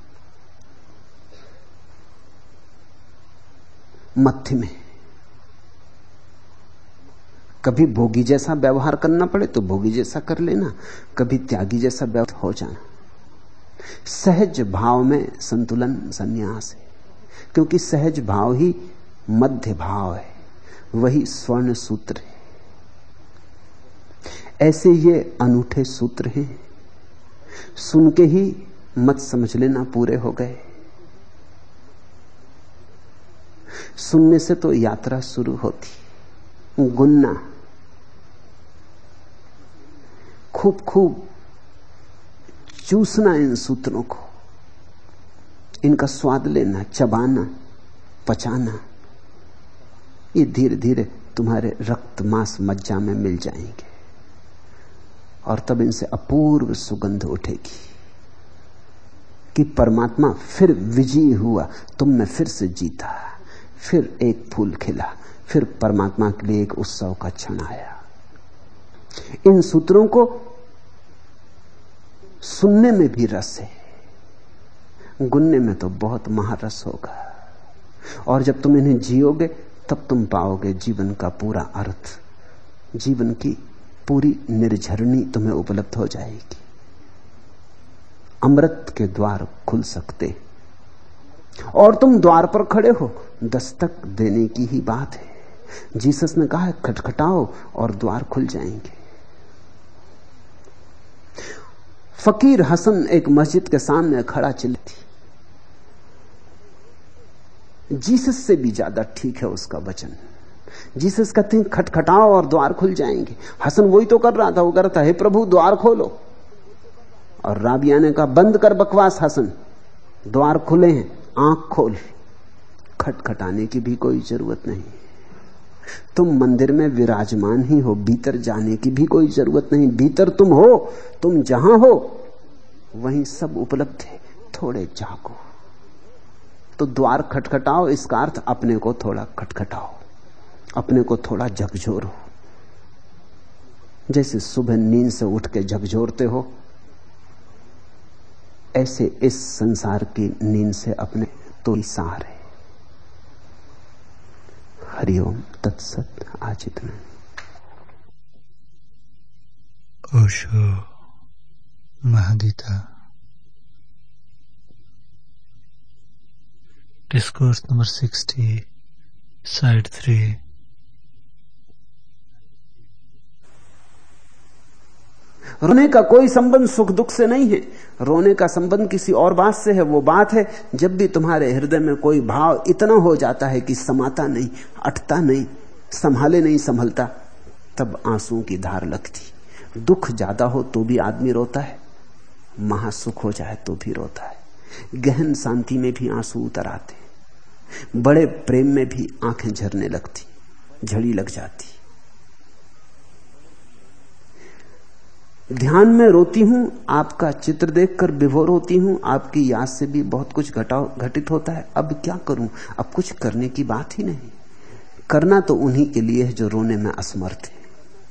मध्य में। कभी भोगी जैसा व्यवहार करना पड़े तो भोगी जैसा कर लेना, कभी त्यागी जैसा व्यवहार हो जाना। सहज भाव में संतुलन संन्यास है, क्योंकि सहज भाव ही मध्य भाव है, वही स्वर्ण सूत्र है। ऐसे ये अनूठे सूत्र हैं, सुन के ही मत समझ लेना पूरे हो गए। सुनने से तो यात्रा शुरू होती, गुनना, खूब खूब चूसना इन सूत्रों को, इनका स्वाद लेना, चबाना, पचाना, ये धीरे धीरे तुम्हारे रक्त मांस मज्जा में मिल जाएंगे और तब इनसे अपूर्व सुगंध उठेगी कि परमात्मा फिर विजयी हुआ, तुम में फिर से जीता, फिर एक फूल खिला, फिर परमात्मा के लिए एक उत्सव का क्षण आया। इन सूत्रों को सुनने में भी रस है, गुनने में तो बहुत महारस होगा। और जब तुम इन्हें जियोगे तब तुम पाओगे जीवन का पूरा अर्थ, जीवन की पूरी निर्झरणी तुम्हें उपलब्ध हो जाएगी। अमृत के द्वार खुल सकते और तुम द्वार पर खड़े हो, दस्तक देने की ही बात है। जीसस ने कहा है खटखटाओ और द्वार खुल जाएंगे। फकीर हसन एक मस्जिद के सामने खड़ा चिल्लाती, जीसस से भी ज्यादा ठीक है उसका वचन। जीसस कहते हैं खटखटाओ और द्वार खुल जाएंगे। हसन वही तो कर रहा था, वो करता है प्रभु द्वार खोलो, और राबिया ने कहा बंद कर बकवास हसन, द्वार खुले हैं, आंख खोल। खटखटाने की भी कोई जरूरत नहीं, तुम मंदिर में विराजमान ही हो, भीतर जाने की भी कोई जरूरत नहीं। भीतर तुम हो, तुम जहां हो वहीं सब उपलब्ध है, थोड़े जागो। तो द्वार खटखटाओ, इसका अर्थ अपने को थोड़ा खटखटाओ, अपने को थोड़ा झकझोरो। जैसे सुबह नींद से उठ के झकझोरते हो, ऐसे इस संसार की नींद से अपने तो सार है। हरिओम तत्सत। आज इतना। Osho Mahageeta. Discourse number 60, side 3। रोने का कोई संबंध सुख दुख से नहीं है, रोने का संबंध किसी और बात से है। वो बात है जब भी तुम्हारे हृदय में कोई भाव इतना हो जाता है कि समाता नहीं, अटता नहीं, संभाले नहीं संभलता, तब आंसुओं की धार लगती। दुख ज्यादा हो तो भी आदमी रोता है, महासुख हो जाए तो भी रोता है। गहन शांति में भी आंसू उतर आते, बड़े प्रेम में भी आंखें झरने लगती, झड़ी लग जाती। ध्यान में रोती हूं, आपका चित्र देखकर विभोर होती हूं, आपकी याद से भी बहुत कुछ घटित होता है। अब क्या करूं, अब कुछ करने की बात ही नहीं। करना तो उन्हीं के लिए है जो रोने में असमर्थ है,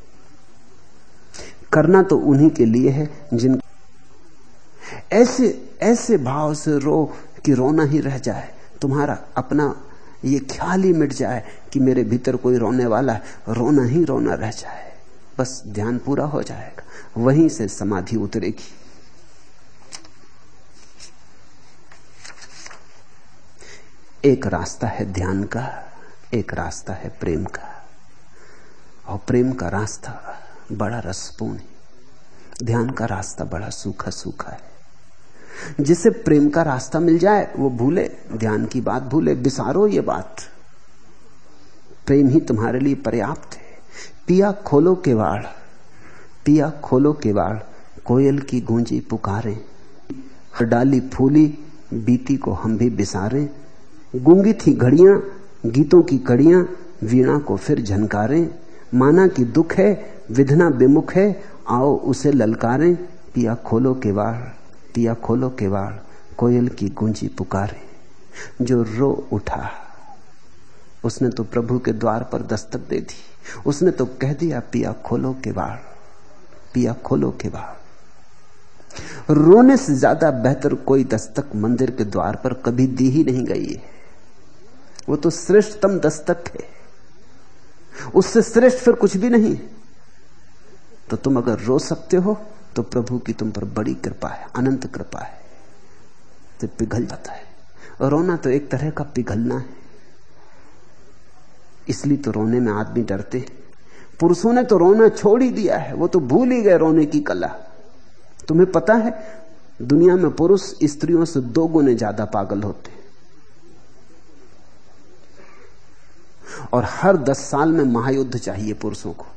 करना तो उन्हीं के लिए है जिन ऐसे ऐसे भाव से रो कि रोना ही रह जाए, तुम्हारा अपना ये ख्याल ही मिट जाए कि मेरे भीतर कोई रोने वाला है, रोना ही रोना रह जाए, बस ध्यान पूरा हो जाएगा, वहीं से समाधि उतरेगी। एक रास्ता है ध्यान का, एक रास्ता है प्रेम का, और प्रेम का रास्ता बड़ा रसपूर्ण है, ध्यान का रास्ता बड़ा सूखा सूखा है। जिसे प्रेम का रास्ता मिल जाए वो भूले ध्यान की बात, भूले, बिसारो ये बात। प्रेम ही तुम्हारे लिए पर्याप्त है। पिया खोलो केवाड़, पिया खोलो केवाड़, कोयल की गूंजी पुकारें, डाली फूली बीती को हम भी बिसारें। गूंगी थी घड़ियां गीतों की कड़ियां, वीणा को फिर झनकारें। माना कि दुख है विधना विमुख है, आओ उसे ललकारें। पिया खोलो केवाड़, पिया खोलो केवाड़, कोयल की गूंजी पुकारें। जो रो उठा उसने तो प्रभु के द्वार पर दस्तक दे दी, उसने तो कह दिया पिया खोलो केवाड़, पिया खोलो केवाड़। रोने से ज्यादा बेहतर कोई दस्तक मंदिर के द्वार पर कभी दी ही नहीं गई है। वो तो श्रेष्ठतम दस्तक है, उससे श्रेष्ठ फिर कुछ भी नहीं। तो तुम अगर रो सकते हो तो प्रभु की तुम पर बड़ी कृपा है, अनंत कृपा है। तो पिघल जाता है। रोना तो एक तरह का पिघलना है, इसलिए तो रोने में आदमी डरते। पुरुषों ने तो रोना छोड़ ही दिया है, वो तो भूल ही गए रोने की कला। तुम्हें पता है दुनिया में पुरुष स्त्रियों से 2 गुने ज्यादा पागल होते हैं, और हर 10 साल में महायुद्ध चाहिए पुरुषों को।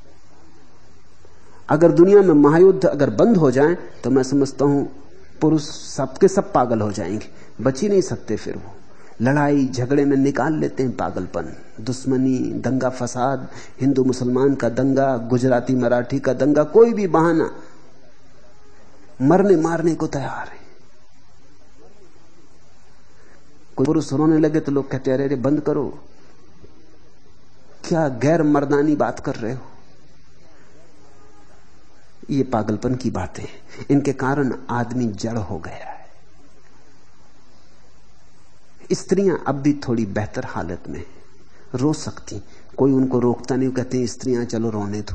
अगर दुनिया में महायुद्ध अगर बंद हो जाए तो मैं समझता हूं पुरुष सबके सब पागल हो जाएंगे, बच ही नहीं सकते। फिर वो लड़ाई झगड़े में निकाल लेते हैं पागलपन, दुश्मनी, दंगा फसाद, हिंदू मुसलमान का दंगा, गुजराती मराठी का दंगा, कोई भी बहाना, मरने मारने को तैयार है। कोई पुरुष रोने लगे तो लोग कहते हैं अरे बंद करो, क्या गैर मर्दानी बात कर रहे हो। ये पागलपन की बातें, इनके कारण आदमी जड़ हो गया है। स्त्रियां अब भी थोड़ी बेहतर हालत में रो सकती, कोई उनको रोकता नहीं, कहते स्त्रियां चलो रोने दो।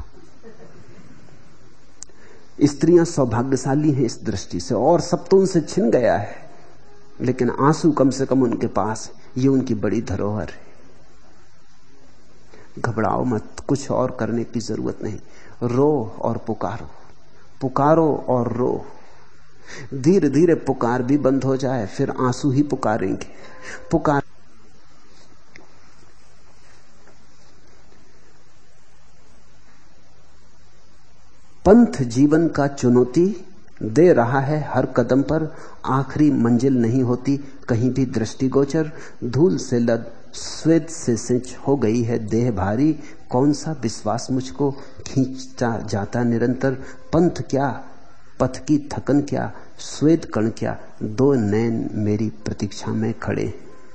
स्त्रियां सौभाग्यशाली हैं इस दृष्टि से, और सब तो उनसे छिन गया है, लेकिन आंसू कम से कम उनके पास, ये उनकी बड़ी धरोहर है। घबराओ मत, कुछ और करने की जरूरत नहीं। रो और पुकारो, पुकारो और रो। धीरे धीरे पुकार भी बंद हो जाए, फिर आंसू ही पुकारेंगे। पुकार पंथ जीवन का चुनौती दे रहा है हर कदम पर, आखिरी मंजिल नहीं होती कहीं भी दृष्टिगोचर। धूल से लद श्वेत से सिंच हो गई है देह भारी, कौन सा विश्वास मुझको खींचता जाता निरंतर। पंथ क्या, पथ की थकन क्या, श्वेत कण क्या, 2 नैन मेरी प्रतीक्षा में खड़े।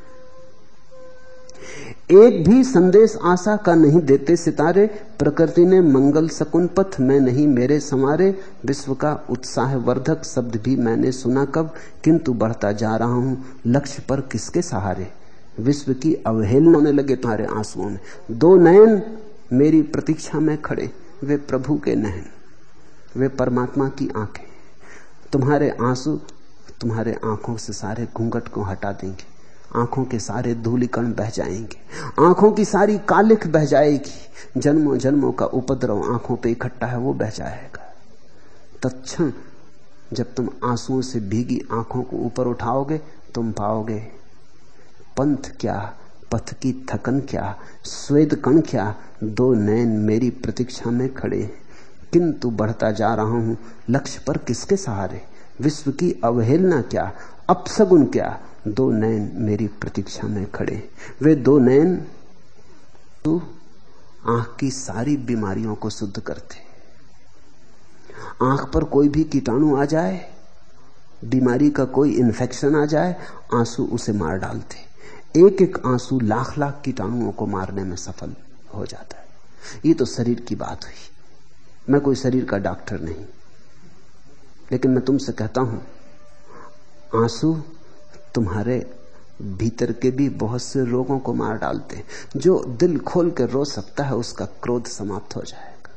एक भी संदेश आशा का नहीं देते सितारे, प्रकृति ने मंगल सकुन पथ में नहीं मेरे संवारे। विश्व का उत्साह वर्धक शब्द भी मैंने सुना कब, किंतु बढ़ता जा रहा हूं लक्ष्य पर किसके सहारे। विश्व की अवहेलना होने लगे तुम्हारे आंसुओं में। 2 नयन मेरी प्रतीक्षा में खड़े, वे प्रभु के नयन, वे परमात्मा की आंखें। तुम्हारे आंसू तुम्हारे आंखों से सारे घूंघट को हटा देंगे, आंखों के सारे धूलिकण बह जाएंगे, आंखों की सारी कालिख बह जाएगी। जन्मों जन्मों का उपद्रव आंखों पे इकट्ठा है वो बह जाएगा। तत्क्षण जब तुम आंसुओं से भीगी आंखों को ऊपर उठाओगे तुम पाओगे पंथ क्या, पथ की थकन क्या, स्वेद कण क्या, 2 नैन मेरी प्रतीक्षा में खड़े। किंतु बढ़ता जा रहा हूं लक्ष्य पर किसके सहारे। विश्व की अवहेलना क्या, अपशगुन क्या, 2 नैन मेरी प्रतीक्षा में खड़े। वे 2 नैन तो आंख की सारी बीमारियों को शुद्ध करते। आंख पर कोई भी कीटाणु आ जाए, बीमारी का कोई इन्फेक्शन आ जाए, आंसू उसे मार डालते। एक एक आंसू लाख लाख कीटाणुओं को मारने में सफल हो जाता है। ये तो शरीर की बात हुई, मैं कोई शरीर का डॉक्टर नहीं, लेकिन मैं तुमसे कहता हूं आंसू तुम्हारे भीतर के भी बहुत से रोगों को मार डालते हैं। जो दिल खोल कर रो सकता है उसका क्रोध समाप्त हो जाएगा।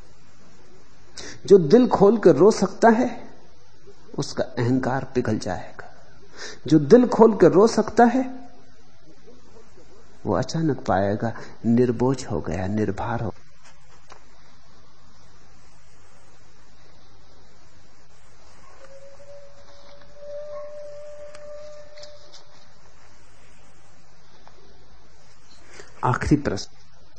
जो दिल खोल कर रो सकता है उसका अहंकार पिघल जाएगा। जो दिल खोल कर रो सकता है वो अचानक पाएगा निर्बोझ हो गया, निर्भर हो। आखिरी प्रश्न,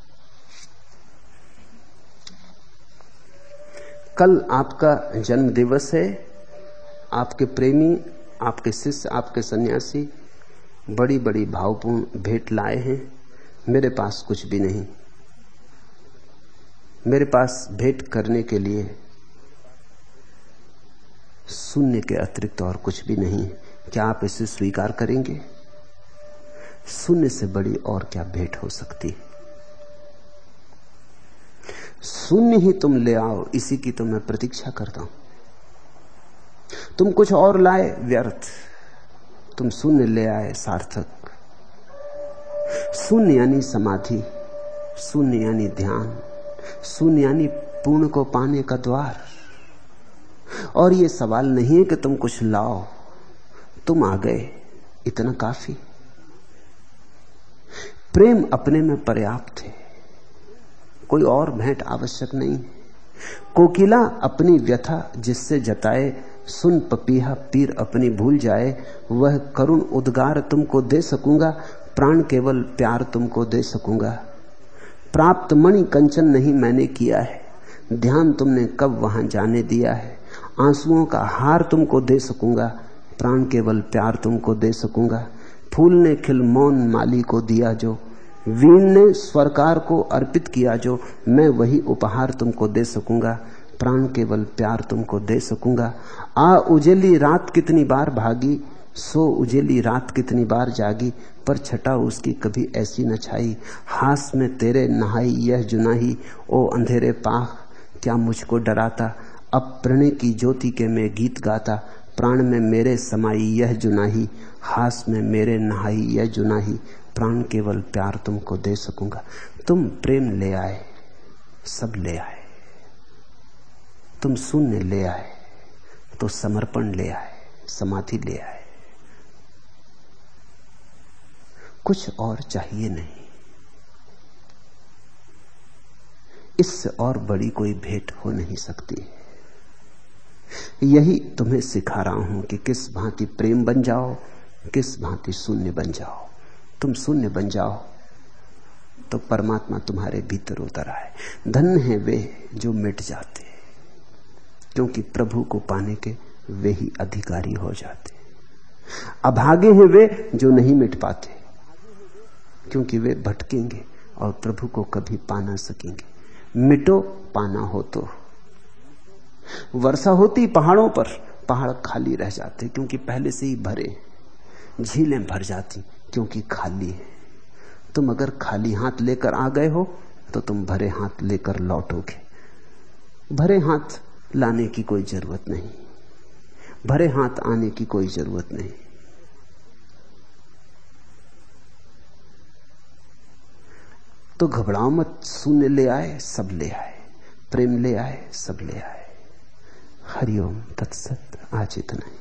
कल आपका जन्म दिवस है। आपके प्रेमी, आपके शिष्य, आपके सन्यासी बड़ी बड़ी भावपूर्ण भेंट लाए हैं। मेरे पास कुछ भी नहीं। मेरे पास भेंट करने के लिए शून्य के अतिरिक्त और कुछ भी नहीं। क्या आप इसे स्वीकार करेंगे? शून्य से बड़ी और क्या भेंट हो सकती है? शून्य ही तुम ले आओ, इसी की तो मैं प्रतीक्षा करता हूं। तुम कुछ और लाए व्यर्थ, तुम शून्य ले आए सार्थक। शून्य यानी समाधि, शून्य यानी ध्यान, शून्य यानी पूर्ण को पाने का द्वार। और ये सवाल नहीं है कि तुम कुछ लाओ, तुम आ गए, इतना काफी। प्रेम अपने में पर्याप्त है, कोई और भेंट आवश्यक नहीं। कोकिला अपनी व्यथा जिससे जताए, सुन पपीहा पीर अपनी भूल जाए। वह करुण उद्गार तुमको दे सकूंगा, प्राण केवल प्यार तुमको दे सकूंगा। प्राप्त मणि कंचन नहीं मैंने किया है, ध्यान तुमने कब वहां जाने दिया है। आंसुओं का हार तुमको दे सकूंगा, प्राण केवल प्यार तुमको दे सकूंगा। फूल ने खिल मौन माली को दिया जो, वीण ने स्वरकार को अर्पित किया जो, मैं वही उपहार तुमको दे सकूंगा, प्राण केवल प्यार तुमको दे सकूंगा। आ उजेली रात कितनी बार भागी, सो उजेली रात कितनी बार जागी, पर छटा उसकी कभी ऐसी न छाई। हास में तेरे नहाई यह जुनाही, ओ अंधेरे पाख क्या मुझको डराता। अब प्रणय की ज्योति के मैं गीत गाता, प्राण में मेरे समाई यह जुनाही। हास में मेरे नहाई यह जुनाही, प्राण केवल प्यार तुमको दे सकूंगा। तुम प्रेम ले आए, सब ले आए। तुम शून्य ले आए तो समर्पण ले आए, समाधि ले आए। कुछ और चाहिए नहीं। इससे और बड़ी कोई भेंट हो नहीं सकती। यही तुम्हें सिखा रहा हूं कि किस भांति प्रेम बन जाओ, किस भांति शून्य बन जाओ। तुम शून्य बन जाओ तो परमात्मा तुम्हारे भीतर उतर आए। धन्य है वे जो मिट जाते, क्योंकि प्रभु को पाने के वे ही अधिकारी हो जाते। अभागे हैं वे जो नहीं मिट पाते, क्योंकि वे भटकेंगे और प्रभु को कभी पा ना सकेंगे। मिटो पाना हो तो। वर्षा होती पहाड़ों पर, पहाड़ खाली रह जाते क्योंकि पहले से ही भरे। झीलें भर जाती क्योंकि खाली है। तुम अगर खाली हाथ लेकर आ गए हो तो तुम भरे हाथ लेकर लौटोगे। भरे हाथ लाने की कोई जरूरत नहीं, भरे हाथ आने की कोई जरूरत नहीं। तो घबराओ मत। शून्य ले आए, सब ले आए। प्रेम ले आए, सब ले आए। हरिओम तत्सत। आज इतना ही।